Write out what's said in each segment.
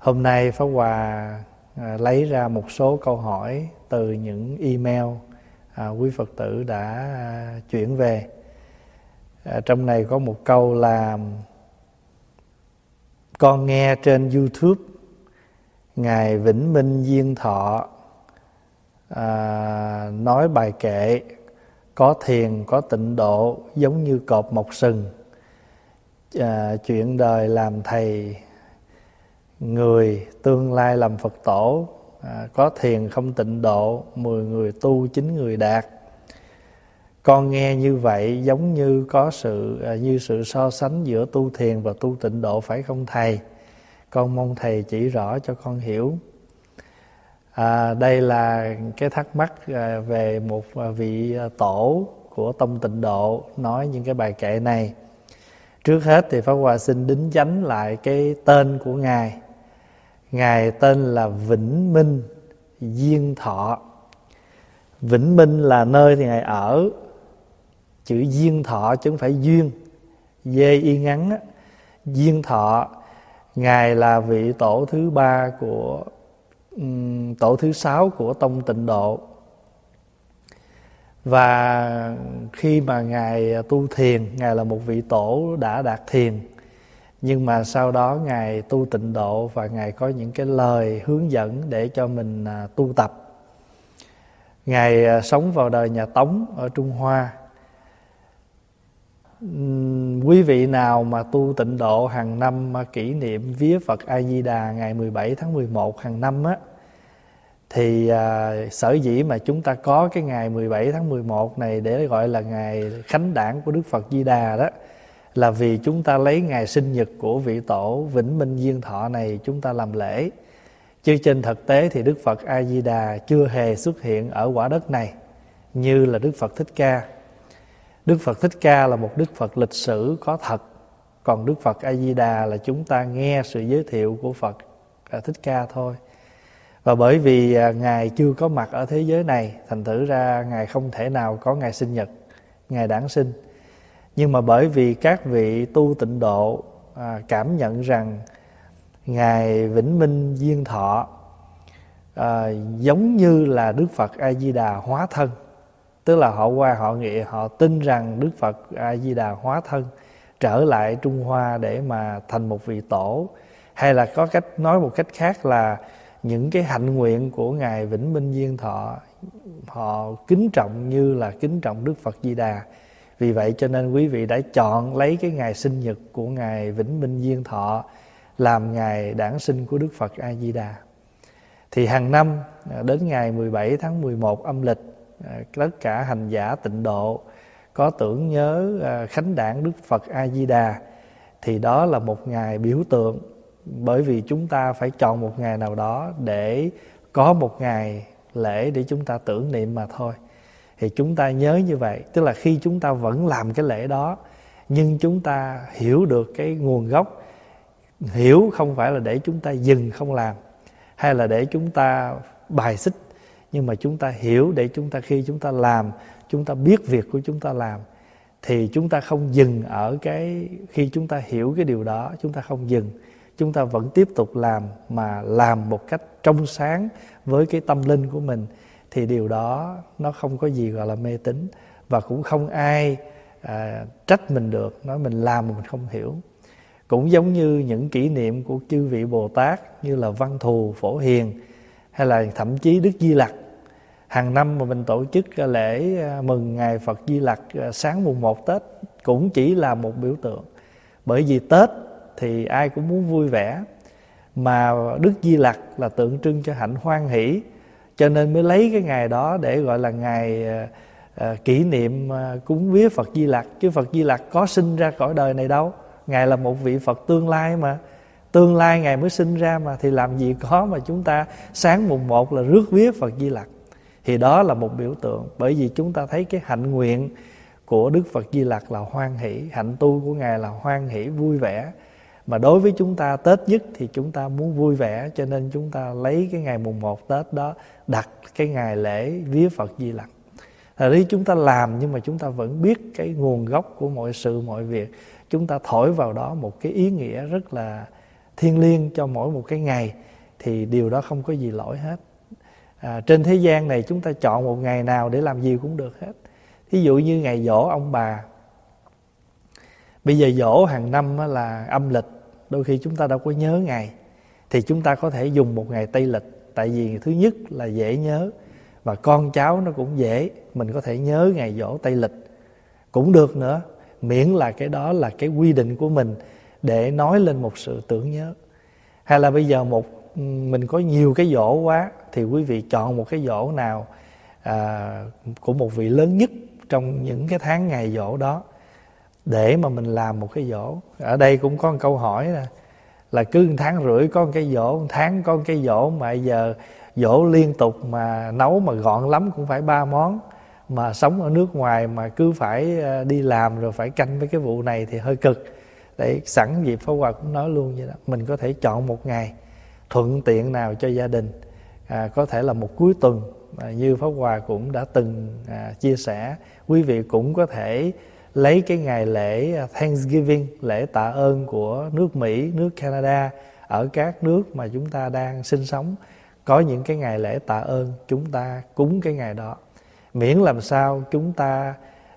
Hôm nay Pháp Hòa lấy ra một số câu hỏi từ những email quý Phật tử đã chuyển về. Trong này có một câu là: con nghe trên YouTube Ngài Vĩnh Minh Diên Thọ nói bài kệ có thiền có tịnh độ giống như cọp mọc sừng, chuyện đời làm thầy người tương lai làm Phật tổ, có thiền không tịnh độ 10 người tu 9 người đạt. Con nghe như vậy giống như có sự so sánh giữa tu thiền và tu tịnh độ phải không thầy? Con mong thầy chỉ rõ cho con hiểu. Đây là cái thắc mắc về một vị tổ của tông tịnh độ nói những cái bài kệ này. Trước hết thì Pháp Hòa xin đính chánh lại cái tên của Ngài. Ngài tên là Vĩnh Minh Diên Thọ. Vĩnh Minh là nơi thì Ngài ở. Chữ Diên Thọ chứ không phải duyên, dê y ngắn á. Diên Thọ, Ngài là vị tổ thứ 3 của tổ thứ 6 của tông tịnh độ. Và khi mà Ngài tu thiền, Ngài là một vị tổ đã đạt thiền. Nhưng mà sau đó Ngài tu tịnh độ và Ngài có những cái lời hướng dẫn để cho mình tu tập. Ngài sống vào đời nhà Tống ở Trung Hoa. Quý vị nào mà tu tịnh độ hàng năm kỷ niệm vía Phật A Di Đà ngày 17 tháng 11 hàng năm á, thì sở dĩ mà chúng ta có cái ngày 17 tháng 11 này để gọi là ngày khánh đản của Đức Phật Di Đà đó, là vì chúng ta lấy ngày sinh nhật của vị tổ Vĩnh Minh Diên Thọ này chúng ta làm lễ. Chứ trên thực tế thì Đức Phật A Di Đà chưa hề xuất hiện ở quả đất này như là Đức Phật Thích Ca. Đức Phật Thích Ca là một Đức Phật lịch sử có thật. Còn Đức Phật A Di Đà là chúng ta nghe sự giới thiệu của Phật Thích Ca thôi. Và bởi vì Ngài chưa có mặt ở thế giới này, thành thử ra Ngài không thể nào có ngày sinh nhật, ngày đản sinh. Nhưng mà bởi vì các vị tu tịnh độ cảm nhận rằng Ngài Vĩnh Minh Diên Thọ giống như là Đức Phật A Di Đà hóa thân. Tức là họ tin rằng Đức Phật A Di Đà hóa thân trở lại Trung Hoa để mà thành một vị tổ. Hay là có cách nói một cách khác là những cái hạnh nguyện của Ngài Vĩnh Minh Diên Thọ họ kính trọng như là kính trọng Đức Phật Di Đà. Vì vậy cho nên quý vị đã chọn lấy cái ngày sinh nhật của Ngài Vĩnh Minh Diên Thọ làm ngày đản sinh của Đức Phật A Di Đà. Thì hàng năm đến ngày 17 tháng 11 âm lịch, tất cả hành giả tịnh độ có tưởng nhớ khánh đản Đức Phật A Di Đà, thì đó là một ngày biểu tượng. Bởi vì chúng ta phải chọn một ngày nào đó để có một ngày lễ để chúng ta tưởng niệm mà thôi. Thì chúng ta nhớ như vậy. Tức là khi chúng ta vẫn làm cái lễ đó, nhưng chúng ta hiểu được cái nguồn gốc. Hiểu không phải là để chúng ta dừng không làm, hay là để chúng ta bài xích. Nhưng mà chúng ta hiểu để chúng ta khi chúng ta làm, chúng ta biết việc của chúng ta làm, thì chúng ta không dừng ở cái khi chúng ta hiểu cái điều đó, chúng ta không dừng. Chúng ta vẫn tiếp tục làm, mà làm một cách trong sáng với cái tâm linh của mình. Thì điều đó nó không có gì gọi là mê tín. Và cũng không ai trách mình được, nói mình làm mà mình không hiểu. Cũng giống như những kỷ niệm của chư vị Bồ Tát như là Văn Thù, Phổ Hiền, hay là thậm chí Đức Di Lặc. Hàng năm mà mình tổ chức lễ mừng Ngài Phật Di Lặc sáng mùng 1 Tết cũng chỉ là một biểu tượng. Bởi vì Tết thì ai cũng muốn vui vẻ, mà Đức Di Lặc là tượng trưng cho hạnh hoan hỷ, cho nên mới lấy cái ngày đó để gọi là ngày kỷ niệm cúng vía Phật Di Lặc. Chứ Phật Di Lặc có sinh ra cõi đời này đâu. Ngài là một vị Phật tương lai mà. Tương lai Ngài mới sinh ra mà. Thì làm gì có mà chúng ta sáng mùng 1 là rước vía Phật Di Lặc. Thì đó là một biểu tượng. Bởi vì chúng ta thấy cái hạnh nguyện của Đức Phật Di Lặc là hoan hỷ. Hạnh tu của Ngài là hoan hỷ, vui vẻ. Mà đối với chúng ta Tết nhất thì chúng ta muốn vui vẻ, cho nên chúng ta lấy cái ngày mùng 1 Tết đó đặt cái ngày lễ vía Phật Di Lặc. Thật ra chúng ta làm nhưng mà chúng ta vẫn biết cái nguồn gốc của mọi sự mọi việc. Chúng ta thổi vào đó một cái ý nghĩa rất là thiêng liêng cho mỗi một cái ngày thì điều đó không có gì lỗi hết. Trên thế gian này chúng ta chọn một ngày nào để làm gì cũng được hết. Ví dụ như ngày giỗ ông bà, bây giờ giỗ hàng năm là âm lịch, đôi khi chúng ta đâu có nhớ ngày, thì chúng ta có thể dùng một ngày Tây lịch. Tại vì thứ nhất là dễ nhớ, và con cháu nó cũng dễ, mình có thể nhớ ngày giỗ Tây lịch cũng được nữa, miễn là cái đó là cái quy định của mình để nói lên một sự tưởng nhớ. Hay là bây giờ mình có nhiều cái giỗ quá, thì quý vị chọn một cái giỗ nào của một vị lớn nhất trong những cái tháng ngày giỗ đó để mà mình làm một cái giỗ. Ở đây cũng có một câu hỏi là cứ 1 tháng rưỡi có một cái giỗ, 1 tháng có một cái giỗ, mà giờ giỗ liên tục mà nấu mà gọn lắm cũng phải 3 món, mà sống ở nước ngoài mà cứ phải đi làm rồi phải canh với cái vụ này thì hơi cực. Để sẵn dịp Pháp Hòa cũng nói luôn vậy đó, mình có thể chọn một ngày thuận tiện nào cho gia đình, có thể là một cuối tuần, như Pháp Hòa cũng đã từng chia sẻ. Quý vị cũng có thể lấy cái ngày lễ Thanksgiving, lễ tạ ơn của nước Mỹ, nước Canada, ở các nước mà chúng ta đang sinh sống, có những cái ngày lễ tạ ơn, chúng ta cúng cái ngày đó. Miễn làm sao chúng ta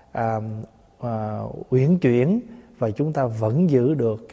uyển chuyển và chúng ta vẫn giữ được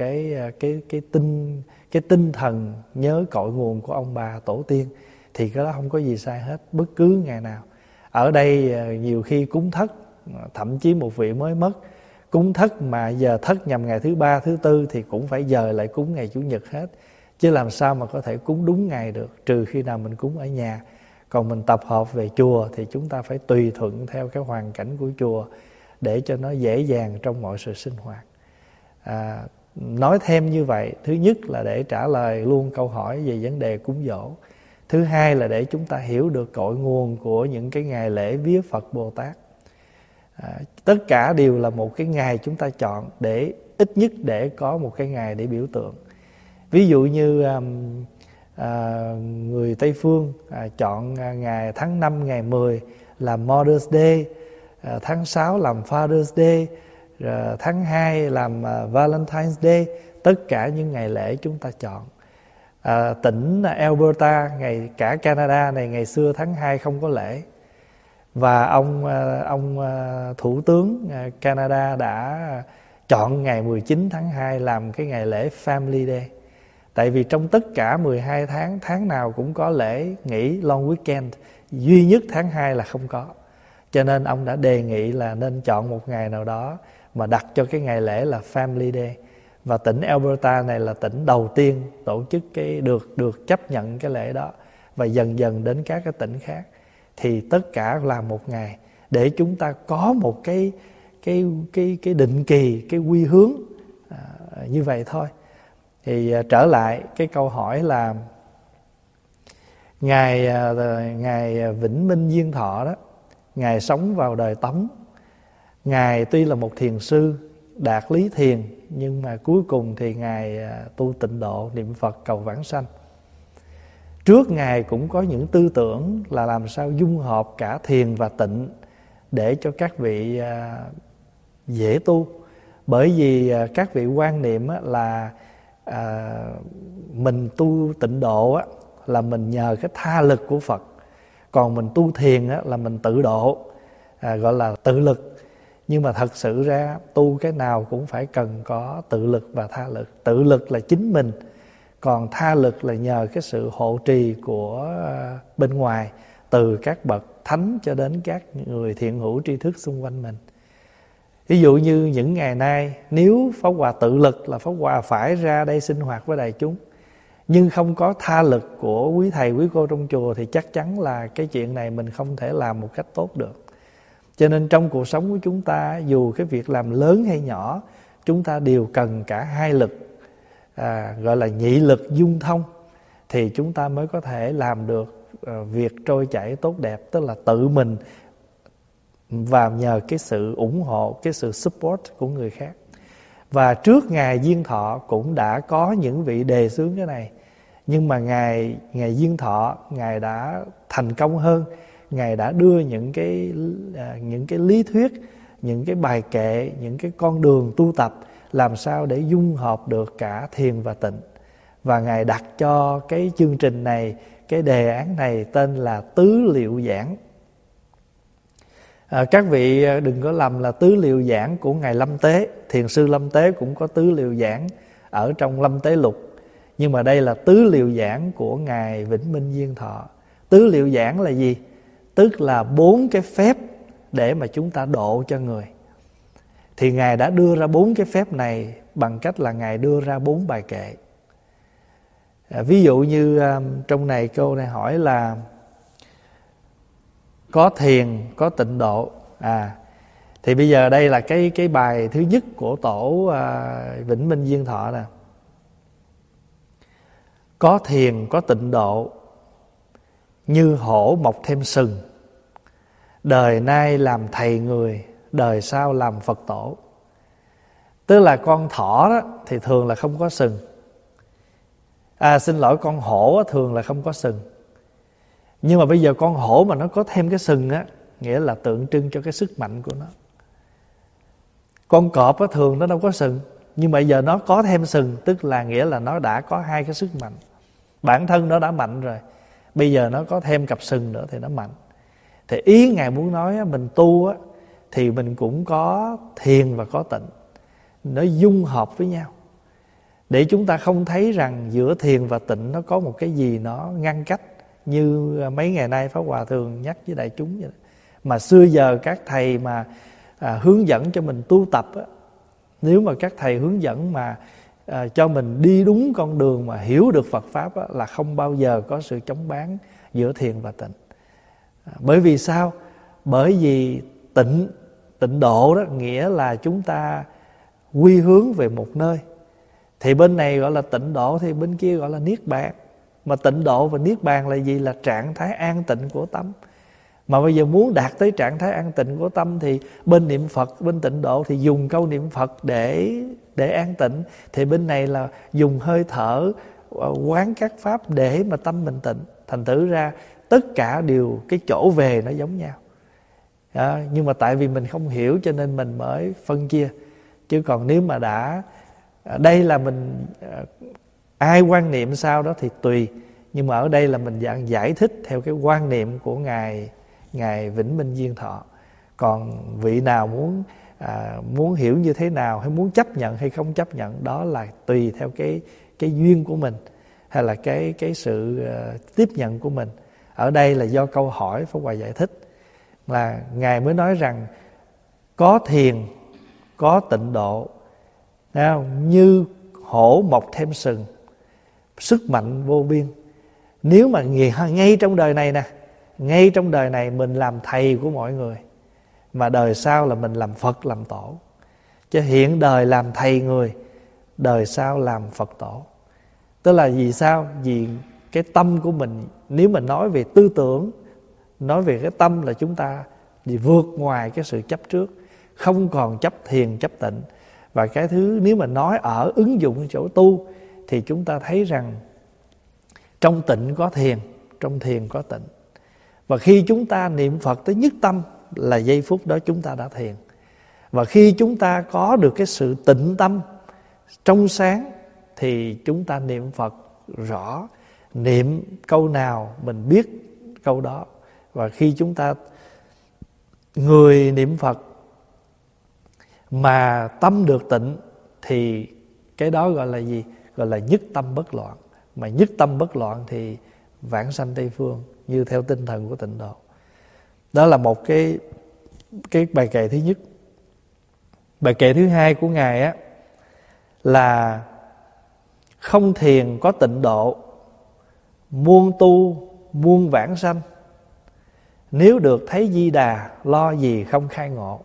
cái tinh thần nhớ cội nguồn của ông bà tổ tiên, thì cái đó không có gì sai hết, bất cứ ngày nào. Ở đây nhiều khi cúng thất, thậm chí một vị mới mất cúng thất mà giờ thất nhằm ngày thứ 3, thứ 4 thì cũng phải dời lại cúng ngày Chủ nhật hết, chứ làm sao mà có thể cúng đúng ngày được, trừ khi nào mình cúng ở nhà. Còn mình tập hợp về chùa thì chúng ta phải tùy thuận theo cái hoàn cảnh của chùa để cho nó dễ dàng trong mọi sự sinh hoạt. Nói thêm như vậy, thứ nhất là để trả lời luôn câu hỏi về vấn đề cúng dỗ. Thứ hai là để chúng ta hiểu được cội nguồn của những cái ngày lễ vía Phật Bồ Tát. Tất cả đều là một cái ngày chúng ta chọn, để ít nhất để có một cái ngày để biểu tượng. Ví dụ như người Tây Phương chọn ngày tháng 5, ngày 10 làm Mother's Day, tháng 6 làm Father's Day, tháng 2 làm Valentine's Day. Tất cả những ngày lễ chúng ta chọn. Tỉnh Alberta, cả Canada này ngày xưa tháng 2 không có lễ, và ông thủ tướng Canada đã chọn ngày 19 tháng 2 làm cái ngày lễ Family Day. Tại vì trong tất cả 12 tháng, tháng nào cũng có lễ nghỉ long weekend, duy nhất tháng 2 là không có. Cho nên ông đã đề nghị là nên chọn một ngày nào đó mà đặt cho cái ngày lễ là Family Day. Và tỉnh Alberta này là tỉnh đầu tiên tổ chức được chấp nhận cái lễ đó, và dần dần đến các cái tỉnh khác. Thì tất cả là một ngày để chúng ta có một cái định kỳ, cái quy hướng như vậy thôi. Thì trở lại cái câu hỏi là Ngài Vĩnh Minh Diên Thọ đó, Ngài sống vào đời Tống. Ngài tuy là một thiền sư đạt lý thiền, nhưng mà cuối cùng thì Ngài tu tịnh độ, niệm Phật cầu vãng sanh. Trước Ngài cũng có những tư tưởng là làm sao dung hợp cả thiền và tịnh để cho các vị dễ tu. Bởi vì các vị quan niệm là mình tu tịnh độ là mình nhờ cái tha lực của Phật, còn mình tu thiền là mình tự độ, gọi là tự lực. Nhưng mà thật sự ra tu cái nào cũng phải cần có tự lực và tha lực. Tự lực là chính mình, còn tha lực là nhờ cái sự hộ trì của bên ngoài, từ các bậc thánh cho đến các người thiện hữu tri thức xung quanh mình. Ví dụ như những ngày nay, nếu Pháp Hòa tự lực là Pháp Hòa phải ra đây sinh hoạt với đại chúng, nhưng không có tha lực của quý thầy quý cô trong chùa thì chắc chắn là cái chuyện này mình không thể làm một cách tốt được. Cho nên trong cuộc sống của chúng ta, dù cái việc làm lớn hay nhỏ, chúng ta đều cần cả hai lực, gọi là nhị lực dung thông, thì chúng ta mới có thể làm được việc trôi chảy tốt đẹp. Tức là tự mình và nhờ cái sự ủng hộ, cái sự support của người khác. Và trước Ngài Diên Thọ cũng đã có những vị đề xướng cái này, nhưng mà Ngài Diên Thọ, Ngài đã thành công hơn. Ngài đã đưa những cái lý thuyết, những cái bài kệ, những cái con đường tu tập làm sao để dung hợp được cả thiền và tịnh. Và Ngài đặt cho cái chương trình này, cái đề án này tên là Tứ Liệu Giảng. Các vị đừng có lầm là Tứ Liệu Giảng của Ngài Lâm Tế. Thiền sư Lâm Tế cũng có Tứ Liệu Giảng ở trong Lâm Tế Lục, nhưng mà đây là Tứ Liệu Giảng của Ngài Vĩnh Minh Diên Thọ. Tứ Liệu Giảng là gì? Tức là 4 cái phép để mà chúng ta độ cho người. Thì Ngài đã đưa ra 4 cái phép này bằng cách là Ngài đưa ra 4 bài kệ. Ví dụ như trong này câu này hỏi là có thiền, có tịnh độ. Thì bây giờ đây là cái bài thứ nhất của tổ Vĩnh Minh Diên Thọ nè. Có thiền, có tịnh độ, như hổ mọc thêm sừng. Đời nay làm thầy người, đời sau làm Phật tổ. Tức là con thỏ đó thì thường là không có sừng. Con hổ thường là không có sừng. Nhưng mà bây giờ con hổ mà nó có thêm cái sừng á, nghĩa là tượng trưng cho cái sức mạnh của nó. Con cọp á, thường nó đâu có sừng, nhưng mà bây giờ nó có thêm sừng, tức là nghĩa là nó đã có 2 cái sức mạnh. Bản thân nó đã mạnh rồi, bây giờ nó có thêm cặp sừng nữa thì nó mạnh. Thì ý Ngài muốn nói á, mình tu á, thì mình cũng có thiền và có tịnh, nó dung hợp với nhau, để chúng ta không thấy rằng giữa thiền và tịnh nó có một cái gì nó ngăn cách, như mấy ngày nay Pháp Hòa thường nhắc với đại chúng vậy đó. Mà xưa giờ các thầy mà hướng dẫn cho mình tu tập á, nếu mà các thầy hướng dẫn mà cho mình đi đúng con đường mà hiểu được Phật Pháp á, là không bao giờ có sự chống bán giữa thiền và tịnh. Bởi vì sao? Bởi vì tịnh độ đó nghĩa là chúng ta quy hướng về một nơi. Thì bên này gọi là tịnh độ, thì bên kia gọi là niết bàn. Mà tịnh độ và niết bàn là gì? Là trạng thái an tịnh của tâm. Mà bây giờ muốn đạt tới trạng thái an tịnh của tâm thì bên niệm Phật, bên tịnh độ thì dùng câu niệm Phật để an tịnh. Thì bên này là dùng hơi thở, quán các pháp để mà tâm mình tịnh. Thành thử ra tất cả đều cái chỗ về nó giống nhau. Nhưng mà tại vì mình không hiểu cho nên mình mới phân chia. Chứ còn nếu mà đây là mình ai quan niệm sao đó thì tùy. Nhưng mà ở đây là mình giải thích theo cái quan niệm của Ngài Vĩnh Minh Diên Thọ. Còn vị nào muốn hiểu như thế nào, hay muốn chấp nhận hay không chấp nhận, đó là tùy theo cái duyên của mình, hay là cái sự tiếp nhận của mình. Ở đây là do câu hỏi Pháp Hòa giải thích, là Ngài mới nói rằng có thiền, có tịnh độ, như hổ mọc thêm sừng, sức mạnh vô biên. Nếu mà ngay trong đời này nè, ngay trong đời này mình làm thầy của mọi người, mà đời sau là mình làm Phật làm tổ. Chứ hiện đời làm thầy người, đời sau làm Phật tổ. Tức là vì sao? Vì cái tâm của mình, nếu mà nói về tư tưởng, nói về cái tâm là chúng ta thì vượt ngoài cái sự chấp trước, không còn chấp thiền chấp tịnh. Và cái thứ nếu mà nói ở ứng dụng chỗ tu thì chúng ta thấy rằng trong tịnh có thiền, trong thiền có tịnh. Và khi chúng ta niệm Phật tới nhất tâm là giây phút đó chúng ta đã thiền. Và khi chúng ta có được cái sự tịnh tâm trong sáng thì chúng ta niệm Phật rõ, niệm câu nào mình biết câu đó. Và khi chúng ta người niệm Phật mà tâm được tịnh thì cái đó gọi là gì? Gọi là nhất tâm bất loạn. Mà nhất tâm bất loạn thì vãng sanh Tây Phương, như theo tinh thần của tịnh độ. Đó là một cái bài kệ thứ nhất. Bài kệ thứ hai của Ngài á là không thiền có tịnh độ, muôn tu muôn vãng sanh. Nếu được thấy Di Đà, lo gì không khai ngộ.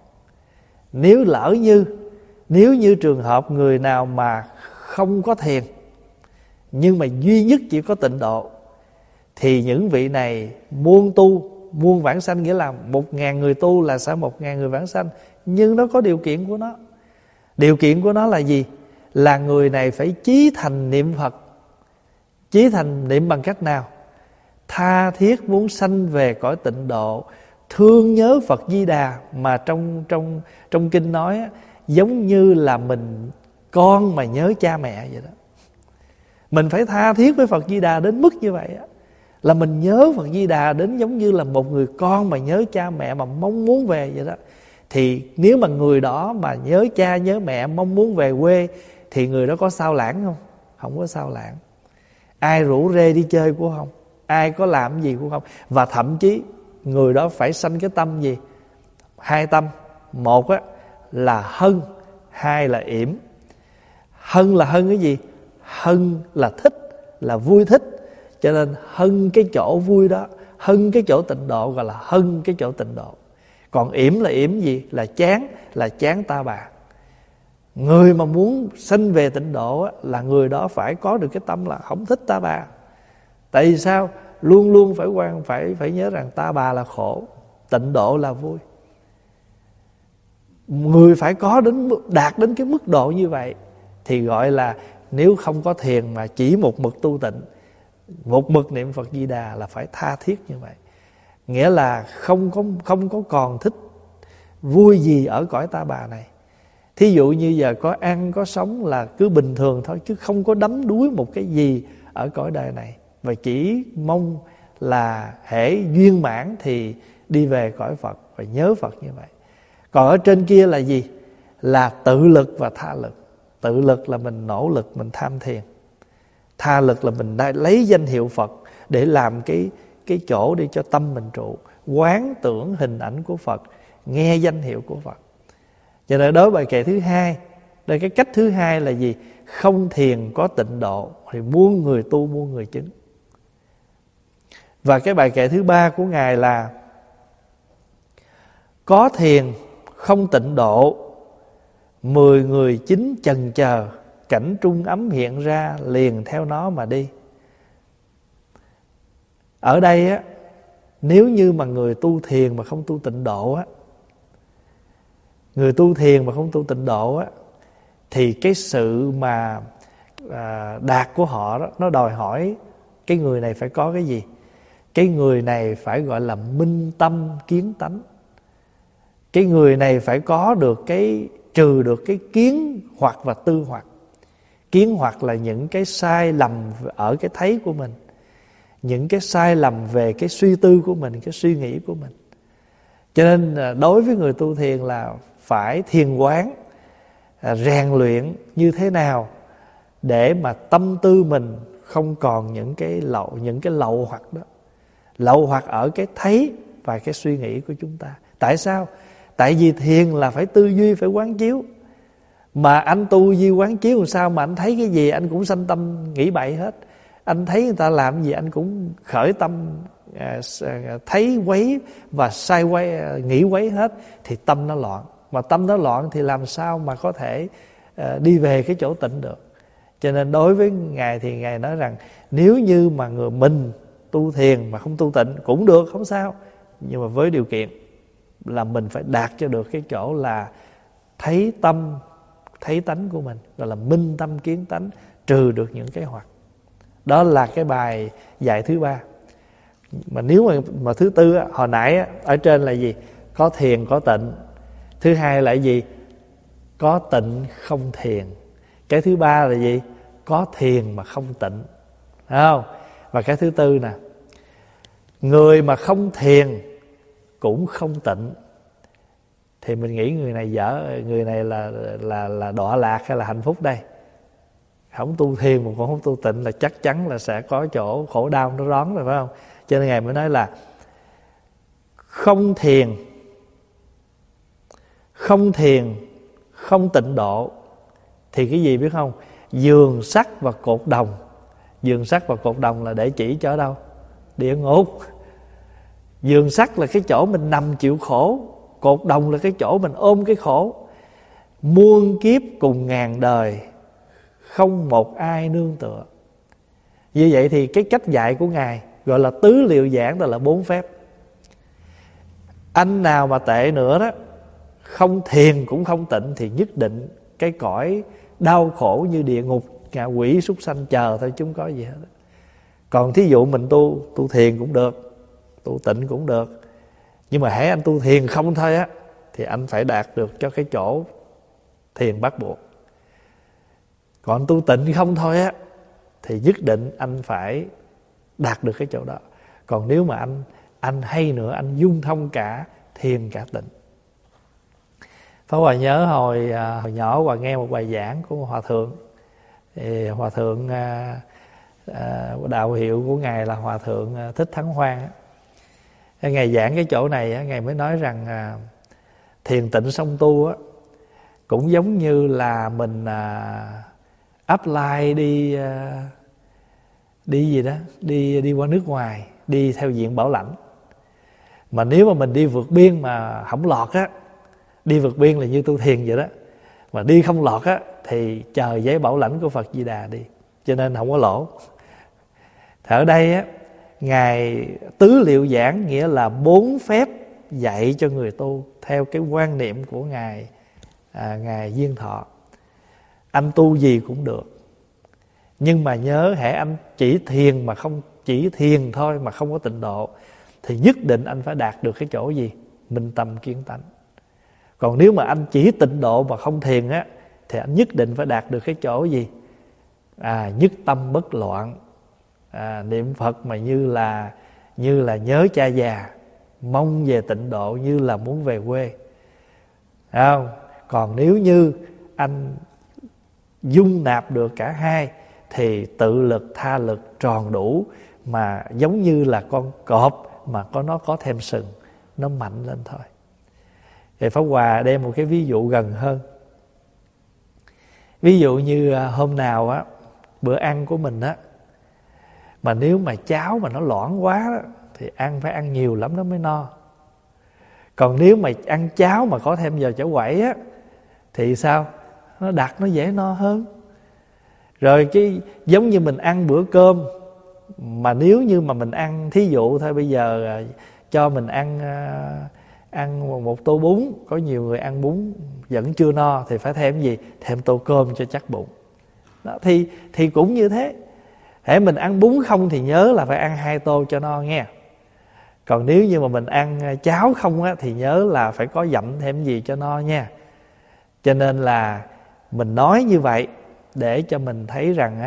Nếu như trường hợp người nào mà không có thiền, nhưng mà duy nhất chỉ có tịnh độ, thì những vị này muôn tu muôn vãng sanh, nghĩa là 1.000 người tu là sẽ 1.000 người vãng sanh. Nhưng nó có điều kiện của nó. Điều kiện của nó là gì? Là người này phải chí thành niệm Phật. Chí thành niệm bằng cách nào? Tha thiết muốn sanh về cõi tịnh độ, thương nhớ Phật Di Đà. Mà trong kinh nói giống như là con mà nhớ cha mẹ vậy đó. Mình phải tha thiết với Phật Di Đà đến mức như vậy á, là mình nhớ Phật Di Đà đến giống như là một người con mà nhớ cha mẹ mà mong muốn về vậy đó. Thì nếu mà người đó mà nhớ cha nhớ mẹ mong muốn về quê thì người đó có sao lãng không? Không có sao lãng. Ai rủ rê đi chơi cũng không, ai có làm gì cũng không. Và thậm chí người đó phải sanh cái tâm gì? Hai tâm. Một á là hân, hai là yểm. Hân là hân cái gì? Hân là thích, là vui thích. Cho nên hân cái chỗ vui đó, hân cái chỗ tịnh độ gọi là hân cái chỗ tịnh độ. Còn yểm là yểm gì? Là chán ta bà. Người mà muốn sanh về tịnh độ á, là người đó phải có được cái tâm là không thích ta bà. Tại vì sao? Luôn luôn phải nhớ rằng ta bà là khổ, tịnh độ là vui. Người phải đạt đến cái mức độ như vậy thì gọi là, nếu không có thiền mà chỉ một mực tu tịnh, một mực niệm Phật Di Đà là phải tha thiết như vậy. Nghĩa là không có còn thích vui gì ở cõi ta bà này. Thí dụ như giờ có ăn có sống là cứ bình thường thôi, chứ không có đắm đuối một cái gì ở cõi đời này. Và chỉ mong là hễ duyên mãn thì đi về cõi Phật và nhớ Phật như vậy. Còn ở trên kia là gì? Là tự lực và tha lực. Tự lực là mình nỗ lực, mình tham thiền. Tha lực là mình đã lấy danh hiệu Phật để làm cái chỗ để cho tâm mình trụ, quán tưởng hình ảnh của Phật, nghe danh hiệu của Phật. Cho nên đối bài kệ thứ hai, đây cái cách thứ hai là gì? Không thiền có tịnh độ thì muôn người tu muôn người chứng. Và cái bài kệ thứ ba của Ngài là có thiền không tịnh độ, 10 người chính chần chờ, cảnh trung ấm hiện ra liền theo nó mà đi. Ở đây á, nếu như mà người tu thiền mà không tu tịnh độ á, người tu thiền mà không tu tịnh độ á, thì cái sự mà đạt của họ đó, nó đòi hỏi cái người này phải có cái gì? Cái người này phải gọi là minh tâm kiến tánh. Cái người này phải có được trừ được cái kiến hoặc và tư hoặc. Kiến hoặc là những cái sai lầm ở cái thấy của mình, những cái sai lầm về cái suy tư của mình, cái suy nghĩ của mình. Cho nên đối với người tu thiền là phải thiền quán, rèn luyện như thế nào để mà tâm tư mình không còn những cái lậu hoặc đó. Lậu hoặc ở cái thấy và cái suy nghĩ của chúng ta. Tại sao? Tại vì thiền là phải tư duy, phải quán chiếu. Mà anh tu duy quán chiếu làm sao mà anh thấy cái gì anh cũng sanh tâm nghĩ bậy hết. Anh thấy người ta làm gì anh cũng khởi tâm thấy quấy và sai quấy, nghĩ quấy hết, thì tâm nó loạn. Mà tâm nó loạn thì làm sao mà có thể đi về cái chỗ tịnh được. Cho nên đối với Ngài thì Ngài nói rằng nếu như mà người mình tu thiền mà không tu tịnh cũng được, không sao. Nhưng mà với điều kiện là mình phải đạt cho được cái chỗ là thấy tâm, thấy tánh của mình, gọi là minh tâm kiến tánh, trừ được những cái hoặc. Đó là cái bài dạy thứ ba. Mà nếu mà thứ tư á, hồi nãy á, ở trên là gì? Có thiền có tịnh. Thứ hai là gì? Có tịnh không thiền. Cái thứ ba là gì? Có thiền mà không tịnh. Thấy không? Và cái thứ tư nè, người mà không thiền cũng không tịnh thì mình nghĩ người này dở, người này là đọa lạc hay là hạnh phúc đây? Không tu thiền mà còn không tu tịnh là chắc chắn là sẽ có chỗ khổ đau nó đón rồi, phải không? Cho nên Ngài mới nói là không thiền, không tịnh độ thì cái gì biết không? Giường sắt và cột đồng. Giường sắt và cột đồng là để chỉ cho đâu? Địa ngục. Giường sắt là cái chỗ mình nằm chịu khổ, cột đồng là cái chỗ mình ôm cái khổ. Muôn kiếp cùng ngàn đời, không một ai nương tựa. Như vậy thì cái cách dạy của Ngài gọi là tứ liệu giảng, đó là 4 phép. Anh nào mà tệ nữa đó, không thiền cũng không tịnh thì nhất định cái cõi đau khổ như địa ngục, ngạ quỷ súc sanh chờ thôi chứ không có gì hết. Còn thí dụ mình tu thiền cũng được, tu tịnh cũng được, nhưng mà hễ anh tu thiền không thôi á thì anh phải đạt được cho cái chỗ thiền bắt buộc. Còn tu tịnh không thôi á thì nhất định anh phải đạt được cái chỗ đó. Còn nếu mà anh hay nữa, anh dung thông cả thiền cả tịnh. Pháp Hòa nhớ hồi nhỏ Hòa nghe một bài giảng của một hòa thượng. Thì hòa thượng đạo hiệu của ngài là hòa thượng Thích Thắng Hoan. Ngài giảng cái chỗ này, ngài mới nói rằng thiền tịnh song tu cũng giống như là mình apply đi qua nước ngoài, đi theo diện bảo lãnh. Mà nếu mà mình đi vượt biên mà không lọt đi vượt biên là như tu thiền vậy đó, mà đi không lọt thì chờ giấy bảo lãnh của Phật Di Đà đi, cho nên không có lỗ. Thì ở đây ngài tứ liệu giảng, nghĩa là 4 phép dạy cho người tu theo cái quan niệm của ngài Diên Thọ. Anh tu gì cũng được, nhưng mà nhớ hễ anh chỉ thiền mà không chỉ thiền thôi mà không có tịnh độ thì nhất định anh phải đạt được cái chỗ gì? Minh tâm kiến tánh. Còn nếu mà anh chỉ tịnh độ mà không thiền thì anh nhất định phải đạt được cái chỗ gì? Nhất tâm bất loạn. Niệm Phật mà như là nhớ cha già, mong về tịnh độ như là muốn về quê. Thấy không? Còn nếu như anh dung nạp được cả hai thì tự lực tha lực tròn đủ, mà giống như là con cọp mà nó có thêm sừng, nó mạnh lên thôi. Thì Pháp Hòa đem một cái ví dụ gần hơn. Ví dụ như hôm nào bữa ăn của mình mà nếu mà cháo mà nó loãng quá thì phải ăn nhiều lắm nó mới no. Còn nếu mà ăn cháo mà có thêm giờ chảo quẩy thì sao? Nó đặc, nó dễ no hơn. Rồi cái giống như mình ăn bữa cơm, mà nếu như mà mình ăn, thí dụ thôi, bây giờ cho mình ăn một tô bún, có nhiều người ăn bún vẫn chưa no thì phải thêm gì? Thêm tô cơm cho chắc bụng. Đó, thì cũng như thế. Hễ mình ăn bún không thì nhớ là phải ăn 2 tô cho no nghe. Còn nếu như mà mình ăn cháo không thì nhớ là phải có dặm thêm gì cho no nha. Cho nên là mình nói như vậy để cho mình thấy rằng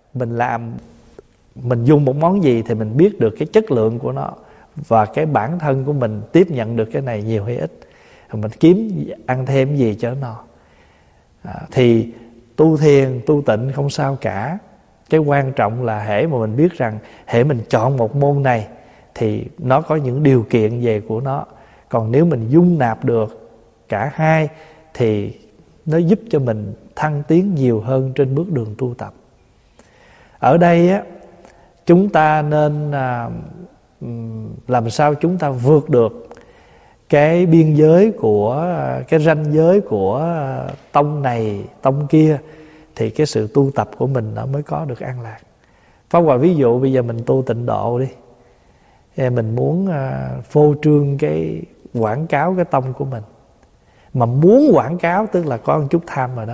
mình dùng một món gì thì mình biết được cái chất lượng của nó, và cái bản thân của mình tiếp nhận được cái này nhiều hay ít, mình kiếm ăn thêm gì cho nó no. Thì tu thiền, tu tịnh không sao cả. Cái quan trọng là hễ mà mình biết rằng hễ mình chọn một môn này thì nó có những điều kiện về của nó. Còn nếu mình dung nạp được cả hai thì nó giúp cho mình thăng tiến nhiều hơn trên bước đường tu tập. Ở đây chúng ta nên làm sao chúng ta vượt được cái biên giới của cái ranh giới của tông này tông kia thì cái sự tu tập của mình nó mới có được an lạc. Pháp Hòa ví dụ bây giờ mình tu tịnh độ đi, mình muốn phô trương cái quảng cáo cái tông của mình, mà muốn quảng cáo tức là có một chút tham rồi đó.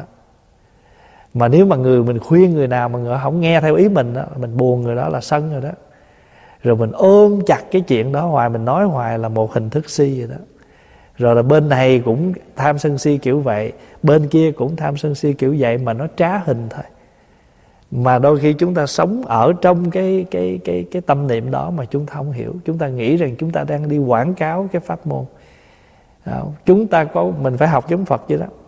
Mà nếu mà mình khuyên người nào mà người không nghe theo ý mình đó, mình buồn người đó là sân rồi đó. Rồi mình ôm chặt cái chuyện đó hoài, mình nói hoài là một hình thức si vậy đó. Rồi là bên này cũng tham sân si kiểu vậy, bên kia cũng tham sân si kiểu vậy, mà nó trá hình thôi. Mà đôi khi chúng ta sống ở trong cái tâm niệm đó mà chúng ta không hiểu. Chúng ta nghĩ rằng chúng ta đang đi quảng cáo cái pháp môn. Chúng ta mình phải học giống Phật vậy đó,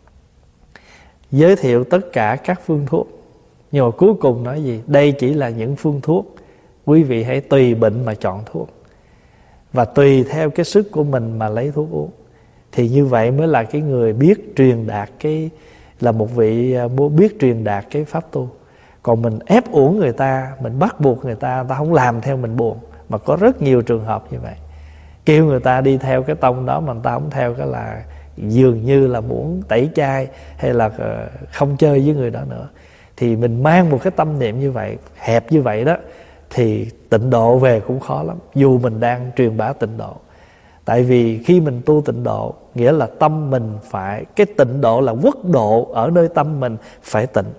giới thiệu tất cả các phương thuốc, nhưng mà cuối cùng nói gì? Đây chỉ là những phương thuốc, quý vị hãy tùy bệnh mà chọn thuốc, và tùy theo cái sức của mình mà lấy thuốc uống. Thì như vậy mới là cái người biết truyền đạt là một vị biết truyền đạt cái pháp tu. Còn mình ép uổng người ta, mình bắt buộc người ta không làm theo mình buồn. Mà có rất nhiều trường hợp như vậy, kêu người ta đi theo cái tông đó mà người ta không theo, cái là dường như là muốn tẩy chay hay là không chơi với người đó nữa. Thì mình mang một cái tâm niệm như vậy, hẹp như vậy đó, thì tịnh độ về cũng khó lắm, dù mình đang truyền bá tịnh độ. Tại vì khi mình tu tịnh độ, nghĩa là tâm mình phải, cái tịnh độ là quốc độ ở nơi tâm mình phải tịnh.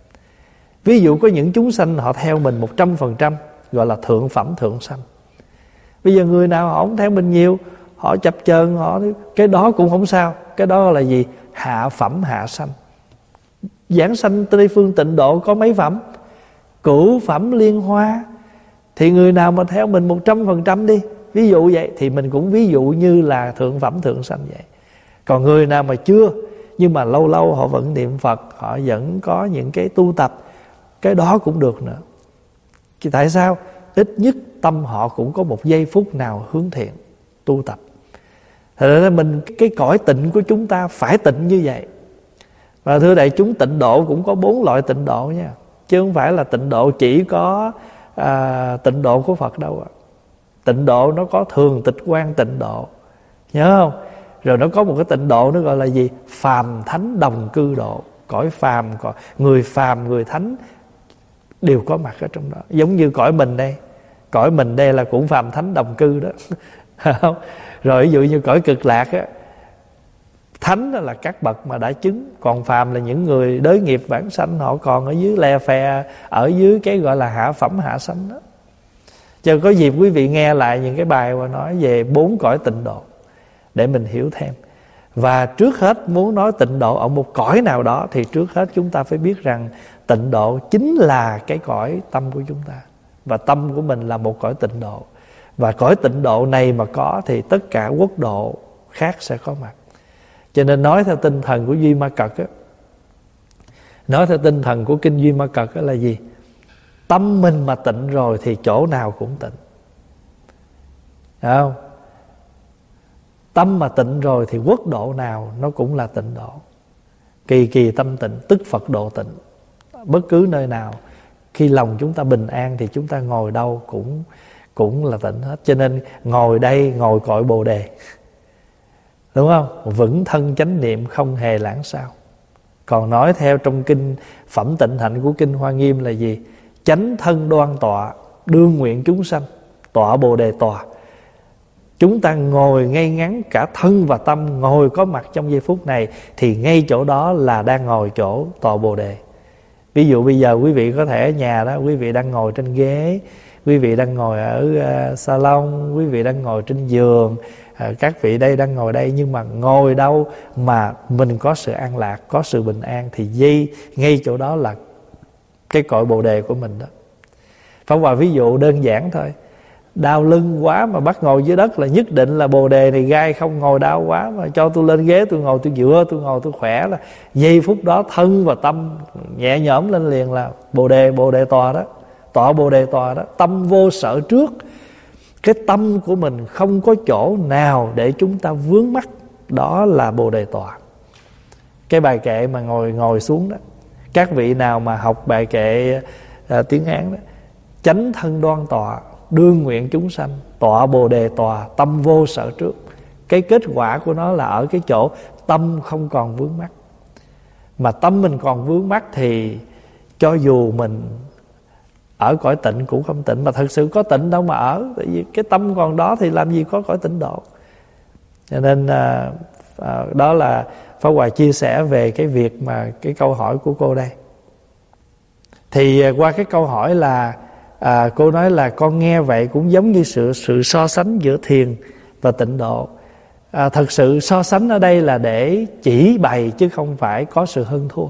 Ví dụ có những chúng sanh họ theo mình 100%, gọi là thượng phẩm thượng sanh. Bây giờ người nào họ không theo mình nhiều, họ chập chờn, cái đó cũng không sao. Cái đó là gì? Hạ phẩm hạ sanh. Giảng sanh Tây Phương tịnh độ có mấy phẩm? cửu phẩm liên hoa. Thì người nào mà theo mình 100% đi, ví dụ vậy, thì mình cũng ví dụ như là thượng phẩm thượng sanh vậy. Còn người nào mà chưa, nhưng mà lâu lâu họ vẫn niệm Phật, họ vẫn có những cái tu tập, cái đó cũng được nữa. Thì tại sao? Ít nhất tâm họ cũng có một giây phút nào hướng thiện tu tập. Thật ra mình, cái cõi tịnh của chúng ta phải tịnh như vậy. Và thưa đại chúng, tịnh độ cũng có 4 loại tịnh độ nha, chứ không phải là tịnh độ chỉ có tịnh độ của Phật đâu ạ. Tịnh độ nó có thường tịch quan tịnh độ, nhớ không? Rồi nó có một cái tịnh độ nó gọi là gì? Phàm thánh đồng cư độ. Cõi phàm, người phàm, người thánh đều có mặt ở trong đó. Giống như cõi mình đây, cõi mình đây là cũng phàm thánh đồng cư đó. Không? Rồi ví dụ như cõi cực lạc á, thánh là các bậc mà đã chứng, còn phàm là những người đới nghiệp vãng sanh, họ còn ở dưới le phe, ở dưới cái gọi là hạ phẩm hạ sanh đó. Cho có dịp quý vị nghe lại những cái bài mà nói về 4 cõi tịnh độ để mình hiểu thêm. Và trước hết muốn nói tịnh độ ở một cõi nào đó, thì trước hết chúng ta phải biết rằng tịnh độ chính là cái cõi tâm của chúng ta. Và tâm của mình là một cõi tịnh độ. Và cõi tịnh độ này mà có thì tất cả quốc độ khác sẽ có mặt. Cho nên nói theo tinh thần của Duy Ma Cật á, nói theo tinh thần của kinh Duy Ma Cật á là gì? Tâm mình mà tịnh rồi thì chỗ nào cũng tịnh. Thấy không? Tâm mà tịnh rồi thì quốc độ nào nó cũng là tịnh độ. Kỳ kỳ tâm tịnh tức Phật độ tịnh. Bất cứ nơi nào khi lòng chúng ta bình an thì chúng ta ngồi đâu cũng là tịnh hết. Cho nên ngồi đây, ngồi cội Bồ Đề, đúng không? Vững thân chánh niệm không hề lãng sao. Còn nói theo trong kinh Phẩm Tịnh Hạnh của kinh Hoa Nghiêm là gì? Chánh thân đoan tọa, đương nguyện chúng sanh, tọa Bồ Đề tòa. Chúng ta ngồi ngay ngắn cả thân và tâm, ngồi có mặt trong giây phút này, thì ngay chỗ đó là đang ngồi chỗ tọa Bồ Đề. Ví dụ bây giờ quý vị có thể ở nhà đó, quý vị đang ngồi trên ghế, quý vị đang ngồi ở salon, quý vị đang ngồi trên giường, các vị đây đang ngồi đây, nhưng mà ngồi đâu mà mình có sự an lạc, có sự bình an, thì ngay chỗ đó là cái cội Bồ Đề của mình đó. Pháp Hòa ví dụ đơn giản thôi. Đau lưng quá mà bắt ngồi dưới đất là nhất định là Bồ Đề này gai không. Ngồi đau quá mà cho tôi lên ghế, tôi ngồi tôi dựa, tôi ngồi tôi khỏe, là giây phút đó thân và tâm nhẹ nhõm lên liền là Bồ Đề tòa đó, tọa Bồ Đề tòa đó. Tâm vô sở trước. Cái tâm của mình không có chỗ nào để chúng ta vướng mắc, đó là Bồ Đề tòa. Cái bài kệ mà ngồi xuống đó, các vị nào mà học bài kệ tiếng Hán đó, chánh thân đoan tọa, đương nguyện chúng sanh, tọa Bồ Đề tòa, tâm vô sở trước. Cái kết quả của nó là ở cái chỗ tâm không còn vướng mắc. Mà tâm mình còn vướng mắc thì cho dù mình ở cõi tịnh cũng không tịnh. Mà thật sự có tịnh đâu mà ở, tại vì cái tâm còn đó thì làm gì có cõi tịnh độ. Cho nên đó là Pháp Hòa chia sẻ về cái việc mà cái câu hỏi của cô đây. Thì qua cái câu hỏi là cô nói là con nghe vậy cũng giống như sự so sánh giữa thiền và tịnh độ. Thật sự so sánh ở đây là để chỉ bày chứ không phải có sự hơn thua.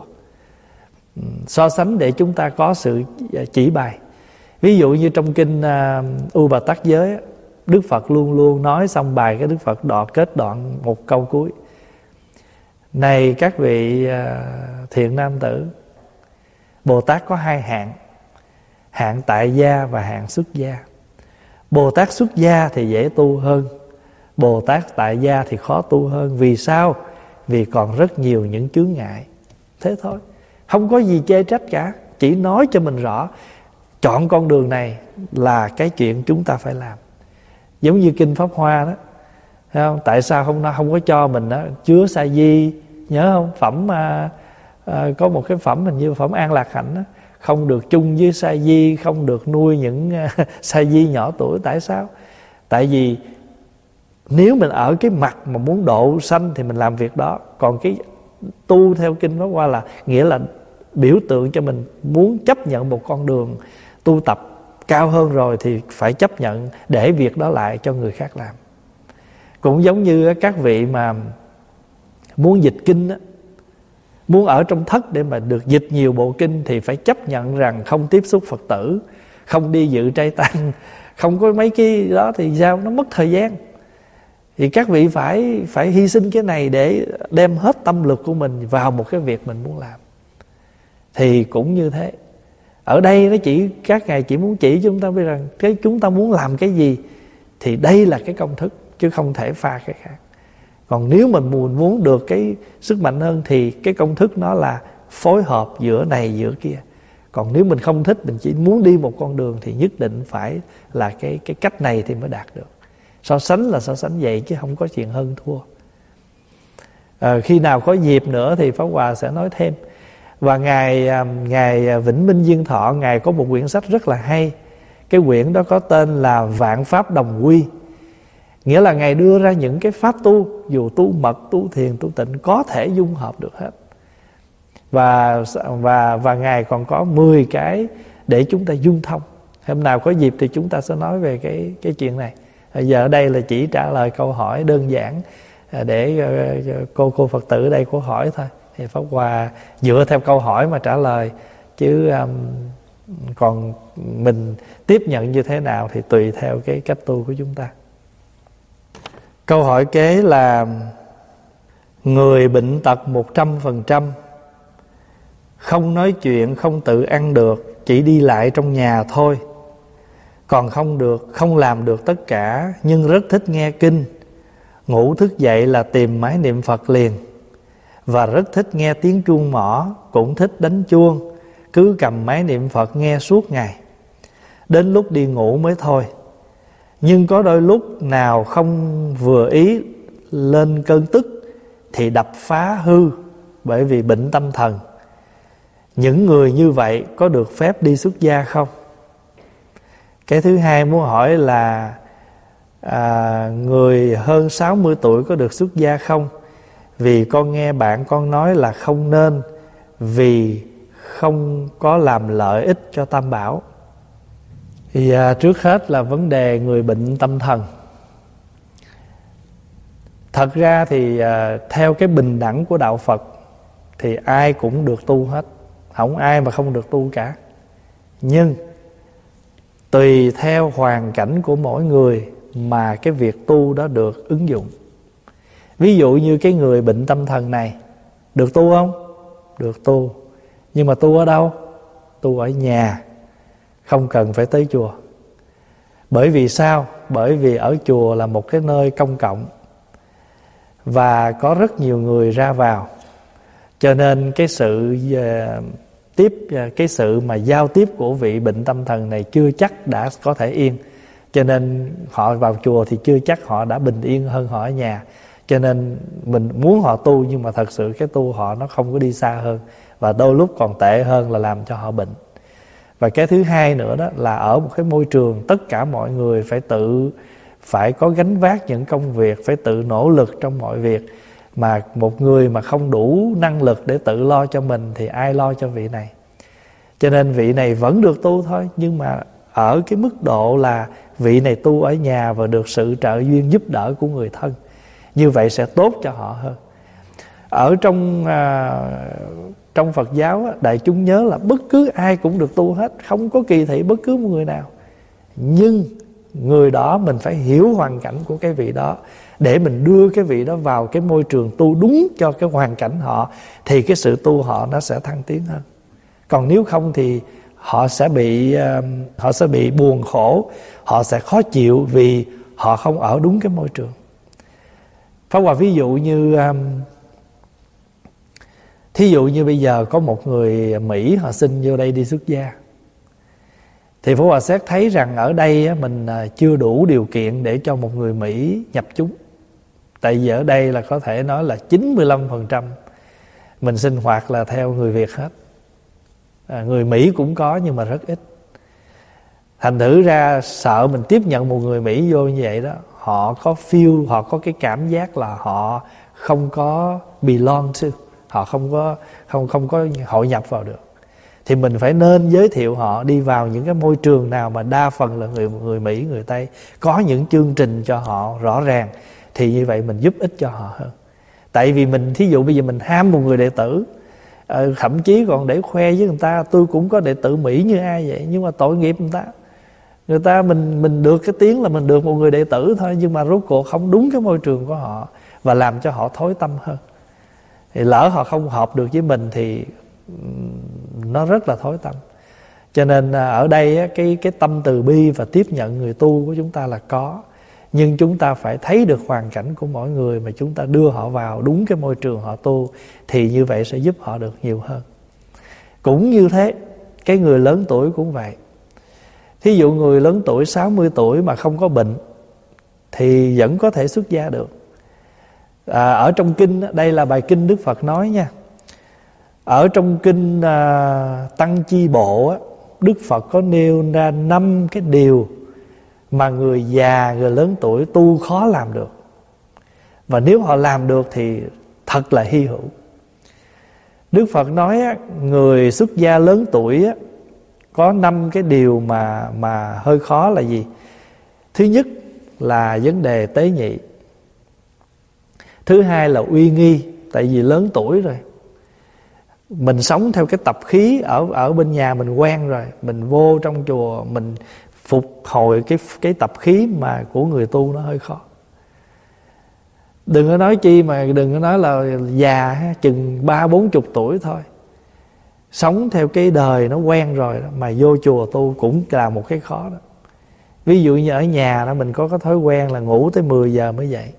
So sánh để chúng ta có sự chỉ bày. Ví dụ như trong kinh U Bà Tắc Giới, Đức Phật luôn luôn nói xong bài, cái Đức Phật kết đoạn một câu cuối: này các vị thiện nam tử, Bồ Tát có 2 hạng, hạng tại gia và hạng xuất gia. Bồ Tát xuất gia thì dễ tu hơn, Bồ Tát tại gia thì khó tu hơn. Vì sao? Vì còn rất nhiều những chướng ngại. Thế thôi, không có gì chê trách cả, chỉ nói cho mình rõ chọn con đường này là cái chuyện chúng ta phải làm. Giống như kinh Pháp Hoa đó, thấy không? Tại sao không có cho mình đó chứa sa di, nhớ không? Phẩm có một cái phẩm hình như phẩm An Lạc Hạnh đó, không được chung với sa di, không được nuôi những sa di nhỏ tuổi. Tại sao? Tại vì nếu mình ở cái mặt mà muốn độ sanh thì mình làm việc đó. Còn cái tu theo kinh Pháp Hoa là nghĩa là biểu tượng cho mình muốn chấp nhận một con đường tu tập cao hơn rồi thì phải chấp nhận để việc đó lại cho người khác làm. Cũng giống như các vị mà muốn dịch kinh á, Muốn ở trong thất để mà được dịch nhiều bộ kinh thì phải chấp nhận rằng không tiếp xúc Phật tử, không đi dự trai tăng, không có mấy cái đó thì sao? Nó mất thời gian. Thì các vị phải hy sinh cái này để đem hết tâm lực của mình vào một cái việc mình muốn làm. Thì cũng như thế. Ở đây nó các ngài chỉ muốn chỉ chúng ta biết rằng chúng ta muốn làm cái gì thì đây là cái công thức, chứ không thể pha cái khác. Còn nếu mình muốn được cái sức mạnh hơn thì cái công thức nó là phối hợp giữa này giữa kia. Còn nếu mình không thích, mình chỉ muốn đi một con đường thì nhất định phải là cái cách này thì mới đạt được. So sánh là so sánh vậy chứ không có chuyện hơn thua. Khi nào có dịp nữa thì Pháp Hòa sẽ nói thêm. Và ngài Vĩnh Minh Diên Thọ, ngài có một quyển sách rất là hay. Cái quyển đó có tên là Vạn Pháp Đồng Quy. Nghĩa là ngài đưa ra những cái pháp tu, dù tu mật, tu thiền, tu tịnh, có thể dung hợp được hết. Và ngài còn có 10 cái để chúng ta dung thông. Hôm nào có dịp thì chúng ta sẽ nói về cái chuyện này. Giờ ở đây là chỉ trả lời câu hỏi đơn giản để cô Phật tử ở đây có hỏi thôi. Thì Pháp Hòa dựa theo câu hỏi mà trả lời, chứ còn mình tiếp nhận như thế nào thì tùy theo cái cách tu của chúng ta. Câu hỏi kế là: người bệnh tật 100%, không nói chuyện, không tự ăn được, chỉ đi lại trong nhà thôi, còn không làm được tất cả, nhưng rất thích nghe kinh, ngủ thức dậy là tìm máy niệm Phật liền, và rất thích nghe tiếng chuông mõ, cũng thích đánh chuông, cứ cầm máy niệm Phật nghe suốt ngày, đến lúc đi ngủ mới thôi. Nhưng có đôi lúc nào không vừa ý lên cơn tức thì đập phá hư, bởi vì bệnh tâm thần. Những người như vậy có được phép đi xuất gia không? Cái thứ hai muốn hỏi là người hơn 60 tuổi có được xuất gia không? Vì con nghe bạn con nói là không nên, vì không có làm lợi ích cho Tam Bảo. Thì trước hết là vấn đề người bệnh tâm thần. Thật ra thì theo cái bình đẳng của đạo Phật thì ai cũng được tu hết, không ai mà không được tu cả. Nhưng tùy theo hoàn cảnh của mỗi người mà cái việc tu đó được ứng dụng. Ví dụ như cái người bệnh tâm thần này được tu không? Được tu. Nhưng mà tu ở đâu? Tu ở nhà, không cần phải tới chùa. Bởi vì sao? Bởi vì ở chùa là một cái nơi công cộng và có rất nhiều người ra vào, cho nên cái sự mà giao tiếp của vị bệnh tâm thần này chưa chắc đã có thể yên. Cho nên họ vào chùa thì chưa chắc họ đã bình yên hơn họ ở nhà. Cho nên mình muốn họ tu, nhưng mà thật sự cái tu họ nó không có đi xa hơn, và đôi lúc còn tệ hơn là làm cho họ bệnh. Và cái thứ hai nữa đó là ở một cái môi trường tất cả mọi người phải có gánh vác những công việc, phải tự nỗ lực trong mọi việc. Mà một người mà không đủ năng lực để tự lo cho mình thì ai lo cho vị này? Cho nên vị này vẫn được tu thôi, nhưng mà ở cái mức độ là vị này tu ở nhà và được sự trợ duyên giúp đỡ của người thân. Như vậy sẽ tốt cho họ hơn. Ở trong Phật giáo, đại chúng nhớ là bất cứ ai cũng được tu hết, không có kỳ thị bất cứ một người nào. Nhưng người đó mình phải hiểu hoàn cảnh của cái vị đó, để mình đưa cái vị đó vào cái môi trường tu đúng cho cái hoàn cảnh họ, thì cái sự tu họ nó sẽ thăng tiến hơn. Còn nếu không thì họ sẽ bị buồn khổ, họ sẽ khó chịu vì họ không ở đúng cái môi trường. Pháp Hòa ví dụ như bây giờ có một người Mỹ họ xin vô đây đi xuất gia, thì Pháp Hòa xét thấy rằng ở đây mình chưa đủ điều kiện để cho một người Mỹ nhập chúng. Tại vì ở đây là có thể nói là 95% mình sinh hoạt là theo người Việt hết. Người Mỹ cũng có nhưng mà rất ít. Thành thử ra sợ mình tiếp nhận một người Mỹ vô như vậy đó, họ có cái cảm giác là họ không có belong to, họ không có hội nhập vào được. Thì mình phải nên giới thiệu họ đi vào những cái môi trường nào mà đa phần là người Mỹ, người Tây, có những chương trình cho họ rõ ràng, thì như vậy mình giúp ích cho họ hơn. Tại vì mình thí dụ bây giờ mình ham một người đệ tử, thậm chí còn để khoe với người ta tôi cũng có đệ tử Mỹ như ai vậy. Nhưng mà tội nghiệp người ta mình được cái tiếng là mình được một người đệ tử thôi, nhưng mà rốt cuộc không đúng cái môi trường của họ và làm cho họ thối tâm hơn. Thì lỡ họ không hợp được với mình thì nó rất là thối tâm. Cho nên ở đây cái tâm từ bi và tiếp nhận người tu của chúng ta là có, nhưng chúng ta phải thấy được hoàn cảnh của mỗi người mà chúng ta đưa họ vào đúng cái môi trường họ tu, thì như vậy sẽ giúp họ được nhiều hơn. Cũng như thế, cái người lớn tuổi cũng vậy. Thí dụ người lớn tuổi 60 tuổi mà không có bệnh thì vẫn có thể xuất gia được. Ở trong kinh, đây là bài kinh Đức Phật nói nha. Ở trong kinh Tăng Chi Bộ, Đức Phật có nêu ra 5 cái điều mà người già, người lớn tuổi tu khó làm được. Và nếu họ làm được thì thật là hy hữu. Đức Phật nói người xuất gia lớn tuổi có 5 cái điều mà hơi khó là gì? Thứ nhất là vấn đề tế nhị. Thứ hai là uy nghi, tại vì lớn tuổi rồi. Mình sống theo cái tập khí ở bên nhà mình quen rồi, mình vô trong chùa mình phục hồi cái tập khí mà của người tu nó hơi khó. Đừng có nói chi mà đừng có nói là già chừng 30-40 tuổi thôi, sống theo cái đời nó quen rồi đó, mà vô chùa tu cũng là một cái khó đó. Ví dụ như ở nhà đó mình có cái thói quen là ngủ tới 10 giờ mới dậy,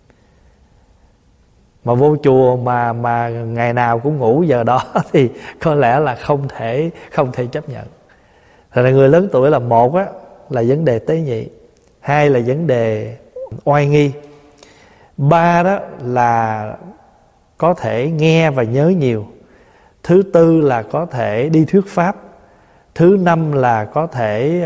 mà vô chùa mà ngày nào cũng ngủ giờ đó thì có lẽ là không thể chấp nhận. Thật là người lớn tuổi là một là vấn đề tế nhị, hai là vấn đề oai nghi, ba đó là có thể nghe và nhớ nhiều, thứ tư là có thể đi thuyết pháp, thứ năm là có thể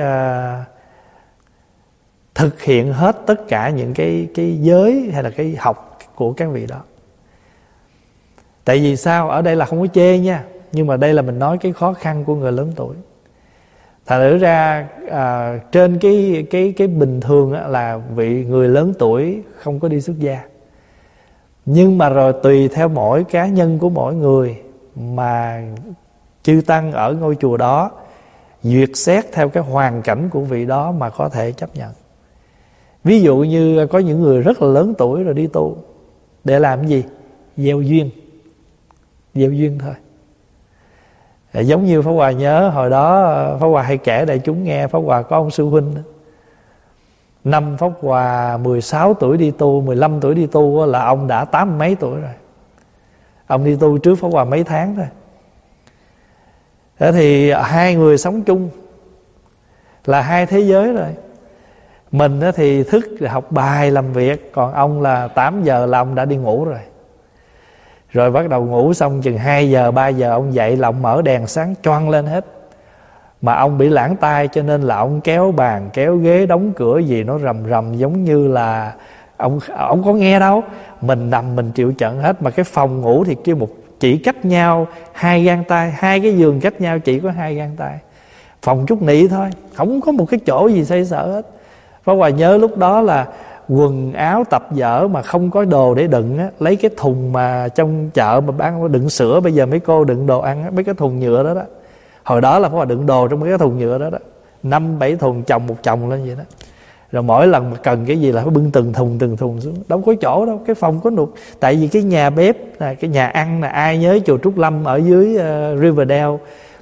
thực hiện hết tất cả những cái giới hay là cái học của các vị đó. Tại vì sao? Ở đây là không có chê nha, nhưng mà đây là mình nói cái khó khăn của người lớn tuổi. Thành thử ra trên cái bình thường là vị người lớn tuổi không có đi xuất gia. Nhưng mà rồi tùy theo mỗi cá nhân của mỗi người mà chư tăng ở ngôi chùa đó duyệt xét theo cái hoàn cảnh của vị đó mà có thể chấp nhận. Ví dụ như có những người rất là lớn tuổi rồi đi tu để làm cái gì? Gieo duyên thôi. Giống như Pháp Hòa nhớ hồi đó Pháp Hòa hay kể đại chúng nghe, Pháp Hòa có ông sư huynh đó. Năm Pháp Hòa 16 tuổi đi tu, 15 tuổi đi tu là ông đã 80 mấy tuổi rồi. Ông đi tu trước Pháp Hòa mấy tháng thôi. Thế thì hai người sống chung là hai thế giới rồi. Mình thì thức học bài làm việc, còn ông là 8 giờ là ông đã đi ngủ rồi. Rồi bắt đầu ngủ xong chừng 2 giờ 3 giờ ông dậy là ông mở đèn sáng choang lên hết. Mà ông bị lãng tai cho nên là ông kéo bàn kéo ghế đóng cửa gì nó rầm rầm, giống như là ông có nghe đâu. Mình nằm mình chịu trận hết. Mà cái phòng ngủ thì kêu chỉ cách nhau 2 gang tay, 2 cái giường cách nhau chỉ có 2 gang tay, phòng chút nị thôi, không có một cái chỗ gì xoay sở hết. Pháp Hòa nhớ lúc đó là quần áo tập dở mà không có đồ để đựng á, lấy cái thùng mà trong chợ mà bán đựng sữa, bây giờ mấy cô đựng đồ ăn á, mấy cái thùng nhựa đó đó. Hồi đó là Pháp Hòa đựng đồ trong mấy cái thùng nhựa đó đó, 5-7 thùng chồng một chồng lên vậy đó. Rồi mỗi lần mà cần cái gì là phải bưng từng thùng xuống, đâu có chỗ đâu, cái phòng có nụt. Tại vì cái nhà bếp này, cái nhà ăn là ai nhớ chùa Trúc Lâm ở dưới Riverdale,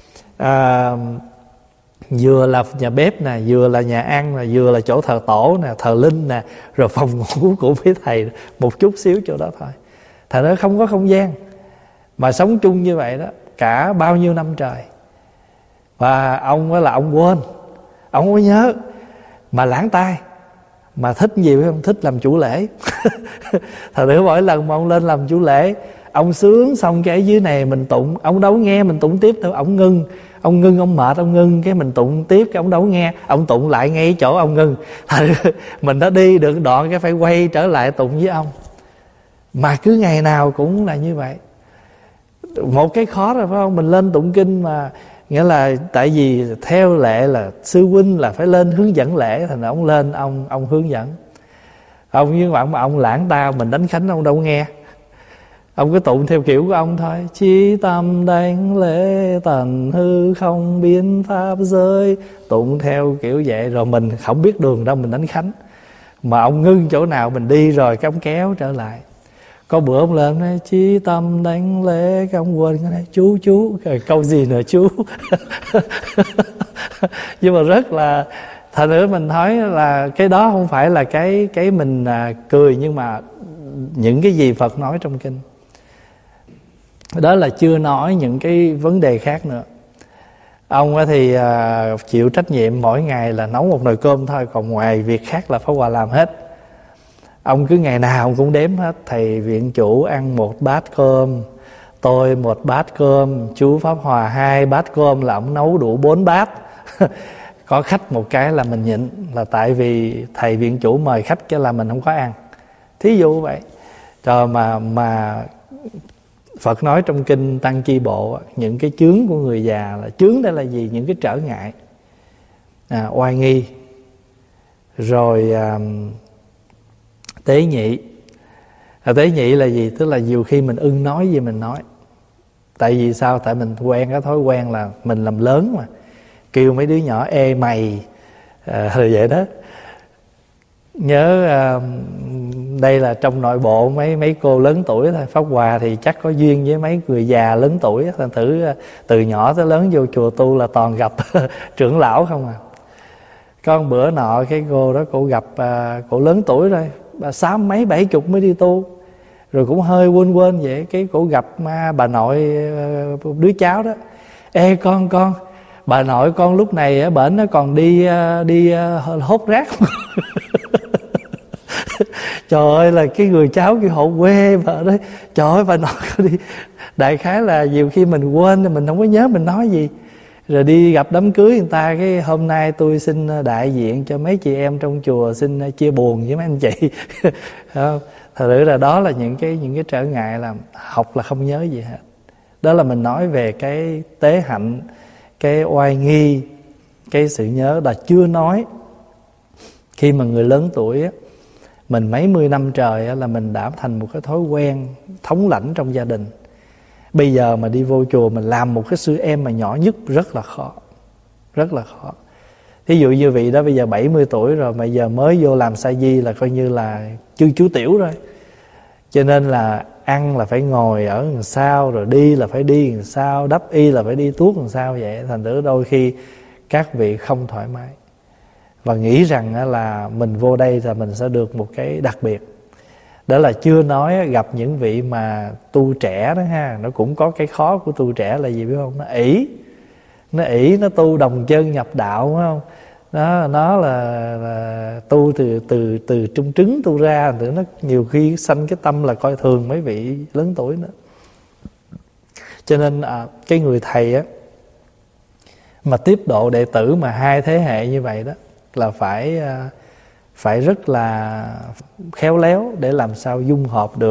vừa là nhà bếp nè, vừa là nhà ăn nè, vừa là chỗ thờ tổ nè, thờ linh nè, rồi phòng ngủ của mấy thầy một chút xíu chỗ đó thôi. Thành ra không có không gian. Mà sống chung như vậy đó cả bao nhiêu năm trời. Và ông là ông quên, ông không có nhớ, mà lãng tai. Mà thích gì phải không? Thích làm chủ lễ. Thật ra mỗi lần mà ông lên làm chủ lễ, ông sướng xong cái ở dưới này mình tụng, ông đâu nghe mình tụng tiếp đâu, ông ngưng, ông mệt, ông ngưng cái mình tụng tiếp, cái ông đâu nghe, ông tụng lại ngay chỗ ông ngưng. Mình đã đi được đoạn cái phải quay trở lại tụng với ông. Mà cứ ngày nào cũng là như vậy. Một cái khó rồi phải không? Mình lên tụng kinh mà nghĩa là tại vì theo lệ là sư huynh là phải lên hướng dẫn lễ, thành ông lên ông hướng dẫn. Ông nhưng mà ông lãng tao, mình đánh khánh ông đâu nghe. Ông cứ tụng theo kiểu của ông thôi. Chí tâm đánh lễ tần hư không biến pháp giới, tụng theo kiểu vậy. Rồi mình không biết đường đâu mình đánh khánh, mà ông ngưng chỗ nào mình đi rồi cái ông kéo trở lại. Có bữa ông lên nói chí tâm đánh lễ, cái ông quên cái này chú câu gì nữa chú. Nhưng mà rất là, thành nữa mình nói là cái đó không phải là cái mình cười, nhưng mà những cái gì Phật nói trong kinh đó là chưa nói những cái vấn đề khác nữa. Ông thì chịu trách nhiệm mỗi ngày là nấu một nồi cơm thôi, còn ngoài việc khác là Pháp Hòa làm hết. Ông cứ ngày nào ông cũng đếm hết. Thầy viện chủ ăn 1 bát cơm, tôi 1 bát cơm, chú Pháp Hòa 2 bát cơm, là ông nấu đủ 4 bát. Có khách một cái là mình nhịn, là tại vì thầy viện chủ mời khách cái là mình không có ăn, thí dụ vậy. Rồi mà Phật nói trong kinh Tăng Chi Bộ, những cái chướng của người già là chướng đây là gì? Những cái trở ngại, oai nghi, rồi tế nhị. Tế nhị là gì? Tức là nhiều khi mình ưng nói gì mình nói. Tại vì sao? Tại mình quen cái thói quen là mình làm lớn mà, kêu mấy đứa nhỏ ê mày, rồi vậy đó. Nhớ đây là trong nội bộ mấy cô lớn tuổi thôi. Pháp Hòa thì chắc có duyên với mấy người già lớn tuổi. Thành thử từ nhỏ tới lớn vô chùa tu là toàn gặp trưởng lão không à. Có một bữa nọ cái cô đó cổ gặp, cổ lớn tuổi rồi, bà 60 mấy 70 mới đi tu, rồi cũng hơi quên vậy. Cái cổ gặp bà nội đứa cháu đó. Ê con, bà nội con lúc này ở bển nó còn đi hốt rác. Trời ơi, là cái người cháu kia hộ quê vợ đó. Trời ơi, bà nội con đi. Đại khái là nhiều khi mình quên, mình không có nhớ mình nói gì. Rồi đi gặp đám cưới người ta, cái hôm nay tôi xin đại diện cho mấy chị em trong chùa xin chia buồn với mấy anh chị. Thật sự là đó là những cái trở ngại, là học là không nhớ gì hết. Đó là mình nói về cái tế hạnh, cái oai nghi, cái sự nhớ. Là chưa nói khi mà người lớn tuổi á, mình mấy mươi năm trời á, là mình đã thành một cái thói quen thống lãnh trong gia đình. Bây giờ mà đi vô chùa mình làm một cái sư em mà nhỏ nhất rất là khó, rất là khó. Thí dụ như vị đó bây giờ 70 tuổi rồi, mà giờ mới vô làm sa di là coi như là chú tiểu rồi. Cho nên là ăn là phải ngồi ở đằng sau, rồi đi là phải đi đằng sau, đắp y là phải đi tuốt đằng sau vậy. Thành thử đôi khi các vị không thoải mái và nghĩ rằng là mình vô đây là mình sẽ được một cái đặc biệt. Đó là chưa nói gặp những vị mà tu trẻ đó ha, nó cũng có cái khó của tu trẻ là gì biết không? Nó ỷ, nó tu đồng chân nhập đạo, phải không? Nó là tu từ trung trứng tu ra, thì nó nhiều khi sanh cái tâm là coi thường mấy vị lớn tuổi nữa. Cho nên cái người thầy á mà tiếp độ đệ tử mà 2 thế hệ như vậy đó, là phải rất là khéo léo để làm sao dung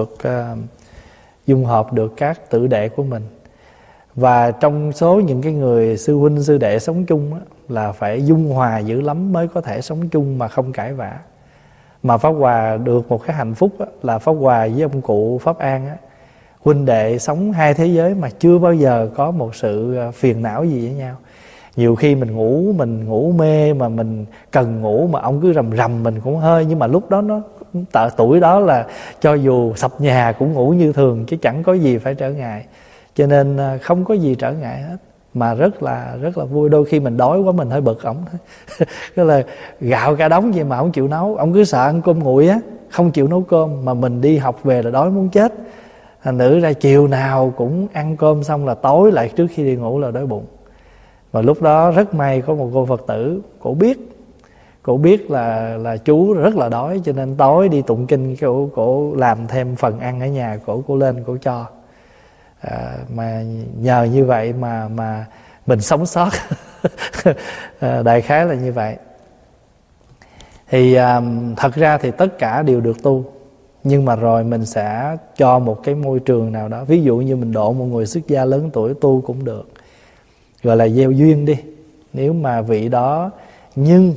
hợp được các tử đệ của mình. Và trong số những cái người sư huynh sư đệ sống chung á, là phải dung hòa dữ lắm mới có thể sống chung mà không cãi vã. Mà Pháp Hòa được một cái hạnh phúc á, là Pháp Hòa với ông cụ Pháp An á, huynh đệ sống 2 thế giới mà chưa bao giờ có một sự phiền não gì với nhau. Nhiều khi mình ngủ mê mà mình cần ngủ mà ông cứ rầm mình cũng hơi, nhưng mà lúc đó nó tuổi đó là cho dù sập nhà cũng ngủ như thường, chứ chẳng có gì phải trở ngại. Cho nên không có gì trở ngại hết, mà rất là vui. Đôi khi mình đói quá mình hơi bực ổng thôi. Tức là gạo cả đống gì mà ổng chịu nấu, ổng cứ sợ ăn cơm nguội á, không chịu nấu cơm. Mà mình đi học về là đói muốn chết, thành nữ ra chiều nào cũng ăn cơm xong là tối lại trước khi đi ngủ là đói bụng. Và lúc đó rất may có một cô Phật tử, cổ biết là chú rất là đói, cho nên tối đi tụng kinh cổ làm thêm phần ăn ở nhà, cổ lên cổ cho. Mà nhờ như vậy mà mình sống sót. Đại khái là như vậy. Thì thật ra thì tất cả đều được tu, nhưng mà rồi mình sẽ cho một cái môi trường nào đó. Ví dụ như mình độ một người xuất gia lớn tuổi tu cũng được, gọi là gieo duyên đi. Nếu mà vị đó nhưng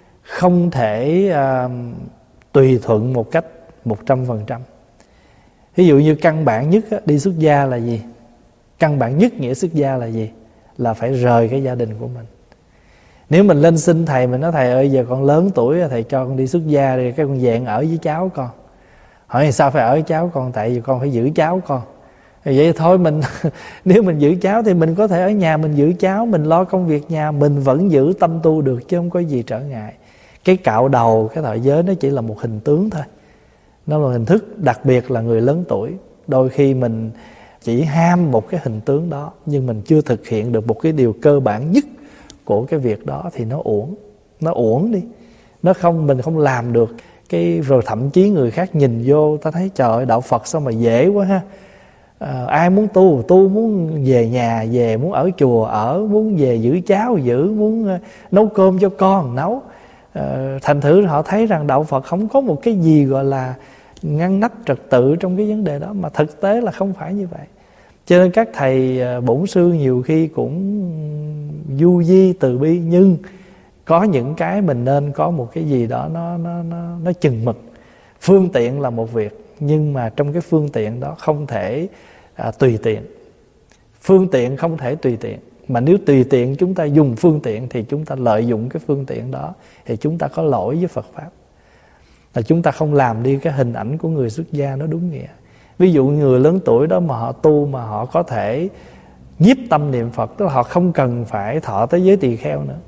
không thể tùy thuận một cách 100%, Ví dụ như căn bản nhất á, đi xuất gia là gì? Căn bản nhất nghĩa xuất gia là gì? Là phải rời cái gia đình của mình. Nếu mình lên xin thầy, mình nói thầy ơi giờ con lớn tuổi rồi, thầy cho con đi xuất gia đi, cái con vẹn ở với cháu con. Hỏi sao phải ở với cháu con? Tại vì con phải giữ cháu con. Vậy thôi mình nếu mình giữ cháu thì mình có thể ở nhà mình giữ cháu, mình lo công việc nhà, mình vẫn giữ tâm tu được chứ không có gì trở ngại. Cái cạo đầu, cái thọ giới nó chỉ là một hình tướng thôi, nó là hình thức. Đặc biệt là người lớn tuổi, đôi khi mình chỉ ham một cái hình tướng đó, nhưng mình chưa thực hiện được một cái điều cơ bản nhất của cái việc đó thì nó uổng đi. Mình không làm được cái, rồi thậm chí người khác nhìn vô ta thấy trời ơi, đạo Phật sao mà dễ quá ha. Ai muốn tu, muốn về nhà về, muốn ở chùa ở, muốn về giữ cháu giữ, muốn nấu cơm cho con nấu. Thành thử họ thấy rằng đạo Phật không có một cái gì gọi là ngăn nắp trật tự trong cái vấn đề đó, mà thực tế là không phải như vậy. Cho nên các thầy bổn sư nhiều khi cũng du di từ bi, nhưng có những cái mình nên có một cái gì đó nó chừng mực. Phương tiện là một việc, nhưng mà trong cái phương tiện đó không thể tùy tiện. Phương tiện không thể tùy tiện, mà nếu tùy tiện chúng ta dùng phương tiện thì chúng ta lợi dụng cái phương tiện đó, thì chúng ta có lỗi với Phật Pháp, là chúng ta không làm đi cái hình ảnh của người xuất gia nó đúng nghĩa. Ví dụ người lớn tuổi đó mà họ tu mà họ có thể nhiếp tâm niệm Phật, tức là họ không cần phải thọ tới giới tỳ kheo nữa,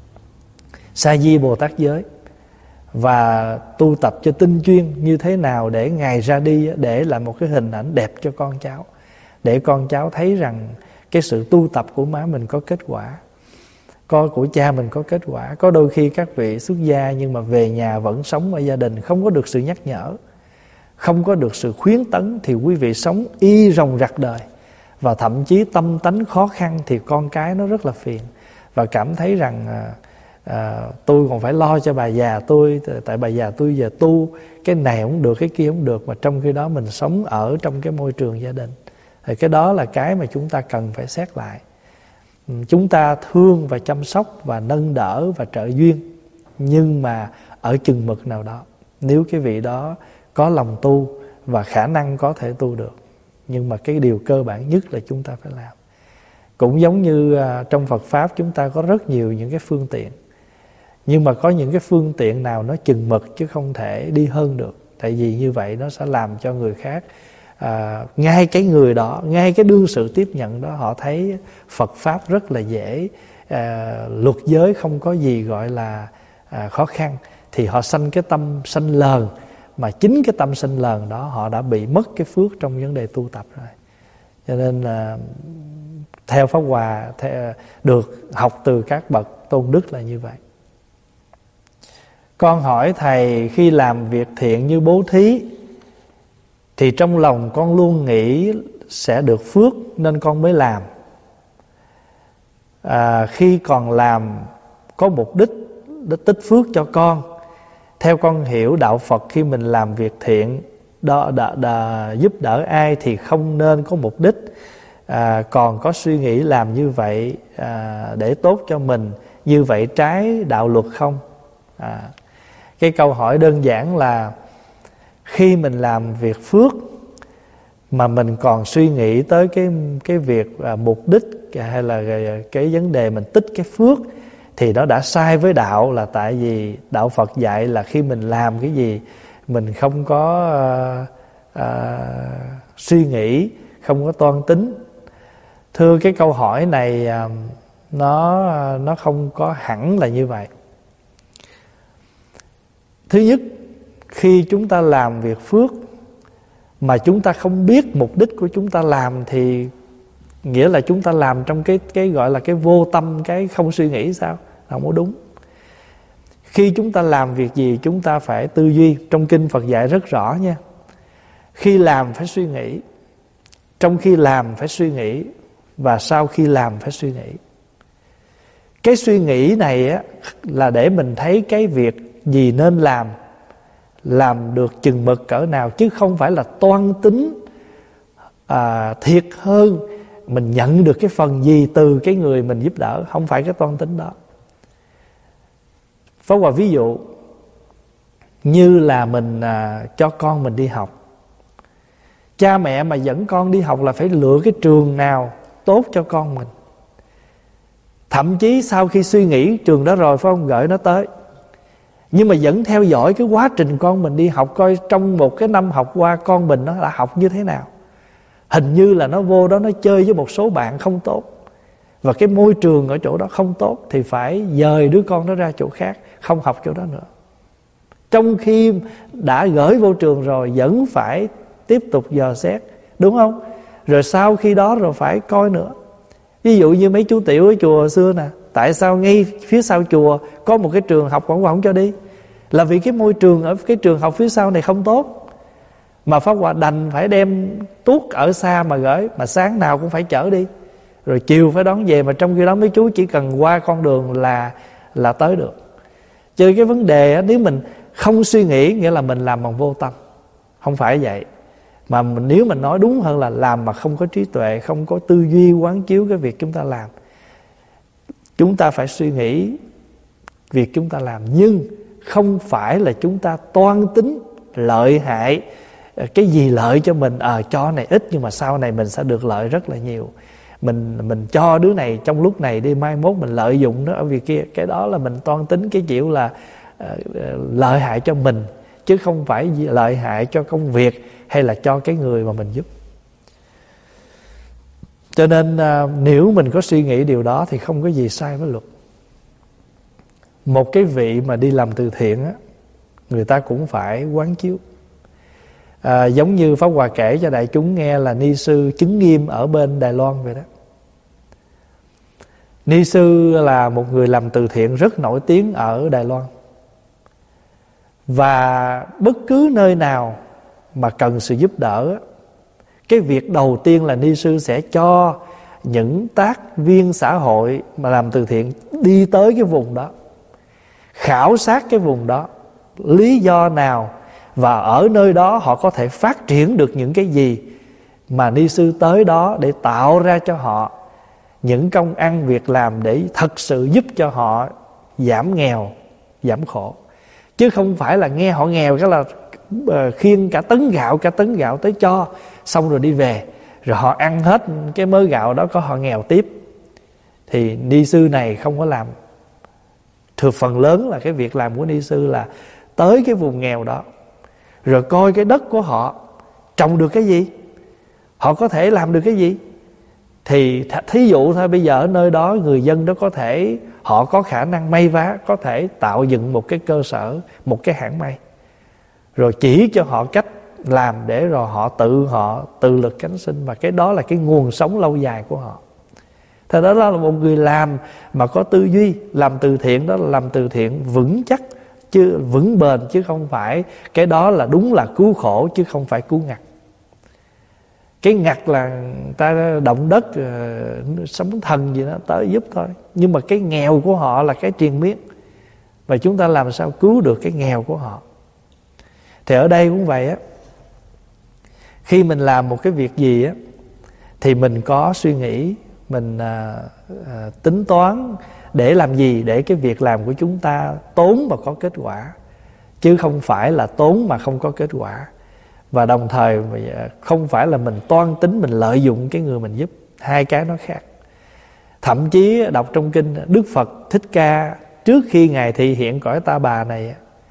sa di Bồ Tát giới, và tu tập cho tinh chuyên như thế nào để ngày ra đi để lại một cái hình ảnh đẹp cho con cháu, để con cháu thấy rằng cái sự tu tập của má mình có kết quả, của cha mình có kết quả. Có đôi khi các vị xuất gia nhưng mà về nhà vẫn sống ở gia đình, không có được sự nhắc nhở, không có được sự khuyến tấn, thì quý vị sống y ròng rạc đời, và thậm chí tâm tánh khó khăn thì con cái nó rất là phiền, và cảm thấy rằng tôi còn phải lo cho bà già tôi, tại bà già tôi giờ tu cái này không được, cái kia không được, mà trong khi đó mình sống ở trong cái môi trường gia đình. Thì cái đó là cái mà chúng ta cần phải xét lại. Chúng ta thương và chăm sóc và nâng đỡ và trợ duyên, nhưng mà ở chừng mực nào đó. Nếu cái vị đó có lòng tu và khả năng có thể tu được, nhưng mà cái điều cơ bản nhất là chúng ta phải làm. Cũng giống như trong Phật Pháp chúng ta có rất nhiều những cái phương tiện, nhưng mà có những cái phương tiện nào nó chừng mực chứ không thể đi hơn được. Tại vì như vậy nó sẽ làm cho người khác, ngay cái người đó, ngay cái đương sự tiếp nhận đó, họ thấy Phật Pháp rất là dễ, luật giới không có gì gọi là khó khăn, thì họ sanh cái tâm sanh lờn, mà chính cái tâm sanh lờn đó họ đã bị mất cái phước trong vấn đề tu tập rồi. Cho nên là theo Pháp Hòa được học từ các bậc tôn đức là như vậy. Con hỏi thầy, khi làm việc thiện như bố thí thì trong lòng con luôn nghĩ sẽ được phước nên con mới làm. Khi còn làm có mục đích để tích phước cho con. Theo con hiểu đạo Phật, khi mình làm việc thiện giúp đỡ ai thì không nên có mục đích, còn có suy nghĩ làm như vậy để tốt cho mình, như vậy trái đạo luật không? Cái câu hỏi đơn giản là khi mình làm việc phước mà mình còn suy nghĩ tới cái việc mục đích hay là cái vấn đề mình tích cái phước, thì nó đã sai với đạo. Là tại vì đạo Phật dạy là khi mình làm cái gì mình không có suy nghĩ, không có toan tính. Thưa, cái câu hỏi này nó không có hẳn là như vậy. Thứ nhất, khi chúng ta làm việc phước mà chúng ta không biết mục đích của chúng ta làm, thì nghĩa là chúng ta làm trong cái gọi là cái vô tâm, cái không suy nghĩ sao? Không có đúng. Khi chúng ta làm việc gì chúng ta phải tư duy. Trong kinh Phật dạy rất rõ nha. Khi làm phải suy nghĩ, trong khi làm phải suy nghĩ, và sau khi làm phải suy nghĩ. Cái suy nghĩ này á, là để mình thấy cái việc gì nên làm được chừng mực cỡ nào, chứ không phải là toan tính thiệt hơn mình nhận được cái phần gì từ cái người mình giúp đỡ. Không phải cái toan tính đó. Pháp Hòa ví dụ như là mình cho con mình đi học, Cha mẹ mà dẫn con đi học là phải lựa cái trường nào tốt cho con mình. Thậm chí sau khi suy nghĩ trường đó rồi phải không, gửi nó tới, nhưng mà vẫn theo dõi cái quá trình con mình đi học, coi trong một cái năm học qua con mình nó đã học như thế nào. Hình như là nó vô đó nó chơi với một số bạn không tốt, và cái môi trường ở chỗ đó không tốt, thì phải dời đứa con đó ra chỗ khác, không học chỗ đó nữa. Trong khi đã gửi vô trường rồi vẫn phải tiếp tục dò xét, đúng không? Rồi sau khi đó rồi phải coi nữa. Ví dụ như mấy chú tiểu ở chùa hồi xưa nè, tại sao ngay phía sau chùa có một cái trường học còn không cho đi? Là vì cái môi trường ở cái trường học phía sau này không tốt, mà Pháp Hòa đành phải đem tuốt ở xa mà gửi, mà sáng nào cũng phải chở đi, rồi chiều phải đón về. Mà trong khi đó mấy chú chỉ cần qua con đường là tới được. Chứ cái vấn đề nếu mình không suy nghĩ nghĩa là mình làm bằng vô tâm. Không phải vậy. Mà nếu mình nói đúng hơn là làm mà không có trí tuệ, không có tư duy quán chiếu cái việc chúng ta làm. Chúng ta phải suy nghĩ việc chúng ta làm, nhưng không phải là chúng ta toan tính lợi hại, cái gì lợi cho mình, cho này ít nhưng mà sau này mình sẽ được lợi rất là nhiều. Mình cho đứa này trong lúc này đi, mai mốt mình lợi dụng nó ở việc kia. Cái đó là mình toan tính cái kiểu là lợi hại cho mình, chứ không phải lợi hại cho công việc hay là cho cái người mà mình giúp. Cho nên nếu mình có suy nghĩ điều đó thì không có gì sai với luật. Một cái vị mà đi làm từ thiện á, người ta cũng phải quán chiếu. Giống như Pháp Hòa kể cho đại chúng nghe là Ni sư Chứng Nghiêm ở bên Đài Loan vậy đó. Ni sư là một người làm từ thiện rất nổi tiếng ở Đài Loan. Và bất cứ nơi nào mà cần sự giúp đỡ, cái việc đầu tiên là Ni sư sẽ cho những tác viên xã hội mà làm từ thiện đi tới cái vùng đó, khảo sát cái vùng đó, lý do nào và ở nơi đó họ có thể phát triển được những cái gì, mà Ni sư tới đó để tạo ra cho họ những công ăn việc làm để thật sự giúp cho họ giảm nghèo, giảm khổ. Chứ không phải là nghe họ nghèo cái là khiêng cả tấn gạo tới cho, xong rồi đi về, rồi họ ăn hết cái mớ gạo đó, có họ nghèo tiếp. Thì Ni sư này không có làm. Thường phần lớn là cái việc làm của Ni sư là tới cái vùng nghèo đó, rồi coi cái đất của họ trồng được cái gì, họ có thể làm được cái gì. Thì thí dụ thôi, bây giờ ở nơi đó người dân đó có thể, họ có khả năng may vá, có thể tạo dựng một cái cơ sở, một cái hãng may, rồi chỉ cho họ cách làm để rồi họ tự lực cánh sinh. Và cái đó là cái nguồn sống lâu dài của họ. Thế đó là một người làm mà có tư duy. Làm từ thiện đó là làm từ thiện vững chắc, chứ vững bền, chứ không phải cái đó là đúng là cứu khổ, chứ không phải cứu ngặt. Cái ngặt là ta động đất, sóng thần gì đó tới giúp thôi. Nhưng mà cái nghèo của họ là cái triền miên, và chúng ta làm sao cứu được cái nghèo của họ. Thì ở đây cũng vậy á. Khi mình làm một cái việc gì á, thì mình có suy nghĩ, mình tính toán để làm gì, để cái việc làm của chúng ta tốn và có kết quả, chứ không phải là tốn mà không có kết quả. Và đồng thời không phải là mình toan tính mình lợi dụng cái người mình giúp. Hai cái nó khác. Thậm chí đọc trong kinh, Đức Phật Thích Ca trước khi Ngài thị hiện cõi Ta Bà này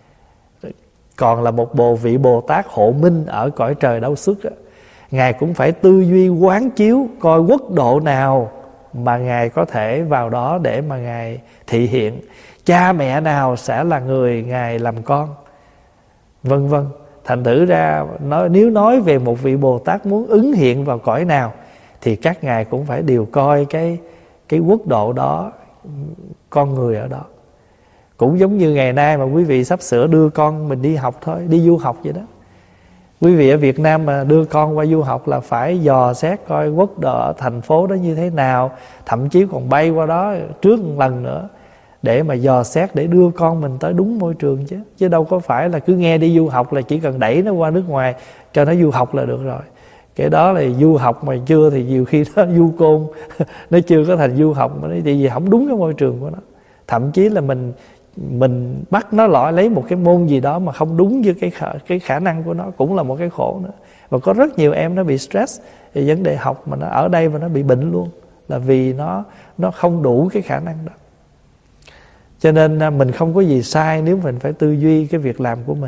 còn là một vị Bồ Tát hộ minh ở cõi trời Đâu Xuất, Ngài cũng phải tư duy quán chiếu coi quốc độ nào mà Ngài có thể vào đó để mà Ngài thị hiện, cha mẹ nào sẽ là người Ngài làm con, vân vân. Thành thử ra nếu nói về một vị Bồ Tát muốn ứng hiện vào cõi nào, thì các ngài cũng phải đều coi cái quốc độ đó, con người ở đó. Cũng giống như ngày nay mà quý vị sắp sửa đưa con mình đi học thôi, đi du học vậy đó. Quý vị ở Việt Nam mà đưa con qua du học là phải dò xét coi quốc độ ở thành phố đó như thế nào, thậm chí còn bay qua đó trước một lần nữa để mà dò xét, để đưa con mình tới đúng môi trường chứ đâu có phải là cứ nghe đi du học là chỉ cần đẩy nó qua nước ngoài cho nó du học là được rồi. Cái đó là du học mà chưa thì nhiều khi nó du côn nó chưa có thành du học, mà nó thì gì không đúng cái môi trường của nó. Thậm chí là mình mình bắt nó lấy một cái môn gì đó mà không đúng với cái khả năng của nó, cũng là một cái khổ nữa. Và có rất nhiều em nó bị stress về vấn đề học, mà nó ở đây mà nó bị bệnh luôn, là vì nó không đủ cái khả năng đó. Cho nên mình không có gì sai nếu mình phải tư duy cái việc làm của mình.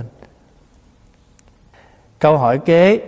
Câu hỏi kế: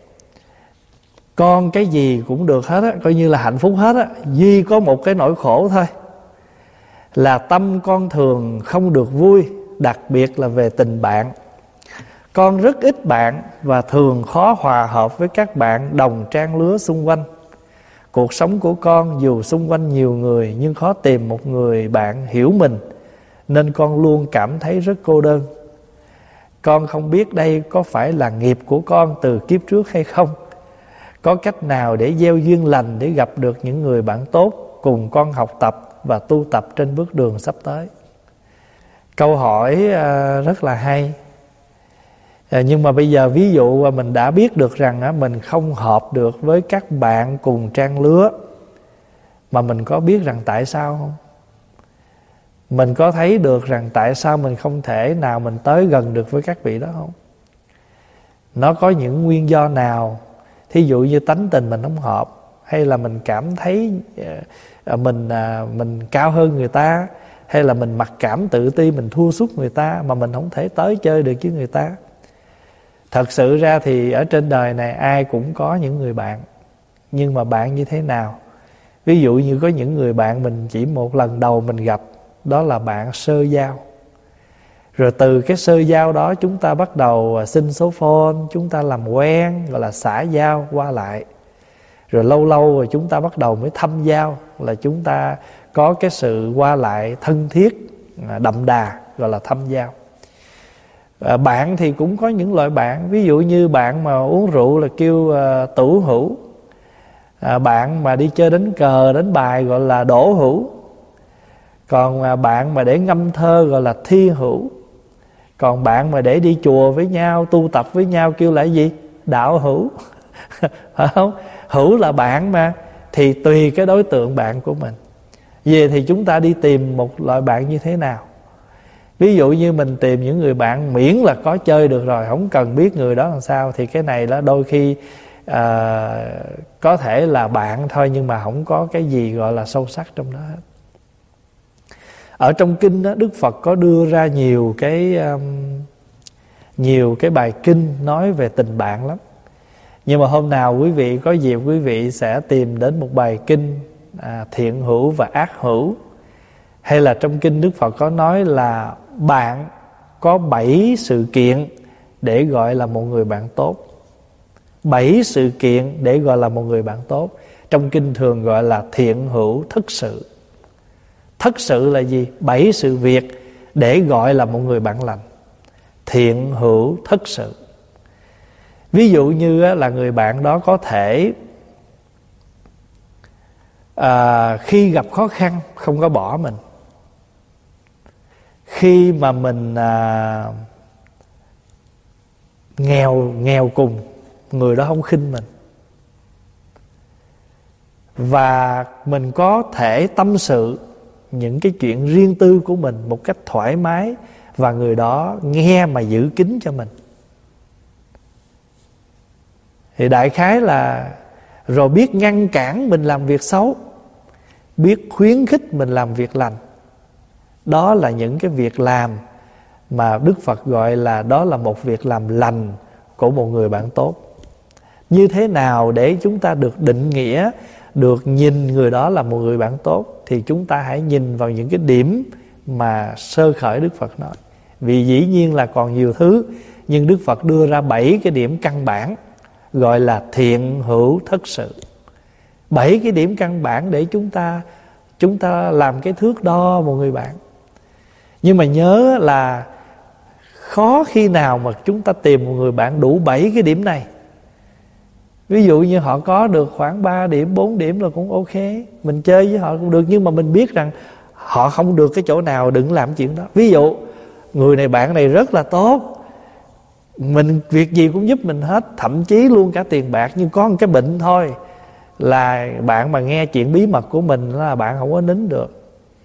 con cái gì cũng được hết á, coi như là hạnh phúc hết á, duy có một cái nỗi khổ thôi, là tâm con thường không được vui, đặc biệt là về tình bạn. Con rất ít bạn và thường khó hòa hợp với các bạn đồng trang lứa xung quanh. Cuộc sống của con dù xung quanh nhiều người nhưng khó tìm một người bạn hiểu mình, nên con luôn cảm thấy rất cô đơn. Con không biết đây có phải là nghiệp của con từ kiếp trước hay không. Có cách nào để gieo duyên lành để gặp được những người bạn tốt cùng con học tập và tu tập trên bước đường sắp tới? Câu hỏi rất là hay. Nhưng mà bây giờ ví dụ mình đã biết được rằng mình không hợp được với các bạn cùng trang lứa, mà mình có biết rằng tại sao không? Mình có thấy được rằng tại sao mình không thể nào mình tới gần được với các vị đó không? Nó có những nguyên do nào? Thí dụ như tánh tình mình không hợp, hay là mình cảm thấy mình cao hơn người ta, hay là mình mặc cảm tự ti, mình thua sút người ta mà mình không thể tới chơi được với người ta. Thật sự ra thì ở trên đời này ai cũng có những người bạn, nhưng mà bạn như thế nào? Ví dụ như có những người bạn mình chỉ một lần đầu mình gặp, đó là bạn sơ giao. Rồi từ cái sơ giao đó chúng ta bắt đầu xin số phone, chúng ta làm quen, gọi là xã giao qua lại. Rồi lâu lâu rồi chúng ta bắt đầu mới thâm giao, là chúng ta có cái sự qua lại thân thiết, đậm đà, gọi là thâm giao. Bạn thì cũng có những loại bạn. Ví dụ như bạn mà uống rượu là kêu tửu hữu, bạn mà đi chơi đánh cờ đánh bài gọi là đổ hữu, còn bạn mà để ngâm thơ gọi là thi hữu, còn bạn mà để đi chùa với nhau tu tập với nhau kêu là gì? Đạo hữu. Phải không? Hữu là bạn mà, thì tùy cái đối tượng bạn của mình. Về thì chúng ta đi tìm một loại bạn như thế nào? Ví dụ như mình tìm những người bạn miễn là có chơi được rồi, không cần biết người đó làm sao, thì cái này đó đôi khi có thể là bạn thôi, nhưng mà không có cái gì gọi là sâu sắc trong đó hết. Ở trong kinh đó, Đức Phật có đưa ra nhiều cái bài kinh nói về tình bạn lắm. Nhưng mà hôm nào quý vị có dịp, quý vị sẽ tìm đến một bài kinh thiện hữu và ác hữu. Hay là trong kinh Đức Phật có nói là bạn có 7 sự kiện để gọi là một người bạn tốt. 7 sự kiện để gọi là một người bạn tốt. Trong kinh thường gọi là thiện hữu thất sự. Thất sự là gì? 7 sự việc để gọi là một người bạn lành. Thiện hữu thất sự. Ví dụ như là người bạn đó có thể khi gặp khó khăn không có bỏ mình. Khi mà mình nghèo cùng, người đó không khinh mình. Và mình có thể tâm sự những cái chuyện riêng tư của mình một cách thoải mái, và người đó nghe mà giữ kín cho mình. Thì đại khái là rồi biết ngăn cản mình làm việc xấu, biết khuyến khích mình làm việc lành. Đó là những cái việc làm mà Đức Phật gọi là đó là một việc làm lành của một người bạn tốt. Như thế nào để chúng ta được định nghĩa, được nhìn người đó là một người bạn tốt, thì chúng ta hãy nhìn vào những cái điểm mà sơ khởi Đức Phật nói. Vì dĩ nhiên là còn nhiều thứ, nhưng Đức Phật đưa ra 7 cái điểm căn bản gọi là thiện hữu thất sự. 7 cái điểm căn bản để chúng ta làm cái thước đo một người bạn. Nhưng mà nhớ là khó khi nào mà chúng ta tìm một người bạn đủ 7 cái điểm này. Ví dụ như họ có được khoảng 3 điểm, 4 điểm là cũng ok, mình chơi với họ cũng được. Nhưng mà mình biết rằng họ không được cái chỗ nào, đừng làm chuyện đó. Ví dụ người này, bạn này rất là tốt, mình việc gì cũng giúp mình hết, thậm chí luôn cả tiền bạc, nhưng có một cái bệnh thôi, là bạn mà nghe chuyện bí mật của mình là bạn không có nín được.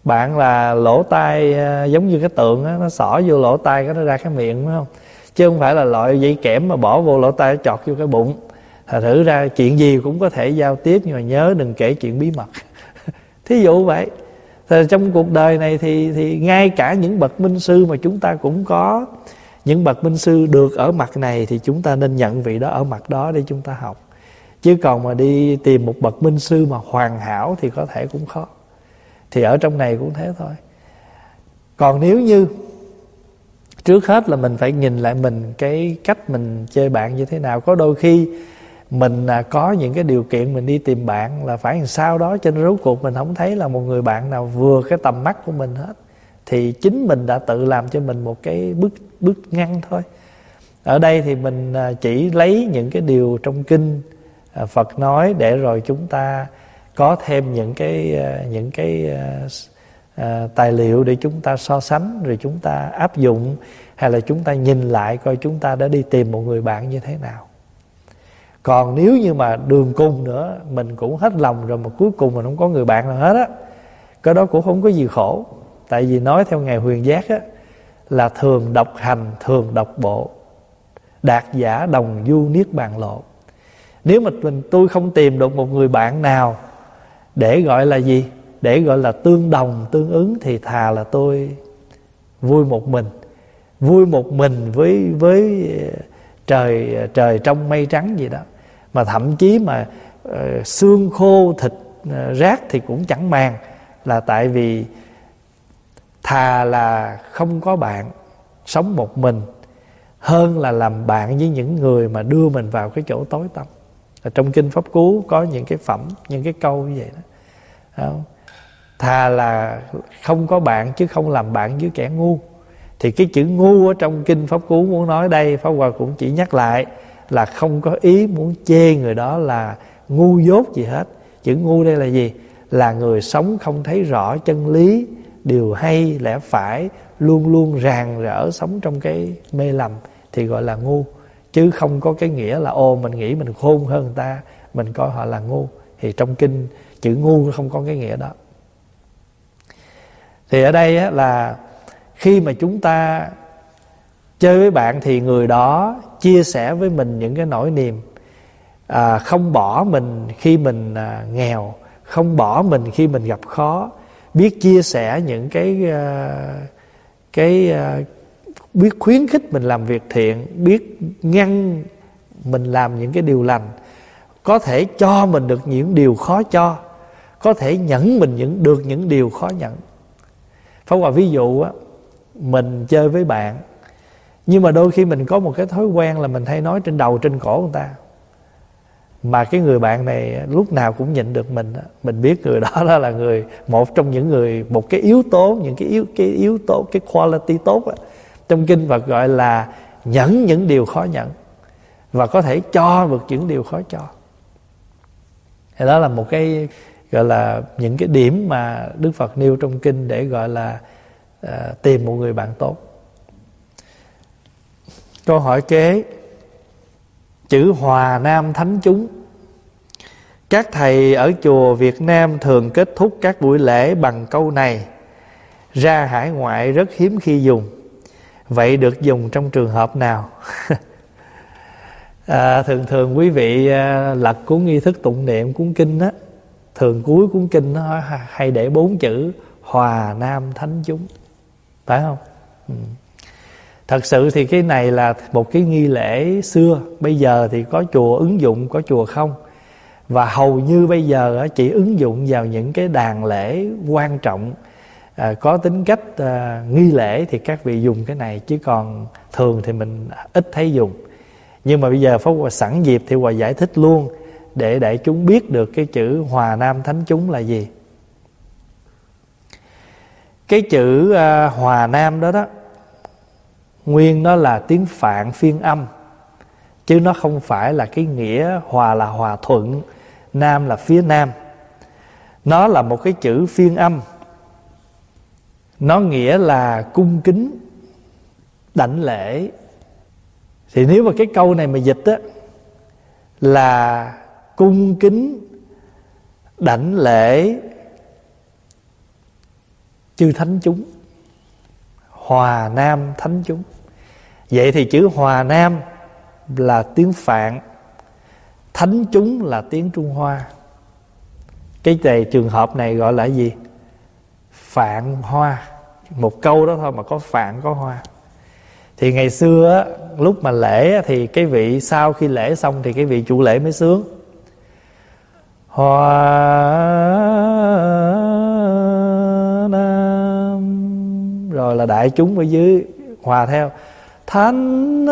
Bạn là lỗ tai giống như cái tượng á, nó xỏ vô lỗ tai cái nó ra cái miệng, phải không? Chứ không phải là loại dây kẽm mà bỏ vô lỗ tai chọt vô cái bụng. Thử ra chuyện gì cũng có thể giao tiếp, nhưng mà nhớ đừng kể chuyện bí mật. Thí dụ vậy. Thì trong cuộc đời này thì ngay cả những bậc minh sư mà chúng ta cũng có, những bậc minh sư được ở mặt này thì chúng ta nên nhận vị đó ở mặt đó để chúng ta học. Chứ còn mà đi tìm một bậc minh sư mà hoàn hảo thì có thể cũng khó. Thì ở trong này cũng thế thôi. Còn nếu như trước hết là mình phải nhìn lại mình, cái cách mình chơi bạn như thế nào. Có đôi khi mình có những cái điều kiện mình đi tìm bạn là phải làm sao đó, cho nên rốt cuộc mình không thấy là một người bạn nào vừa cái tầm mắt của mình hết. Thì chính mình đã tự làm cho mình một cái bức ngăn thôi. Ở đây thì mình chỉ lấy những cái điều trong kinh Phật nói để rồi chúng ta có thêm những cái tài liệu để chúng ta so sánh, rồi chúng ta áp dụng, hay là chúng ta nhìn lại coi chúng ta đã đi tìm một người bạn như thế nào. Còn nếu như mà đường cùng nữa mình cũng hết lòng rồi mà cuối cùng mình không có người bạn nào hết á, cái đó cũng không có gì khổ. Tại vì nói theo Ngài Huyền Giác á, là thường độc hành thường độc bộ, đạt giả đồng du niết bàn lộ. Nếu mà tôi không tìm được một người bạn nào để gọi là gì, để gọi là tương đồng tương ứng, thì thà là tôi vui một mình. Vui một mình với trời trong mây trắng gì đó. Mà thậm chí mà xương khô thịt rác thì cũng chẳng màng. Là tại vì thà là không có bạn, sống một mình, hơn là làm bạn với những người mà đưa mình vào cái chỗ tối tăm. Trong kinh Pháp Cú có những cái phẩm, những cái câu như vậy đó. Không? Thà là không có bạn chứ không làm bạn với kẻ ngu. Thì cái chữ ngu ở trong kinh Pháp Cú muốn nói đây, Pháp Hòa cũng chỉ nhắc lại là không có ý muốn chê người đó là ngu dốt gì hết. Chữ ngu đây là gì? Là người sống không thấy rõ chân lý, điều hay, lẽ phải, luôn luôn ràng rỡ sống trong cái mê lầm thì gọi là ngu. Chứ không có cái nghĩa là mình nghĩ mình khôn hơn người ta, mình coi họ là ngu. Thì trong kinh chữ ngu không có cái nghĩa đó. Thì ở đây á, là khi mà chúng ta chơi với bạn thì người đó chia sẻ với mình những cái nỗi niềm, không bỏ mình khi mình nghèo, không bỏ mình khi mình gặp khó, biết chia sẻ những biết khuyến khích mình làm việc thiện, biết ngăn mình làm những cái điều lành, có thể cho mình được những điều khó cho, có thể nhẫn mình được những điều khó nhẫn. Pháp Hòa ví dụ á, mình chơi với bạn, nhưng mà đôi khi mình có một cái thói quen là mình hay nói trên đầu trên cổ người ta, mà cái người bạn này lúc nào cũng nhịn được mình. Mình biết người đó là người, một trong những người, một cái yếu tố, những cái yếu tố, cái quality tốt á, trong kinh Phật gọi là nhẫn những điều khó nhẫn, và có thể cho được những điều khó cho. Thì đó là một cái gọi là những cái điểm mà Đức Phật nêu trong kinh để gọi là tìm một người bạn tốt. Câu hỏi kế, chữ Hòa Nam Thánh Chúng. Các thầy ở chùa Việt Nam thường kết thúc các buổi lễ bằng câu này: ra hải ngoại rất hiếm khi dùng. Vậy được dùng trong trường hợp nào? Thường quý vị lật cuốn nghi thức tụng niệm cuốn kinh á, thường cuối cuốn kinh nó hay để 4 chữ Hòa Nam Thánh Chúng, phải không? Thật sự thì cái này là một cái nghi lễ xưa. Bây giờ thì có chùa ứng dụng, có chùa không. Và hầu như bây giờ chỉ ứng dụng vào những cái đàn lễ quan trọng, có tính cách nghi lễ thì các vị dùng cái này. Chứ còn thường thì mình ít thấy dùng. Nhưng mà bây giờ Pháp Hòa sẵn dịp thì Hòa giải thích luôn, để đại chúng biết được cái chữ Hòa Nam Thánh Chúng là gì. Cái chữ Hòa Nam đó đó, nguyên nó là tiếng Phạn phiên âm, chứ nó không phải là cái nghĩa hòa là hòa thuận, nam là phía nam. Nó là một cái chữ phiên âm, nó nghĩa là cung kính, đảnh lễ. Thì nếu mà cái câu này mà dịch á, là cung kính, đảnh lễ, chư thánh chúng, Hòa Nam thánh chúng. Vậy thì chữ Hòa Nam là tiếng Phạn, thánh chúng là tiếng Trung Hoa. Cái này, trường hợp này gọi là gì? Phạn Hoa. Một câu đó thôi mà có Phạn có Hoa. Thì ngày xưa á, lúc mà lễ á, thì cái vị sau khi lễ xong thì cái vị chủ lễ mới sướng Hòa Nam, rồi là đại chúng ở dưới hòa theo thánh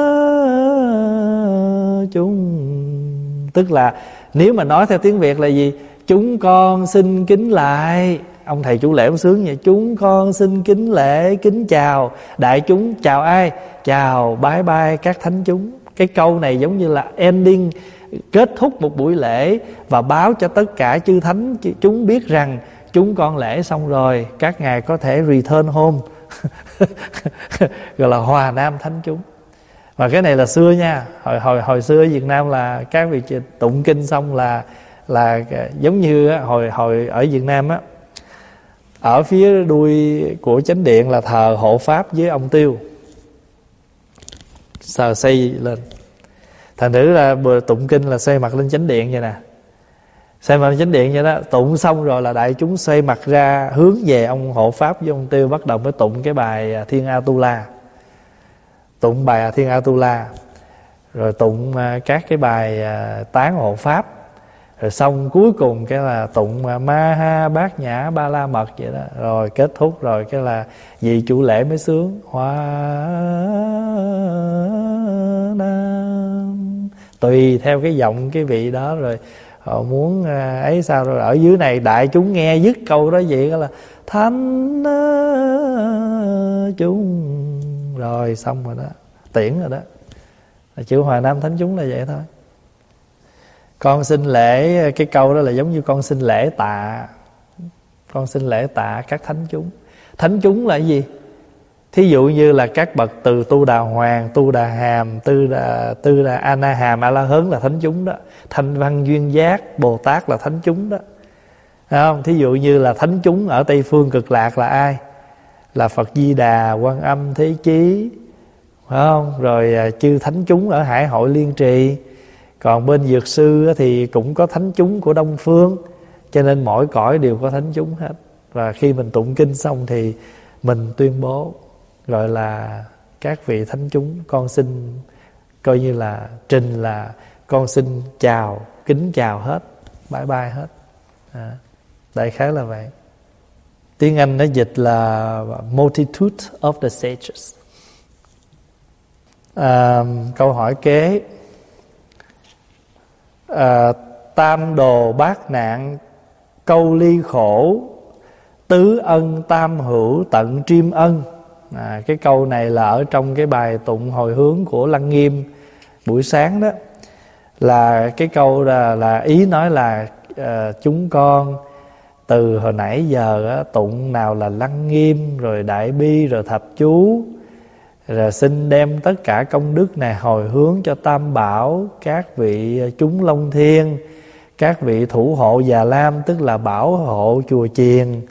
chúng. Tức là nếu mà nói theo tiếng Việt là gì? Chúng con xin kính lại. Ông thầy chủ lễ ông sướng vậy. Chúng con xin kính lễ, kính chào đại chúng. Chào ai? Chào bye bye các thánh chúng. Cái câu này giống như là ending, kết thúc một buổi lễ và báo cho tất cả chư thánh chúng biết rằng chúng con lễ xong rồi, các ngài có thể return home. Gọi là Hòa Nam thánh chúng. Và cái này là xưa nha. Hồi xưa ở Việt Nam là các vị tụng kinh xong là giống như hồi ở Việt Nam á, ở phía đuôi của chánh điện là thờ hộ pháp với ông Tiêu, xây lên. Thành thử là bữa tụng kinh là xoay mặt lên chánh điện vậy nè. Xoay mặt lên chánh điện vậy đó. Tụng xong rồi là đại chúng xoay mặt ra hướng về ông hộ pháp với ông Tiêu, bắt đầu mới tụng cái bài Thiên Atula. Tụng bài Thiên Atula, rồi tụng các cái bài tán hộ pháp. Rồi xong cuối cùng cái là tụng Ma Ha Bát Nhã Ba La Mật vậy đó. Rồi kết thúc rồi cái là vị chủ lễ mới sướng Hòa Nam. Tùy theo cái giọng cái vị đó rồi họ muốn ấy sao. Rồi ở dưới này đại chúng nghe dứt câu đó vậy là thánh chúng. Rồi xong rồi đó, tiễn rồi đó. Chữ Hòa Nam thánh chúng là vậy thôi. Con xin lễ, cái câu đó là giống như con xin lễ tạ. Con xin lễ tạ các thánh chúng. Thánh chúng là cái gì? Thí dụ như là các bậc từ Tu Đà Hoàng, Tu Đà Hàm, Tư Đà A Na Hàm, A La Hớn là thánh chúng đó. Thanh Văn Duyên Giác, Bồ Tát là thánh chúng đó. Thấy không? Thí dụ như là thánh chúng ở Tây Phương Cực Lạc là ai? Là Phật Di Đà, Quan Âm, Thế Chí, phải không? Rồi chư thánh chúng ở Hải Hội Liên Trì. Còn bên Dược Sư thì cũng có thánh chúng của Đông Phương. Cho nên mỗi cõi đều có thánh chúng hết. Và khi mình tụng kinh xong thì mình tuyên bố, gọi là các vị thánh chúng, con xin coi như là trình là con xin chào, kính chào hết, bye bye hết. Đại khái là vậy. Tiếng Anh nó dịch là multitude of the sages. Câu hỏi kế. Tam đồ bát nạn câu ly khổ, tứ ân tam hữu tận triêm ân. Cái câu này là ở trong cái bài tụng hồi hướng của Lăng Nghiêm buổi sáng đó. Là cái câu là ý nói là chúng con từ hồi nãy giờ tụng nào là Lăng Nghiêm, rồi Đại Bi, rồi Thập Chú, rồi xin đem tất cả công đức này hồi hướng cho Tam Bảo, các vị chúng Long Thiên, các vị thủ hộ Già Lam, tức là bảo hộ chùa chiền,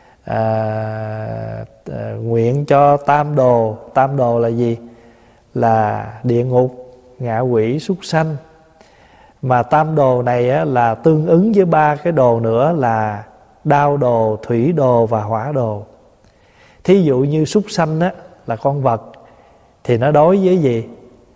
nguyện cho tam đồ. Tam đồ là gì? Là địa ngục, ngạ quỷ, súc sanh. Mà tam đồ này là tương ứng với ba cái đồ nữa là đao đồ, thủy đồ và hỏa đồ. Thí dụ như súc sanh là con vật, thì nó đối với gì?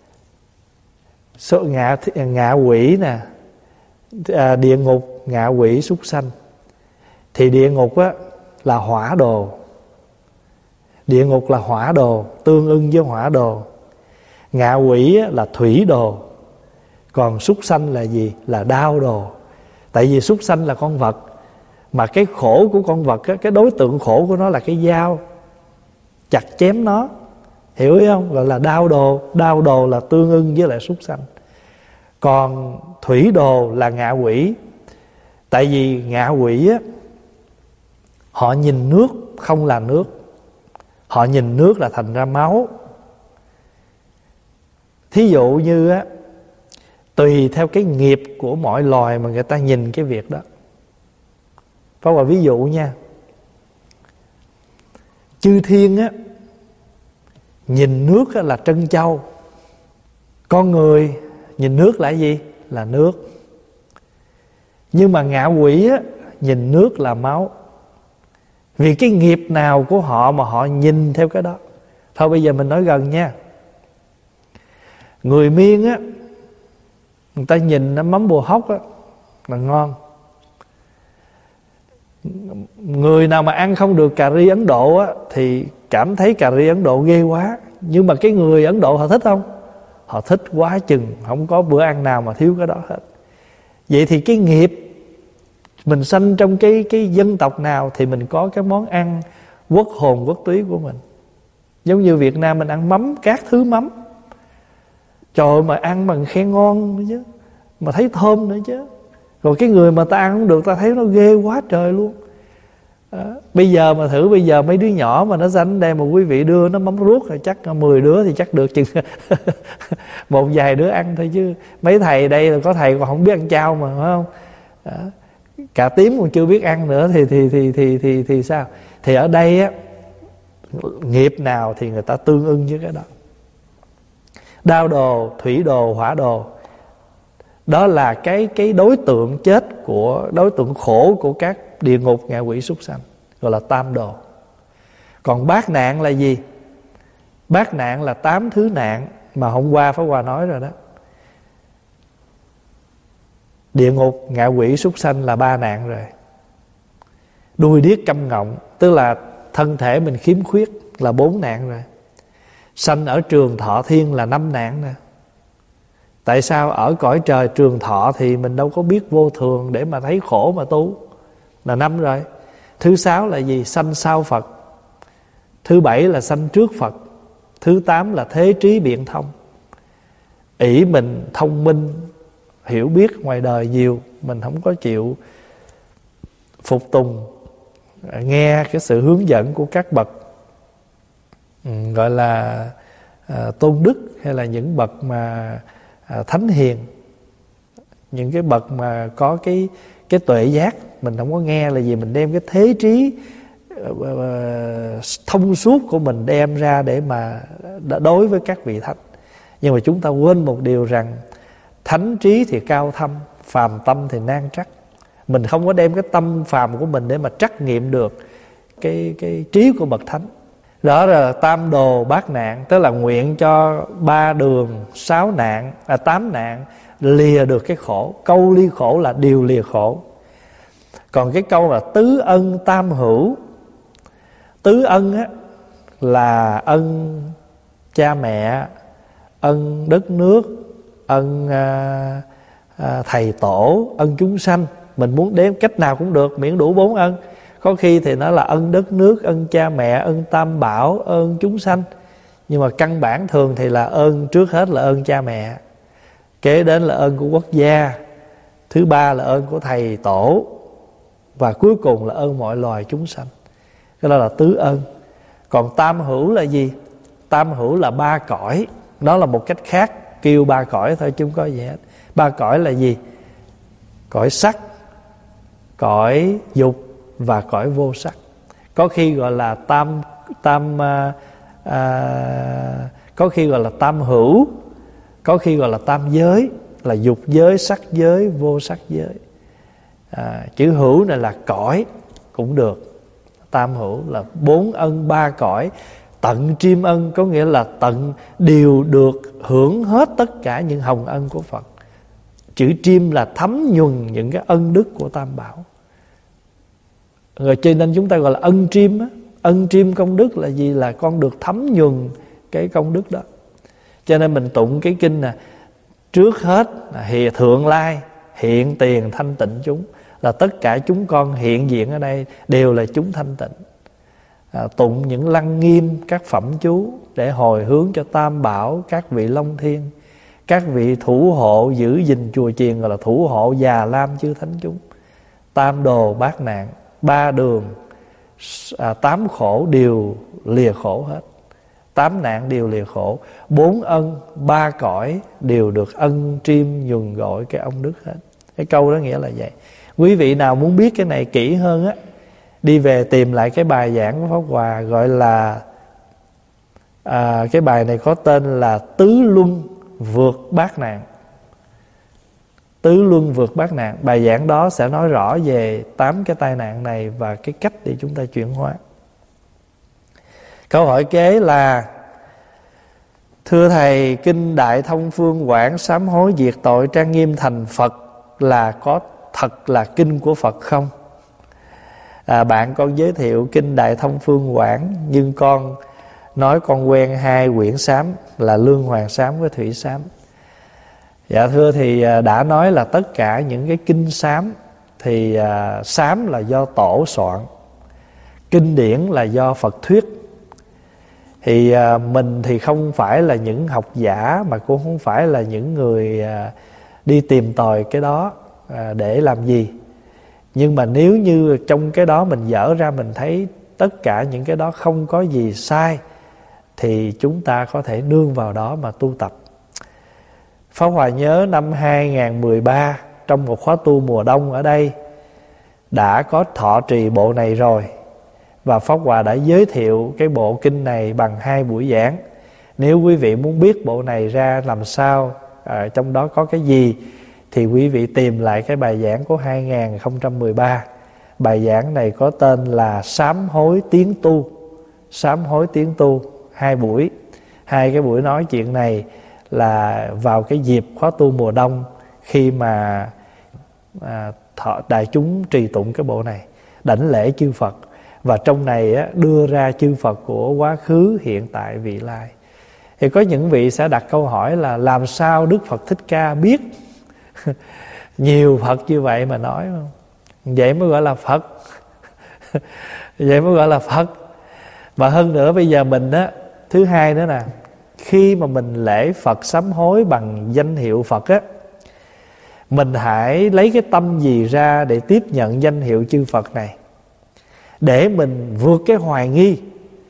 Số ngạ quỷ nè, địa ngục, ngạ quỷ, súc sanh. Thì địa ngục là hỏa đồ. Địa ngục là hỏa đồ, tương ưng với hỏa đồ. Ngạ quỷ là thủy đồ. Còn súc sanh là gì? Là đao đồ. Tại vì súc sanh là con vật, mà cái khổ của con vật cái đối tượng khổ của nó là cái dao, chặt chém nó, hiểu không? Gọi là đao đồ. Đao đồ là tương ưng với lại súc sanh. Còn thủy đồ là ngạ quỷ. Tại vì ngạ quỷ họ nhìn nước không là nước, họ nhìn nước là thành ra máu. Thí dụ như tùy theo cái nghiệp của mọi loài mà người ta nhìn cái việc đó. Có một ví dụ nha. Chư thiên á, nhìn nước á là trân châu. Con người nhìn nước là gì? Là nước. Nhưng mà ngạ quỷ á, nhìn nước là máu. Vì cái nghiệp nào của họ mà họ nhìn theo cái đó. Thôi bây giờ mình nói gần nha. Người Miên á, người ta nhìn nó mắm bồ hóc á là ngon. Người nào mà ăn không được cà ri Ấn Độ á thì cảm thấy cà ri Ấn Độ ghê quá. Nhưng mà cái người Ấn Độ họ thích không? Họ thích quá chừng. Không có bữa ăn nào mà thiếu cái đó hết. Vậy thì cái nghiệp mình sanh trong cái dân tộc nào thì mình có cái món ăn quốc hồn quốc túy của mình. Giống như Việt Nam mình ăn mắm, các thứ mắm. Trời ơi, mà ăn bằng khen ngon nữa chứ, mà thấy thơm nữa chứ. Rồi cái người mà ta ăn không được, ta thấy nó ghê quá trời luôn. Bây giờ mà thử, bây giờ mấy đứa nhỏ mà nó sanh đây mà quý vị đưa nó mắm ruốc rồi chắc 10 đứa thì chắc được chừng một vài đứa ăn thôi, chứ mấy thầy đây là có thầy còn không biết ăn chao mà, phải không? Cà tím còn chưa biết ăn nữa thì sao? Thì ở đây á, nghiệp nào thì người ta tương ưng với cái đó. Đao đồ, thủy đồ, hỏa đồ, đó là cái đối tượng chết của, đối tượng khổ của các địa ngục, ngạ quỷ, súc sanh, gọi là tam đồ. Còn bát nạn là gì? Bát nạn là 8 thứ nạn mà hôm qua Pháp Hòa nói rồi đó. Địa ngục, ngạ quỷ, súc sanh là 3 nạn rồi. Đuôi điếc câm ngọng, tức là thân thể mình khiếm khuyết, là 4 nạn rồi. Sanh ở trường thọ thiên là 5 nạn nè. Tại sao ở cõi trời trường thọ thì mình đâu có biết vô thường để mà thấy khổ mà tu, là 5 rồi. Thứ 6 là gì? Sanh sau Phật. Thứ 7 là sanh trước Phật. Thứ 8 là thế trí biện thông. Ỷ mình thông minh, hiểu biết ngoài đời nhiều, mình không có chịu phục tùng, nghe cái sự hướng dẫn của các bậc gọi là tôn đức, hay là những bậc mà thánh hiền, những cái bậc mà có cái tuệ giác. Mình không có nghe là gì, mình đem cái thế trí thông suốt của mình đem ra để mà đối với các vị thánh. Nhưng mà chúng ta quên một điều rằng thánh trí thì cao thâm, phàm tâm thì nan trắc. Mình không có đem cái tâm phàm của mình để mà trắc nghiệm được cái trí của bậc thánh. Đó là tam đồ bát nạn, tức là nguyện cho 3 đường 6 nạn 8 nạn lìa được cái khổ. Câu ly khổ là điều lìa khổ. Còn cái câu là tứ ân tam hữu, tứ ân á là ân cha mẹ, ân đất nước, ân thầy tổ, ân chúng sanh. Mình muốn đếm cách nào cũng được, miễn đủ 4 ân. Có khi thì nó là ân đất nước, ân cha mẹ, ân tam bảo, ơn chúng sanh. Nhưng mà căn bản thường thì là ơn, trước hết là ơn cha mẹ, kế đến là ơn của quốc gia, thứ 3 là ơn của thầy tổ, và cuối cùng là ơn mọi loài chúng sanh. Cái đó là tứ ân. Còn tam hữu là gì? Tam hữu là 3 cõi. Đó là một cách khác kêu 3 cõi thôi chứ không có gì hết. 3 cõi là gì? Cõi sắc, cõi dục và cõi vô sắc. Có khi gọi là có khi gọi là tam hữu, có khi gọi là tam giới, là dục giới, sắc giới, vô sắc giới. Chữ hữu này là cõi cũng được. Tam hữu là 4 ân 3 cõi. Tận triêm ân có nghĩa là tận đều được hưởng hết tất cả những hồng ân của Phật. Chữ triêm là thấm nhuần những cái ân đức của Tam Bảo. Rồi cho nên chúng ta gọi là ân triêm á. Ân triêm công đức là gì? Là con được thấm nhuần cái công đức đó. Cho nên mình tụng cái kinh nè, trước hết là thượng lai hiện tiền thanh tịnh chúng, là tất cả chúng con hiện diện ở đây đều là chúng thanh tịnh. Tụng những lăng nghiêm các phẩm chú để hồi hướng cho Tam Bảo, các vị Long Thiên, các vị thủ hộ giữ gìn chùa chiền, gọi là thủ hộ già lam chư thánh chúng. Tam đồ bát nạn, 3 đường 8 khổ đều lìa khổ hết. 8 nạn đều lìa khổ. 4 ân 3 cõi đều được ân triêm nhuần gọi cái ông đức hết. Cái câu đó nghĩa là vậy. Quý vị nào muốn biết cái này kỹ hơn á đi về tìm lại cái bài giảng của Pháp Hòa, gọi là cái bài này có tên là Tứ Luân Vượt Bát Nạn. Tứ Luân Vượt Bát Nạn. Bài giảng đó sẽ nói rõ về 8 cái tai nạn này và cái cách để chúng ta chuyển hóa. Câu hỏi kế là: thưa Thầy, kinh Đại Thông Phương Quảng sám hối diệt tội trang nghiêm thành Phật là có thật là kinh của Phật không? Bạn con giới thiệu kinh Đại Thông Phương Quảng, nhưng con nói con quen 2 quyển sám là Lương Hoàng sám với Thủy sám. Dạ thưa, thì đã nói là tất cả những cái kinh sám thì sám là do tổ soạn, kinh điển là do Phật thuyết. Thì mình thì không phải là những học giả, mà cũng không phải là những người đi tìm tòi cái đó để làm gì. Nhưng mà nếu như trong cái đó mình dở ra mình thấy tất cả những cái đó không có gì sai, thì chúng ta có thể nương vào đó mà tu tập. Pháp Hòa nhớ năm 2013 trong một khóa tu mùa đông ở đây đã có thọ trì bộ này rồi, và Pháp Hòa đã giới thiệu cái bộ kinh này bằng 2 buổi giảng. Nếu quý vị muốn biết bộ này ra làm sao, trong đó có cái gì, thì quý vị tìm lại cái bài giảng của 2013. Bài giảng này có tên là Sám Hối Tiến Tu. Sám Hối Tiến Tu, 2 buổi. 2 cái buổi nói chuyện này là vào cái dịp khóa tu mùa đông, khi mà đại chúng trì tụng cái bộ này, đảnh lễ chư Phật. Và trong này đưa ra chư Phật của quá khứ, hiện tại, vị lai. Thì có những vị sẽ đặt câu hỏi là làm sao Đức Phật Thích Ca biết nhiều Phật như vậy mà nói không? Vậy mới gọi là Phật. Vậy mới gọi là Phật. Và hơn nữa bây giờ mình thứ hai nữa nè, khi mà mình lễ Phật sám hối bằng danh hiệu Phật mình hãy lấy cái tâm gì ra để tiếp nhận danh hiệu chư Phật này, để mình vượt cái hoài nghi.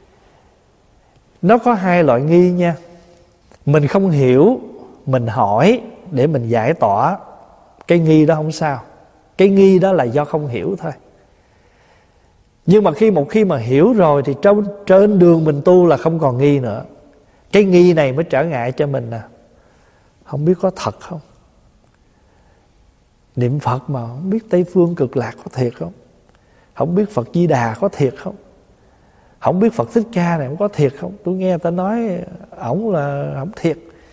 Nó có 2 loại nghi nha. Mình không hiểu, mình hỏi để mình giải tỏa. Cái nghi đó không sao. Cái nghi đó là do không hiểu thôi. Nhưng mà một khi mà hiểu rồi thì trên đường mình tu là không còn nghi nữa. Cái nghi này mới trở ngại cho mình nè. Không biết có thật không? Niệm Phật mà không biết Tây Phương Cực Lạc có thiệt không? Không biết Phật Di Đà có thiệt không? Không biết Phật Thích Ca này có thiệt không? Tôi nghe người ta nói ổng là không thiệt.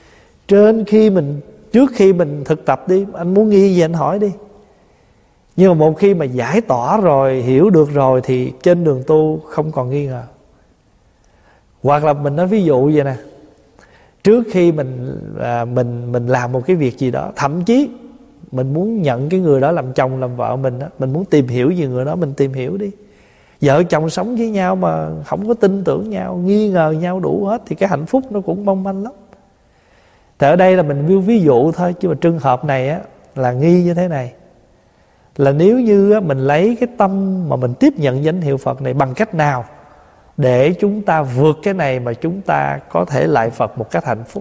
Trước khi mình thực tập đi, anh muốn nghi gì anh hỏi đi. Nhưng mà một khi mà giải tỏa rồi, hiểu được rồi, thì trên đường tu không còn nghi ngờ. Hoặc là mình nói ví dụ vậy nè, trước khi mình làm một cái việc gì đó, thậm chí mình muốn nhận cái người đó làm chồng làm vợ mình đó, mình muốn tìm hiểu về người đó, mình tìm hiểu đi. Vợ chồng sống với nhau mà không có tin tưởng nhau, nghi ngờ nhau đủ hết, thì cái hạnh phúc nó cũng mong manh lắm. Thì ở đây là mình ví dụ thôi, chứ mà trường hợp này là nghi như thế này. Là nếu như mình lấy cái tâm mà mình tiếp nhận danh hiệu Phật này bằng cách nào để chúng ta vượt cái này mà chúng ta có thể lại Phật một cách hạnh phúc.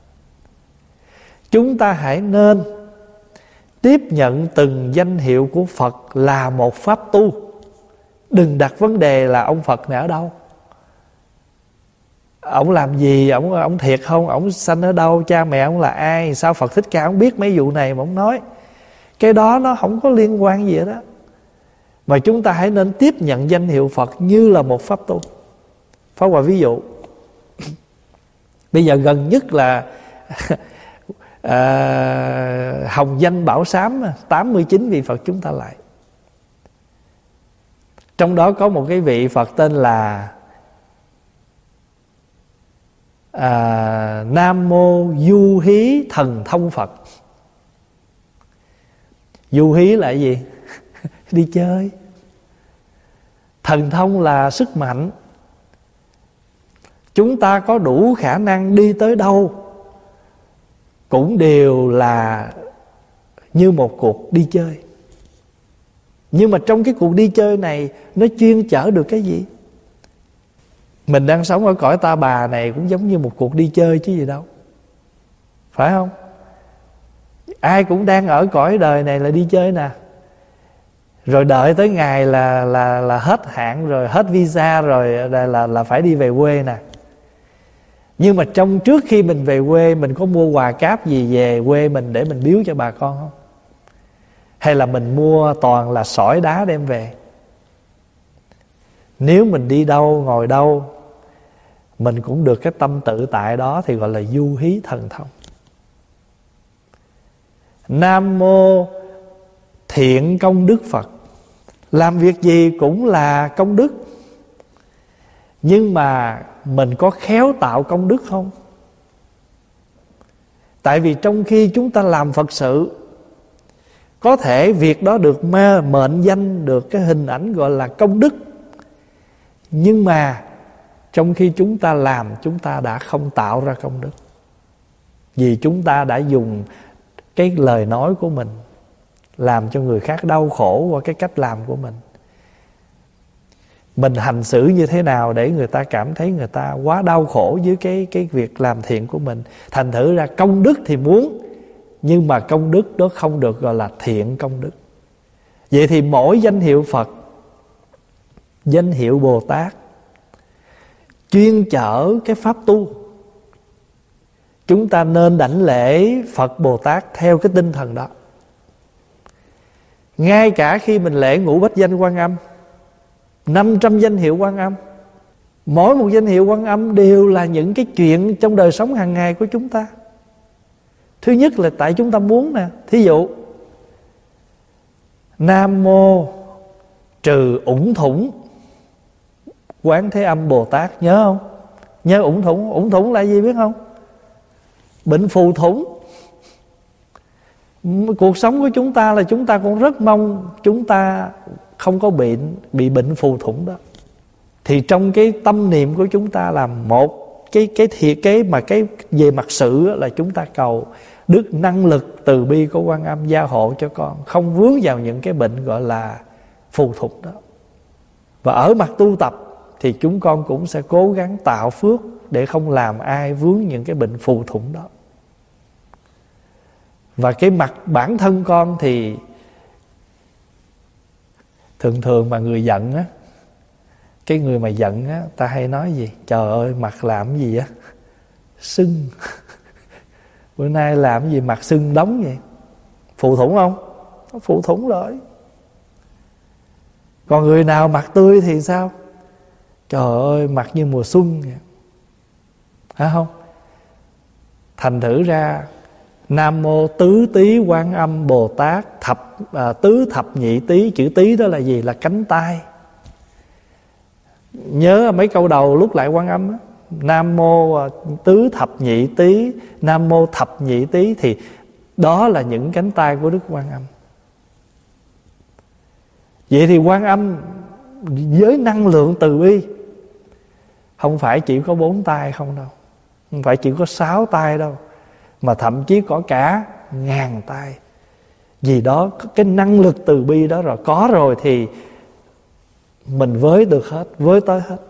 Chúng ta hãy nên tiếp nhận từng danh hiệu của Phật là một pháp tu. Đừng đặt vấn đề là ông Phật này ở đâu, ông làm gì, ông thiệt không, ông sanh ở đâu, cha mẹ ông là ai, sao Phật Thích Ca ông biết mấy vụ này mà ông nói. Cái đó nó không có liên quan gì đó. Mà chúng ta hãy nên tiếp nhận danh hiệu Phật như là một pháp tu. Pháp Hòa ví dụ bây giờ gần nhất là hồng danh bảo sám 89 vị Phật chúng ta lại. Trong đó có một cái vị Phật tên là Nam Mô Du Hí Thần Thông Phật. Du hí là gì? Đi chơi. Thần thông là sức mạnh. Chúng ta có đủ khả năng đi tới đâu cũng đều là như một cuộc đi chơi. Nhưng mà trong cái cuộc đi chơi này nó chuyên chở được cái gì? Mình đang sống ở cõi ta bà này cũng giống như một cuộc đi chơi chứ gì đâu, phải không? Ai cũng đang ở cõi đời này là đi chơi nè. Rồi đợi tới ngày là hết hạn rồi, hết visa rồi là phải đi về quê nè. Nhưng mà trước khi mình về quê, mình có mua quà cáp gì về quê mình để mình biếu cho bà con không? Hay là mình mua toàn là sỏi đá đem về? Nếu mình đi đâu, ngồi đâu, mình cũng được cái tâm tự tại đó, thì gọi là du hí thần thông. Nam mô thiện công đức Phật. Làm việc gì cũng là công đức. Nhưng mà mình có khéo tạo công đức không? Tại vì trong khi chúng ta làm Phật sự, có thể việc đó được mệnh danh, được cái hình ảnh gọi là công đức. Nhưng mà trong khi chúng ta làm, chúng ta đã không tạo ra công đức. Vì chúng ta đã dùng cái lời nói của mình làm cho người khác đau khổ qua cái cách làm của mình. Mình hành xử như thế nào để người ta cảm thấy người ta quá đau khổ với cái việc làm thiện của mình. Thành thử ra công đức thì muốn, nhưng mà công đức đó không được gọi là thiện công đức. Vậy thì mỗi danh hiệu Phật, danh hiệu Bồ Tát chuyên chở cái pháp tu. Chúng ta nên đảnh lễ Phật Bồ Tát theo cái tinh thần đó. Ngay cả khi mình lễ ngũ bách danh Quan Âm, 500 danh hiệu Quan Âm, mỗi một danh hiệu Quan Âm đều là những cái chuyện trong đời sống hàng ngày của chúng ta. Thứ nhất là tại chúng ta muốn nè. Thí dụ Nam mô trừ ủng thủng Quán Thế Âm Bồ Tát, nhớ không? Nhớ ủng thủng. Ủng thủng là gì biết không? Bệnh phù thủng. Cuộc sống của chúng ta là chúng ta cũng rất mong chúng ta không có bị bệnh phù thủng đó. Thì trong cái tâm niệm của chúng ta là một cái về mặt sự là chúng ta cầu đức năng lực từ bi của Quan Âm gia hộ cho con không vướng vào những cái bệnh gọi là phù thủng đó. Và ở mặt tu tập thì chúng con cũng sẽ cố gắng tạo phước để không làm ai vướng những cái bệnh phù thủng đó. Và cái mặt bản thân con thì thường mà người giận á, cái người mà giận á, ta hay nói gì? Trời ơi, mặt làm gì á? Sưng. Bữa nay làm gì mặt sưng đóng vậy? Phù thủng không? Nó phù thủng rồi. Còn người nào mặt tươi thì sao? Trời ơi, mặt như mùa xuân vậy. Phải không? Thành thử ra Nam mô tứ tí Quan Âm Bồ Tát tứ thập nhị tí. Chữ tí đó là gì? Là cánh tay. Nhớ mấy câu đầu lúc lại Quan Âm á, Nam mô tứ thập nhị tí, Nam mô thập nhị tí, thì đó là những cánh tay của Đức Quan Âm. Vậy thì Quan Âm với năng lượng từ bi không phải chỉ có 4 tay không đâu, không phải chỉ có 6 tay đâu, mà thậm chí có cả 1000 tay. Vì đó cái năng lực từ bi đó rồi, có rồi thì mình với được hết, với tới hết.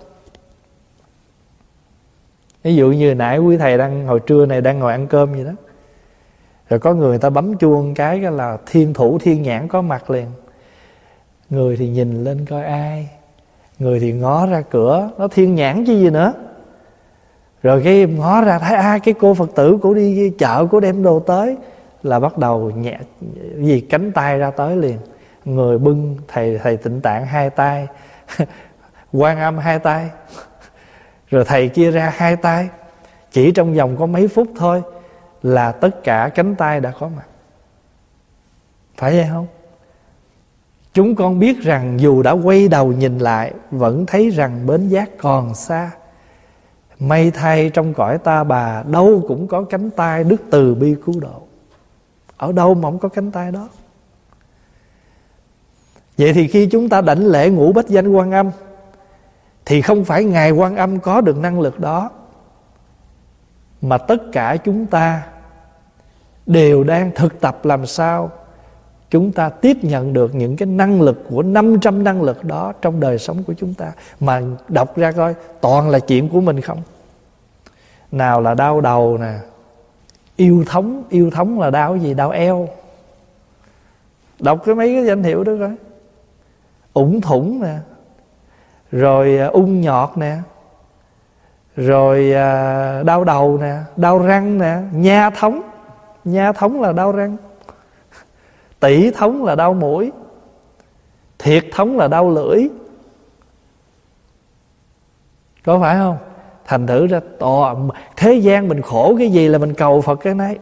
Ví dụ như nãy quý thầy hồi trưa này đang ngồi ăn cơm vậy đó, rồi có người ta bấm chuông cái là thiên thủ thiên nhãn có mặt liền. Người thì nhìn lên coi ai, người thì ngó ra cửa, nó thiên nhãn chứ gì nữa. Rồi cái ngó ra thấy cái cô Phật tử của đi chợ, của đem đồ tới, là bắt đầu nhẹ gì cánh tay ra tới liền. Người bưng thầy Tịnh Tạng 2 tay, Quan Âm 2 tay, rồi thầy kia ra 2 tay. Chỉ trong vòng có mấy phút thôi là tất cả cánh tay đã có mặt. Phải vậy không? Chúng con biết rằng dù đã quay đầu nhìn lại, vẫn thấy rằng bến giác còn xa. May thay trong cõi ta bà, đâu cũng có cánh tay đức từ bi cứu độ. Ở đâu mà không có cánh tay đó? Vậy thì khi chúng ta đảnh lễ ngũ bách danh Quan Âm, thì không phải Ngài Quan Âm có được năng lực đó, mà tất cả chúng ta đều đang thực tập làm sao chúng ta tiếp nhận được những cái năng lực của 500 năng lực đó trong đời sống của chúng ta. Mà đọc ra coi, toàn là chuyện của mình không. Nào là đau đầu nè, yêu thống là đau cái gì? Đau eo. Đọc mấy cái danh hiệu đó coi. ủng thủng nè, rồi ung nhọt nè, rồi đau đầu nè, đau răng nè, nha thống. Nha thống là đau răng. Tỷ thống là đau mũi. Thiệt thống là đau lưỡi. Có phải không? Thành thử ra thế gian mình khổ cái gì là mình cầu Phật cái nấy.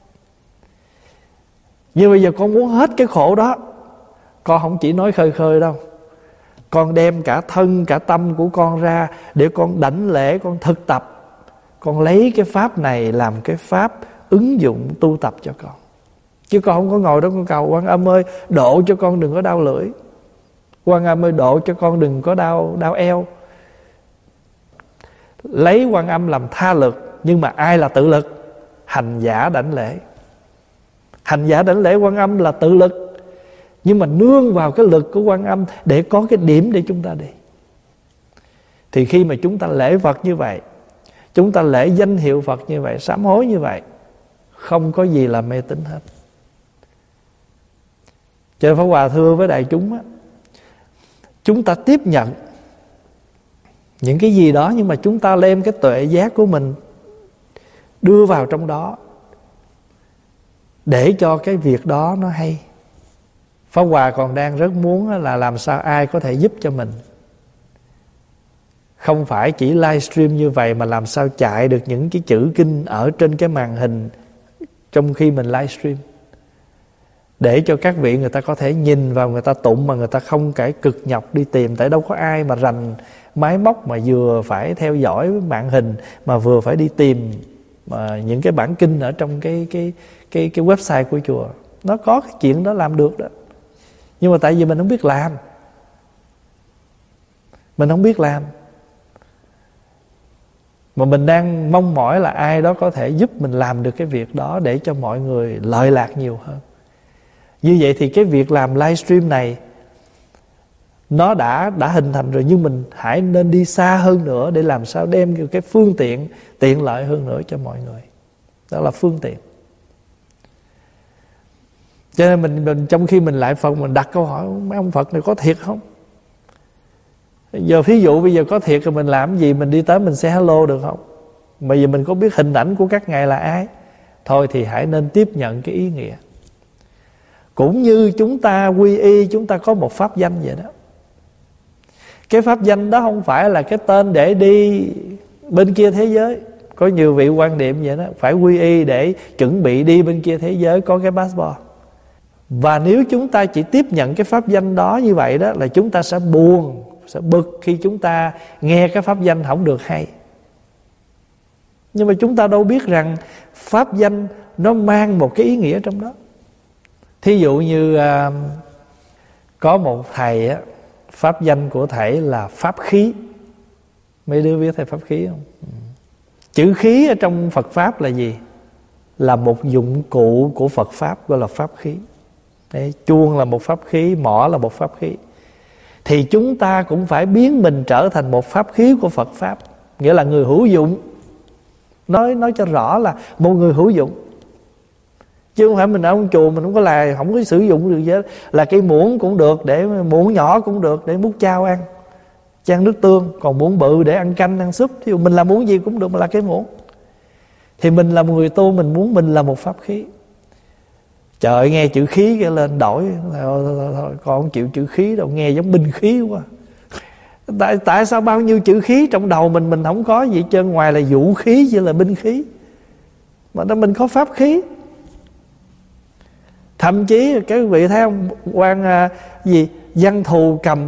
Nhưng bây giờ con muốn hết cái khổ đó, con không chỉ nói khơi khơi đâu, con đem cả thân cả tâm của con ra để con đảnh lễ, con thực tập. Con lấy cái pháp này làm cái pháp ứng dụng tu tập cho con. Chứ con không có ngồi đó con cầu Quan Âm ơi độ cho con đừng có đau lưỡi, Quan Âm ơi độ cho con đừng có đau eo. Lấy Quan Âm làm tha lực, nhưng mà ai là tự lực? Hành giả đảnh lễ. Hành giả đảnh lễ Quan Âm là tự lực, nhưng mà nương vào cái lực của Quan Âm để có cái điểm để chúng ta đi. Thì khi mà chúng ta lễ Phật như vậy, chúng ta lễ danh hiệu Phật như vậy, sám hối như vậy, không có gì là mê tín hết. Cho nên Pháp Hòa thưa với đại chúng á, chúng ta tiếp nhận những cái gì đó, nhưng mà chúng ta đem cái tuệ giác của mình đưa vào trong đó để cho cái việc đó nó hay. Pháp Hòa còn đang rất muốn là làm sao ai có thể giúp cho mình. Không phải chỉ livestream như vậy, mà làm sao chạy được những cái chữ kinh ở trên cái màn hình trong khi mình livestream, để cho các vị người ta có thể nhìn vào, người ta tụng mà người ta không phải cực nhọc đi tìm. Tại đâu có ai mà rành máy móc mà vừa phải theo dõi màn hình mà vừa phải đi tìm những cái bản kinh ở trong cái website của chùa. Nó có cái chuyện đó làm được đó, nhưng mà tại vì mình không biết làm. Mình không biết làm, mà mình đang mong mỏi là ai đó có thể giúp mình làm được cái việc đó để cho mọi người lợi lạc nhiều hơn. Như vậy thì cái việc làm livestream này nó đã hình thành rồi, nhưng mình hãy nên đi xa hơn nữa để làm sao đem cái phương tiện tiện lợi hơn nữa cho mọi người. Đó là phương tiện. Cho nên mình trong khi mình lại Phật, mình đặt câu hỏi mấy ông Phật này có thiệt không? Giờ ví dụ bây giờ có thiệt thì mình làm gì? Mình đi tới mình say hello được không? Bây giờ mình có biết hình ảnh của các ngài là ai? Thôi thì hãy nên tiếp nhận cái ý nghĩa. Cũng như chúng ta quy y, chúng ta có một pháp danh vậy đó. Cái pháp danh đó không phải là cái tên để đi bên kia thế giới. Có nhiều vị quan niệm vậy đó, phải quy y để chuẩn bị đi bên kia thế giới, có cái passport. Và nếu chúng ta chỉ tiếp nhận cái pháp danh đó như vậy đó, là chúng ta sẽ buồn, sẽ bực khi chúng ta nghe cái pháp danh không được hay. Nhưng mà chúng ta đâu biết rằng pháp danh nó mang một cái ý nghĩa trong đó. Thí dụ như có một thầy á, pháp danh của thầy là pháp khí. Mấy đứa biết thầy pháp khí không? Chữ khí ở trong Phật Pháp là gì? Là một dụng cụ của Phật Pháp, gọi là pháp khí. Đấy, chuông là một pháp khí, mõ là một pháp khí. Thì chúng ta cũng phải biến mình trở thành một pháp khí của Phật Pháp, nghĩa là người hữu dụng. Nói cho rõ là một người hữu dụng, chứ không phải mình ở trong chùa mình không có sử dụng được gì hết. Là cây muỗng cũng được, để muỗng nhỏ cũng được để múc chao ăn, chan nước tương. Còn muỗng bự để ăn canh, ăn súp. Thí dụ mình làm muỗng gì cũng được, mà là cái muỗng. Thì mình là một người tu, mình muốn mình là một pháp khí. Trời, nghe chữ khí cái lên đổi. Thôi, con không chịu chữ khí đâu, nghe giống binh khí quá. Tại sao bao nhiêu chữ khí trong đầu mình không có gì trơn, ngoài là vũ khí chứ là binh khí. Mà đó mình có pháp khí. Thậm chí các vị thấy không, quan văn thù cầm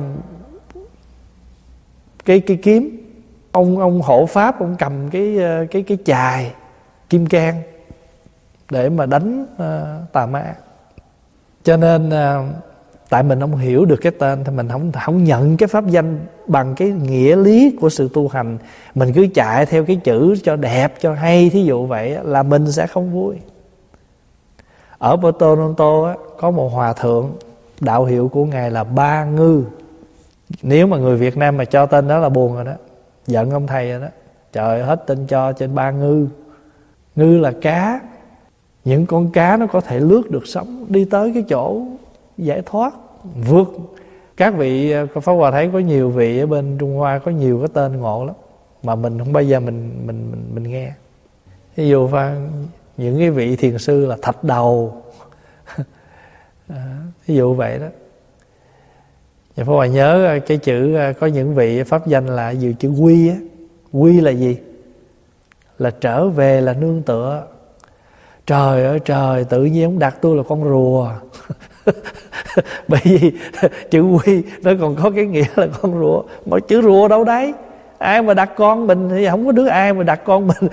cái kiếm, ông hộ pháp ông cầm cái chài kim cang để mà đánh tà ma. Cho nên tại mình không hiểu được cái tên thì mình không nhận cái pháp danh bằng cái nghĩa lý của sự tu hành. Mình cứ chạy theo cái chữ cho đẹp, cho hay, thí dụ vậy là mình sẽ không vui. Ở Toronto có một hòa thượng, đạo hiệu của ngài là Ba Ngư. Nếu mà người Việt Nam mà cho tên đó là buồn rồi đó, giận ông thầy rồi đó. Trời, hết tên cho trên Ba Ngư. Ngư là cá. Những con cá nó có thể lướt được sóng, đi tới cái chỗ giải thoát, vượt Các vị, Pháp Hòa thấy có nhiều vị ở bên Trung Hoa có nhiều cái tên ngộ lắm mà mình không bao giờ mình nghe. Ví dụ những cái vị thiền sư là Thạch Đầu, ví dụ vậy đó. Và Pháp Hòa nhớ cái chữ, có những vị pháp danh là nhiều chữ quy á. Quy là gì? Là trở về, là nương tựa. Trời ơi trời, tự nhiên ông đặt tôi là con rùa. Bởi vì chữ quy nó còn có cái nghĩa là con rùa. Mà chữ rùa đâu đấy? Ai mà đặt con mình thì không có đứa ai mà đặt con mình.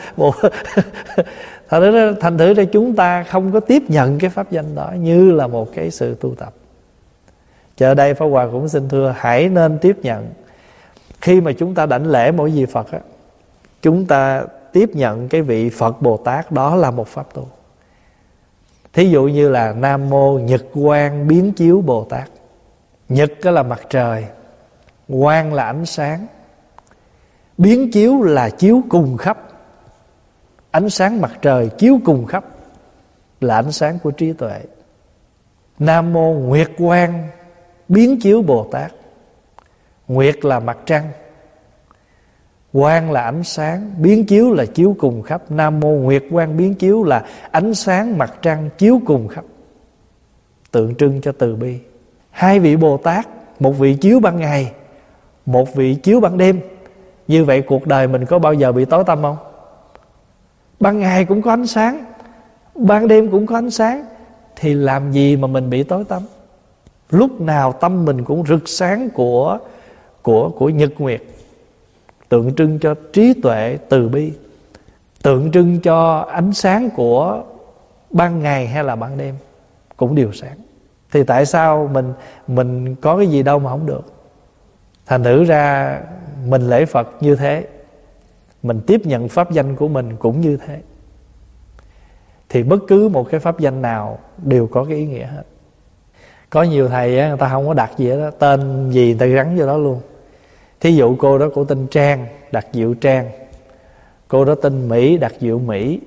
Thành thử ra chúng ta không có tiếp nhận cái pháp danh đó như là một cái sự tu tập. Cho đây Pháp Hòa cũng xin thưa, hãy nên tiếp nhận. Khi mà chúng ta đảnh lễ mỗi vị Phật á, chúng ta tiếp nhận cái vị Phật Bồ Tát đó là một pháp tu. Thí dụ như là Nam Mô Nhật Quang Biến Chiếu Bồ Tát. Nhật đó là mặt trời, quang là ánh sáng, biến chiếu là chiếu cùng khắp. Ánh sáng mặt trời chiếu cùng khắp là ánh sáng của trí tuệ. Nam Mô Nguyệt Quang Biến Chiếu Bồ Tát. Nguyệt là mặt trăng, quang là ánh sáng, biến chiếu là chiếu cùng khắp. Nam Mô Nguyệt Quang Biến Chiếu là ánh sáng mặt trăng chiếu cùng khắp, tượng trưng cho từ bi. Hai vị Bồ Tát, một vị chiếu ban ngày, một vị chiếu ban đêm. Như vậy cuộc đời mình có bao giờ bị tối tăm không? Ban ngày cũng có ánh sáng, ban đêm cũng có ánh sáng, thì làm gì mà mình bị tối tăm? Lúc nào tâm mình cũng rực sáng của nhật nguyệt, tượng trưng cho trí tuệ từ bi, tượng trưng cho ánh sáng của ban ngày hay là ban đêm cũng đều sáng. Thì tại sao mình có cái gì đâu mà không được? Thành thử ra mình lễ Phật như thế, mình tiếp nhận pháp danh của mình cũng như thế. Thì bất cứ một cái pháp danh nào đều có cái ý nghĩa hết. Có nhiều thầy á, người ta không có đặt gì đó, tên gì người ta gắn vô đó luôn. Thí dụ cô đó cô tên Trang, đặt Diệu Trang. Cô đó tên Mỹ, đặt Diệu Mỹ.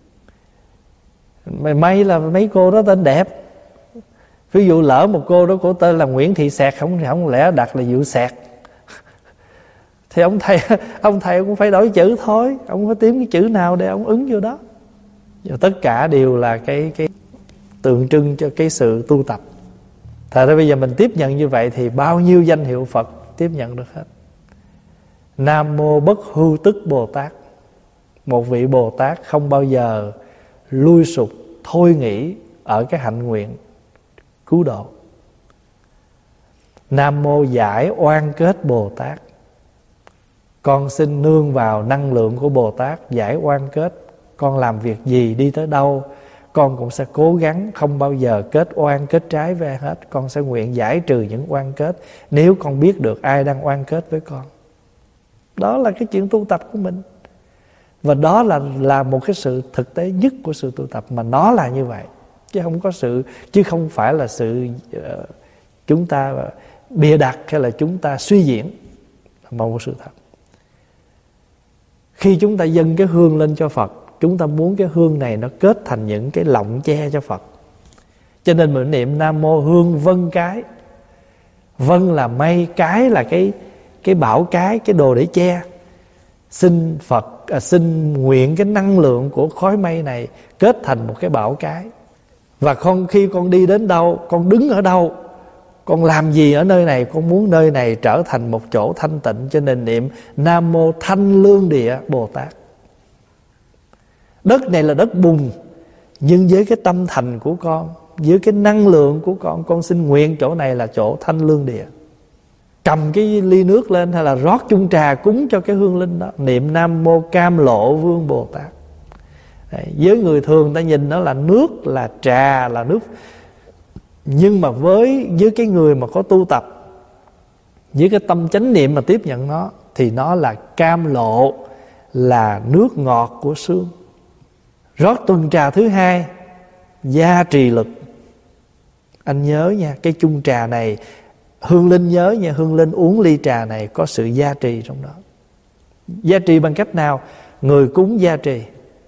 May là mấy cô đó tên đẹp. Ví dụ lỡ một cô đó cô tên là Nguyễn Thị Sẹt, không lẽ đặt là Diệu Sẹt. Thì ông thầy cũng phải đổi chữ thôi. Ông phải tìm cái chữ nào để ông ứng vô đó. Và tất cả đều là cái tượng trưng cho cái sự tu tập. Thật ra bây giờ mình tiếp nhận như vậy thì bao nhiêu danh hiệu Phật tiếp nhận được hết. Nam Mô Bất Hưu Tức Bồ Tát, một vị Bồ Tát không bao giờ lui sụp thôi nghĩ ở cái hạnh nguyện cứu độ. Nam Mô Giải Oan Kết Bồ Tát, con xin nương vào năng lượng của Bồ Tát giải oan kết. Con làm việc gì, đi tới đâu, con cũng sẽ cố gắng không bao giờ kết oan kết trái với ai hết. Con sẽ nguyện giải trừ những oan kết nếu con biết được ai đang oan kết với con. Đó là cái chuyện tu tập của mình. Và đó là một cái sự thực tế nhất của sự tu tập. Mà nó là như vậy, chứ không phải là sự chúng ta bịa đặt hay là chúng ta suy diễn, mà một sự thật. Khi chúng ta dâng cái hương lên cho Phật, chúng ta muốn cái hương này nó kết thành những cái lọng che cho Phật. Cho nên mình niệm Nam Mô Hương Vân Cái. Vân là mây, cái là cái bảo cái đồ để che. Xin Phật, xin nguyện cái năng lượng của khói mây này kết thành một cái bảo cái. Và khi con đi đến đâu, con đứng ở đâu, con làm gì ở nơi này, con muốn nơi này trở thành một chỗ thanh tịnh. Cho nên niệm Nam Mô Thanh Lương Địa Bồ Tát. Đất này là đất bùn, nhưng với cái tâm thành của con, với cái năng lượng của con xin nguyện chỗ này là chỗ thanh lương địa. Cầm cái ly nước lên hay là rót chung trà cúng cho cái hương linh đó, niệm Nam Mô Cam Lộ Vương Bồ Tát. Đấy, với người thường ta nhìn nó là nước, là trà, là nước. Nhưng mà với cái người mà có tu tập, với cái tâm chánh niệm mà tiếp nhận nó, thì nó là cam lộ, là nước ngọt của xương. Rót tuần trà thứ hai, gia trì lực. Anh nhớ nha, cái chung trà này, hương linh nhớ nha, hương linh uống ly trà này có sự gia trì trong đó. Gia trì bằng cách nào? Người cúng gia trì.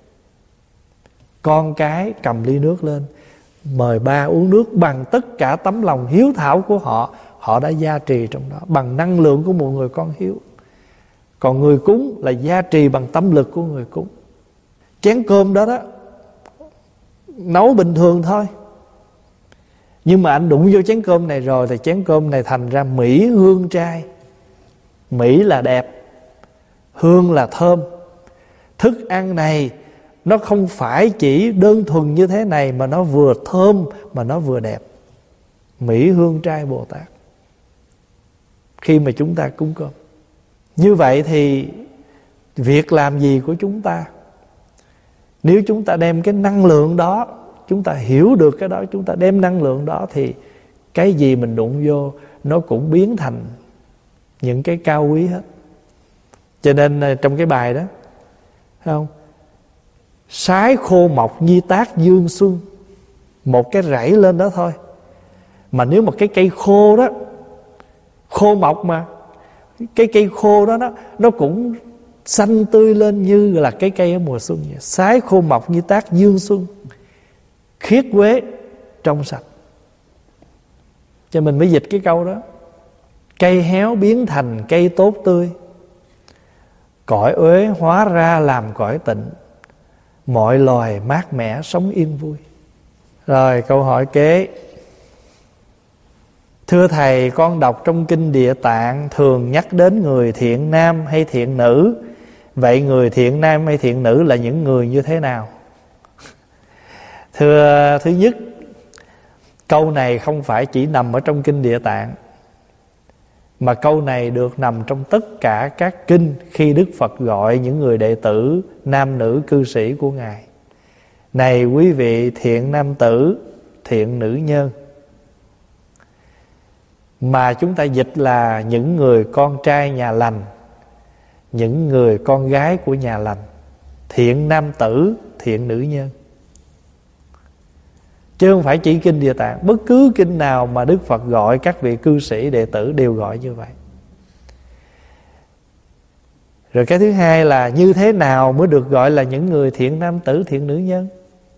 Con cái cầm ly nước lên, mời ba uống nước bằng tất cả tấm lòng hiếu thảo của họ, họ đã gia trì trong đó bằng năng lượng của một người con hiếu. Còn người cúng là gia trì bằng tâm lực của người cúng. Chén cơm đó đó nấu bình thường thôi, nhưng mà anh đụng vô chén cơm này rồi thì chén cơm này thành ra mỹ hương trai. Mỹ là đẹp, hương là thơm. Thức ăn này nó không phải chỉ đơn thuần như thế này, mà nó vừa thơm mà nó vừa đẹp. Mỹ hương trai Bồ Tát khi mà chúng ta cúng cơm. Như vậy thì việc làm gì của chúng ta, nếu chúng ta đem cái năng lượng đó, chúng ta hiểu được cái đó, chúng ta đem năng lượng đó, thì cái gì mình đụng vô nó cũng biến thành những cái cao quý hết. Cho nên trong cái bài đó, thấy không? Sái khô mọc nhi tác dương xuân. Một cái rẫy lên đó thôi, mà nếu mà cái cây khô đó, khô mọc mà, cái cây khô đó nó cũng xanh tươi lên như là cái cây ở mùa xuân vậy. Sái khô mọc như tác dương xuân, khiết quế trong sạch. Cho mình mới dịch cái câu đó. Cây héo biến thành cây tốt tươi, cõi uế hóa ra làm cõi tịnh, mọi loài mát mẻ sống yên vui. Rồi câu hỏi kế. Thưa Thầy, con đọc trong Kinh Địa Tạng thường nhắc đến người thiện nam hay thiện nữ. Vậy người thiện nam hay thiện nữ là những người như thế nào? Thưa, thứ nhất, câu này không phải chỉ nằm ở trong Kinh Địa Tạng, mà câu này được nằm trong tất cả các kinh khi Đức Phật gọi những người đệ tử nam nữ cư sĩ của Ngài. Này quý vị thiện nam tử, thiện nữ nhân. Mà chúng ta dịch là những người con trai nhà lành, những người con gái của nhà lành. Thiện nam tử, thiện nữ nhân. Chứ không phải chỉ Kinh Địa Tạng. Bất cứ kinh nào mà Đức Phật gọi các vị cư sĩ đệ tử đều gọi như vậy. Rồi cái thứ hai là như thế nào mới được gọi là những người thiện nam tử, thiện nữ nhân?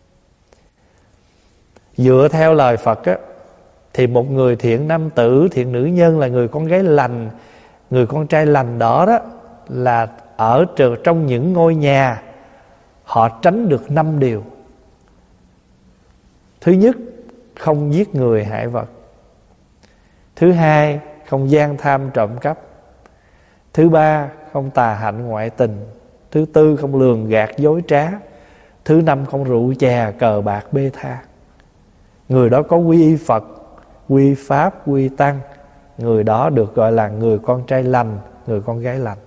Dựa theo lời Phật á, thì một người thiện nam tử, thiện nữ nhân là người con gái lành, người con trai lành đó đó, là ở trong những ngôi nhà họ tránh được 5 điều. Thứ nhất, không giết người hại vật. Thứ hai, không gian tham trộm cắp. Thứ ba, không tà hạnh ngoại tình. Thứ tư, không lường gạt dối trá. Thứ năm, không rượu chè cờ bạc bê tha. Người đó có quy y Phật, quy Pháp, quy Tăng, người đó được gọi là người con trai lành, người con gái lành.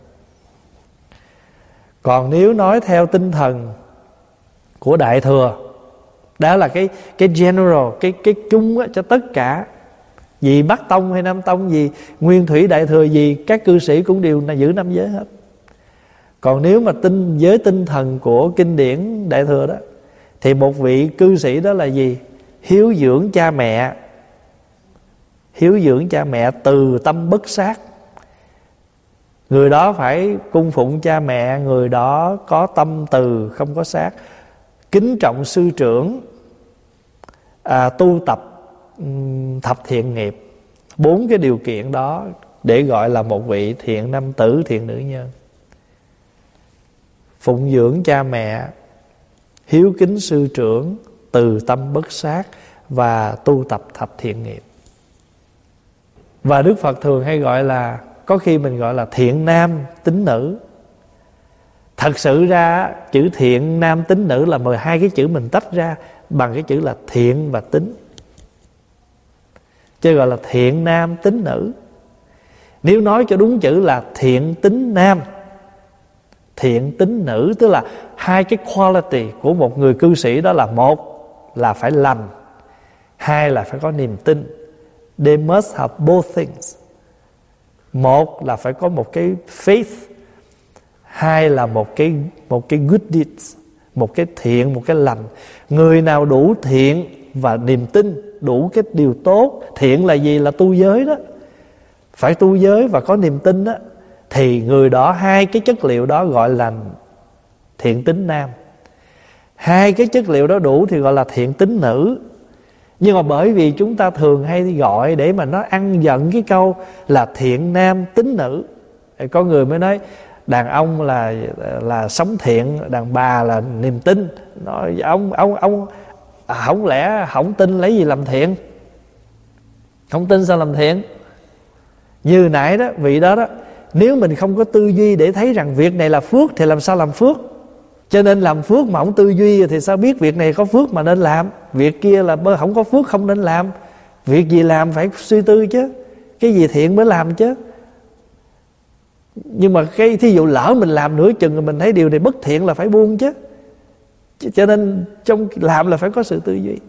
Còn nếu nói theo tinh thần của Đại Thừa, đó là cái general, cái chung cho tất cả, gì Bắc Tông hay Nam Tông gì, Nguyên Thủy Đại Thừa gì, các cư sĩ cũng đều là giữ 5 giới hết. Còn nếu mà với tinh thần của kinh điển Đại Thừa đó, thì một vị cư sĩ đó là gì? Hiếu dưỡng cha mẹ. Hiếu dưỡng cha mẹ từ tâm bất sát. Người đó phải cung phụng cha mẹ, người đó có tâm từ không có sát. Kính trọng sư trưởng, tu tập thập thiện nghiệp. 4 cái điều kiện đó để gọi là một vị thiện nam tử, thiện nữ nhân. Phụng dưỡng cha mẹ, hiếu kính sư trưởng, từ tâm bất sát và tu tập thập thiện nghiệp. Và Đức Phật thường hay gọi là, có khi mình gọi là thiện nam tín nữ. Thật sự ra chữ thiện nam tín nữ là 12 cái chữ mình tách ra bằng cái chữ là thiện và tín, chứ gọi là thiện nam tín nữ. Nếu nói cho đúng chữ là thiện tín nam, thiện tín nữ, tức là hai cái quality của một người cư sĩ đó là: một là phải lành, hai là phải có niềm tin. They must have both things. Một là phải có một cái faith, hai là một cái good deeds, một cái thiện, một cái lành. Người nào đủ thiện và niềm tin, đủ cái điều tốt. Thiện là gì? Là tu giới đó. Phải tu giới và có niềm tin đó, thì người đó, hai cái chất liệu đó gọi là thiện tín nam. Hai cái chất liệu đó đủ thì gọi là thiện tín nữ. Nhưng mà bởi vì chúng ta thường hay gọi để mà nó ăn giận cái câu là thiện nam tín nữ. Có người mới nói đàn ông là sống thiện, đàn bà là niềm tin. Nói ông không lẽ không tin lấy gì làm thiện? Không tin sao làm thiện? Như nãy đó, vị đó đó, nếu mình không có tư duy để thấy rằng việc này là phước thì làm sao làm phước? Cho nên làm phước mà không tư duy thì sao biết việc này có phước mà nên làm, việc kia là không có phước không nên làm. Việc gì làm phải suy tư chứ, cái gì thiện mới làm chứ. Nhưng mà cái thí dụ lỡ mình làm nửa chừng rồi mình thấy điều này bất thiện là phải buông chứ. Cho nên trong làm là phải có sự tư duy.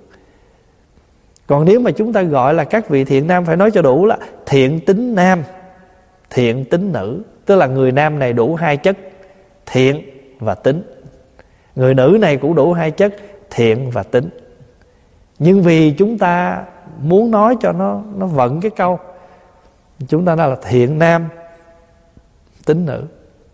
Còn nếu mà chúng ta gọi là các vị thiện nam, phải nói cho đủ là thiện tính nam, thiện tính nữ. Tức là người nam này đủ hai chất thiện và tính, người nữ này cũng đủ hai chất thiện và tính. Nhưng vì chúng ta muốn nói cho nó vận cái câu, chúng ta nói là thiện nam tính nữ.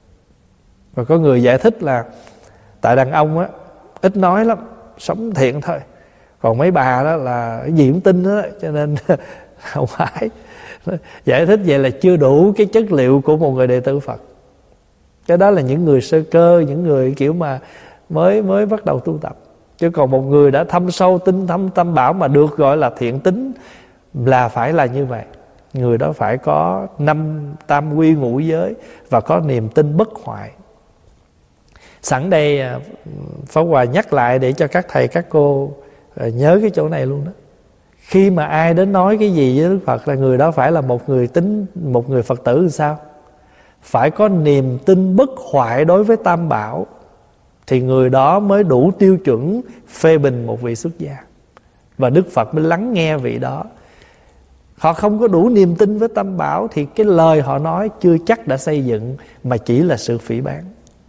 Và có người giải thích là tại đàn ông á ít nói lắm, sống thiện thôi, còn mấy bà đó là cái gì cũng tin đó, cho nên không phải. Giải thích vậy là chưa đủ cái chất liệu của một người đệ tử Phật. Cái đó là những người sơ cơ, những người kiểu mà mới bắt đầu tu tập. Chứ còn một người đã thâm sâu tinh thâm tam bảo mà được gọi là thiện tính là phải là như vậy. Người đó phải có 5 tam quy ngũ giới và có niềm tin bất hoại. Sẵn đây Pháp Hòa nhắc lại để cho các thầy các cô nhớ cái chỗ này luôn đó. Khi mà ai đến nói cái gì với Đức Phật là người đó phải là một người Phật tử thì sao? Phải có niềm tin bất hoại đối với tam bảo thì người đó mới đủ tiêu chuẩn phê bình một vị xuất gia. Và Đức Phật mới lắng nghe vị đó. Họ không có đủ niềm tin với tam bảo thì cái lời họ nói chưa chắc đã xây dựng, mà chỉ là sự phỉ báng.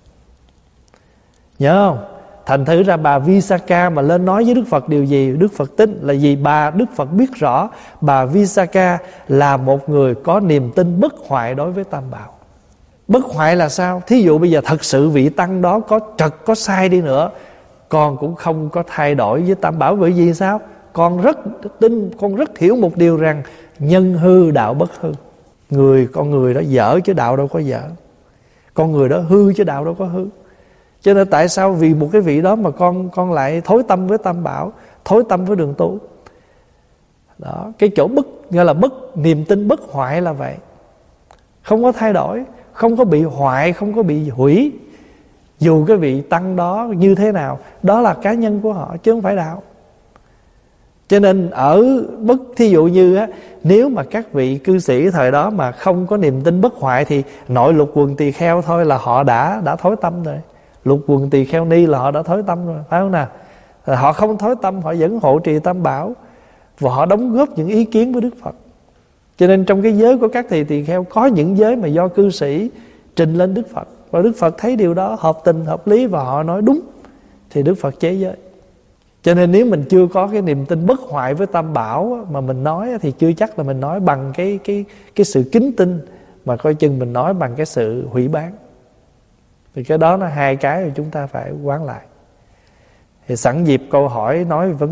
Nhớ không? Thành thử ra bà Visakha mà lên nói với Đức Phật điều gì, Đức Phật tin là gì? Đức Phật biết rõ bà Visakha là một người có niềm tin bất hoại đối với tam bảo. Bất hoại là sao? Thí dụ bây giờ thật sự vị tăng đó có trật có sai đi nữa, con cũng không có thay đổi với tam bảo. Bởi vì sao? Con rất tin, con rất hiểu một điều rằng nhân hư đạo bất hư. Con người đó dở chứ đạo đâu có dở, con người đó hư chứ đạo đâu có hư. Cho nên tại sao vì một cái vị đó mà con lại thối tâm với tam bảo, thối tâm với đường tu? Đó, cái chỗ gọi là niềm tin bất hoại là vậy. Không có thay đổi, không có bị hoại, không có bị hủy. Dù cái vị tăng đó như thế nào, đó là cá nhân của họ chứ không phải đạo. Cho nên thí dụ như á, nếu mà các vị cư sĩ thời đó mà không có niềm tin bất hoại thì nội lục quần tỳ kheo thôi là họ đã thối tâm rồi. Lục quần tỳ kheo ni là họ đã thối tâm rồi, phải không nào? Họ không thối tâm, họ vẫn hộ trì tam bảo và họ đóng góp những ý kiến với Đức Phật. Cho nên trong cái giới của các thầy tỳ kheo có những giới mà do cư sĩ trình lên Đức Phật, và Đức Phật thấy điều đó hợp tình hợp lý và họ nói đúng thì Đức Phật chế giới. Cho nên nếu mình chưa có cái niềm tin bất hoại với tam bảo mà mình nói thì chưa chắc là mình nói bằng cái sự kính tin, mà coi chừng mình nói bằng cái sự hủy báng. Thì cái đó là hai cái mà chúng ta phải quán lại. Thì sẵn dịp câu hỏi nói về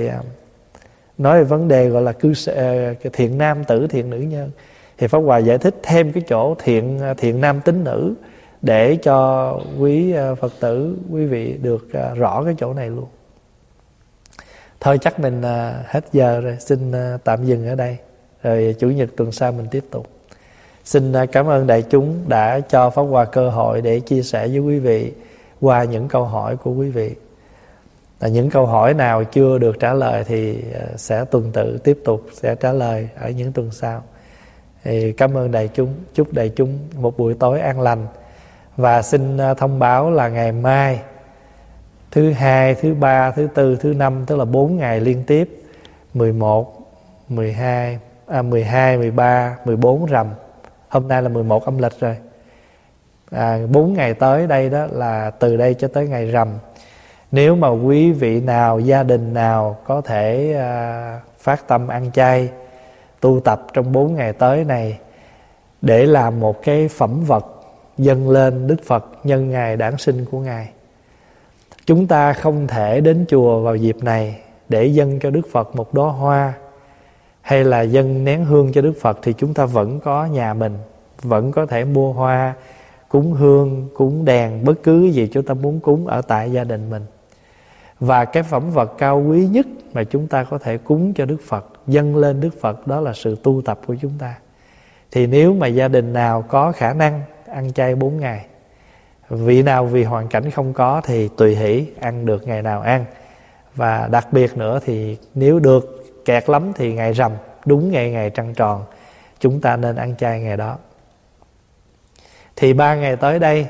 vấn đề gọi là thiện nam tử, thiện nữ nhân, thì Pháp Hòa giải thích thêm cái chỗ thiện nam tính nữ để cho quý Phật tử, quý vị được rõ cái chỗ này luôn. Thôi chắc mình hết giờ rồi, xin tạm dừng ở đây, rồi Chủ nhật tuần sau mình tiếp tục. Xin cảm ơn đại chúng đã cho Pháp Hòa cơ hội để chia sẻ với quý vị qua những câu hỏi của quý vị. Những câu hỏi nào chưa được trả lời thì sẽ tuần tự tiếp tục sẽ trả lời ở những tuần sau. Thì cảm ơn đại chúng, chúc đại chúng một buổi tối an lành. Và xin thông báo là ngày mai thứ hai, thứ ba, thứ tư, thứ năm, tức là 4 ngày liên tiếp, 11, 12, 13, 14 rằm. Hôm nay là 11 âm lịch rồi. 4 ngày tới đây đó là từ đây cho tới ngày rằm. Nếu mà quý vị nào, gia đình nào có thể phát tâm ăn chay, tu tập trong 4 ngày tới này để làm một cái phẩm vật dâng lên Đức Phật nhân ngày đản sinh của Ngài. Chúng ta không thể đến chùa vào dịp này để dâng cho Đức Phật một đóa hoa, hay là dâng nén hương cho Đức Phật, thì chúng ta vẫn có nhà mình, vẫn có thể mua hoa, cúng hương, cúng đèn, bất cứ gì chúng ta muốn cúng ở tại gia đình mình. Và cái phẩm vật cao quý nhất mà chúng ta có thể cúng cho Đức Phật, dâng lên Đức Phật, đó là sự tu tập của chúng ta. Thì nếu mà gia đình nào có khả năng ăn chay 4 ngày, vị nào vì hoàn cảnh không có thì tùy hỷ, ăn được ngày nào ăn. Và đặc biệt nữa thì nếu được kẹt lắm thì ngày rằm, đúng ngày trăng tròn, chúng ta nên ăn chay ngày đó. Thì 3 ngày tới đây,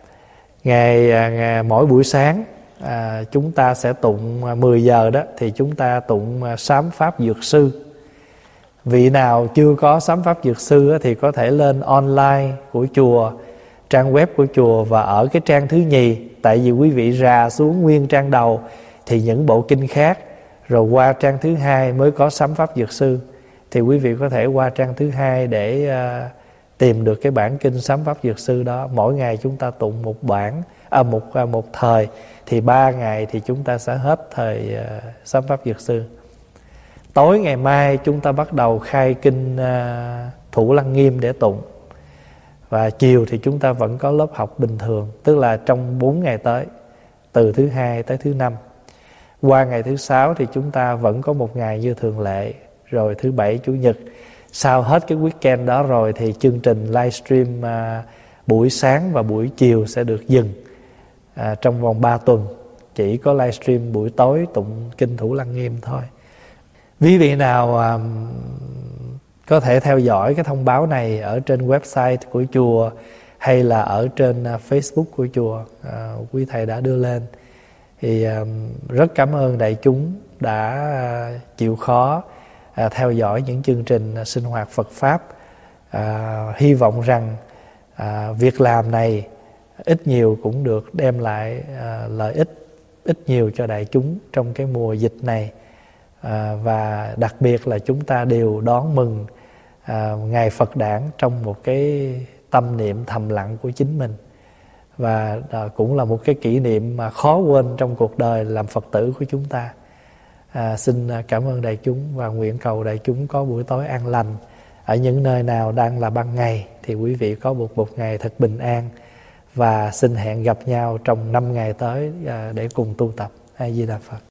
mỗi buổi sáng chúng ta sẽ tụng 10 giờ đó, thì chúng ta tụng sám pháp dược sư. Vị nào chưa có sám pháp dược sư thì có thể lên online của chùa, trang web của chùa, và ở cái trang thứ nhì, tại vì quý vị rà xuống nguyên trang đầu thì những bộ kinh khác, rồi qua trang thứ hai mới có sám pháp dược sư. Thì quý vị có thể qua trang thứ hai để tìm được cái bản kinh sám pháp dược sư đó. Mỗi ngày chúng ta tụng một bản, một thời, thì 3 ngày thì chúng ta sẽ hết thời sám pháp dược sư. Tối ngày mai chúng ta bắt đầu khai kinh Thủ Lăng Nghiêm để tụng. Và chiều thì chúng ta vẫn có lớp học bình thường, tức là trong 4 ngày tới, từ thứ hai tới thứ năm. Qua ngày thứ 6 thì chúng ta vẫn có một ngày như thường lệ, rồi thứ bảy chủ nhật. Sau hết cái weekend đó rồi thì chương trình livestream buổi sáng và buổi chiều sẽ được dừng trong vòng 3 tuần. Chỉ có livestream buổi tối tụng kinh Thủ Lăng Nghiêm thôi. Quý vị nào có thể theo dõi cái thông báo này ở trên website của chùa, hay là ở trên Facebook của chùa, quý thầy đã đưa lên. Thì rất cảm ơn đại chúng đã chịu khó theo dõi những chương trình sinh hoạt Phật Pháp. Hy vọng rằng việc làm này ít nhiều cũng được đem lại lợi ích ít nhiều cho đại chúng trong cái mùa dịch này. Và đặc biệt là chúng ta đều đón mừng ngày Phật đản trong một cái tâm niệm thầm lặng của chính mình. Và cũng là một cái kỷ niệm mà khó quên trong cuộc đời làm Phật tử của chúng ta. Xin cảm ơn đại chúng và nguyện cầu đại chúng có buổi tối an lành. Ở những nơi nào đang là ban ngày thì quý vị có một ngày thật bình an. Và xin hẹn gặp nhau trong 5 ngày tới để cùng tu tập. A Di Đà Phật.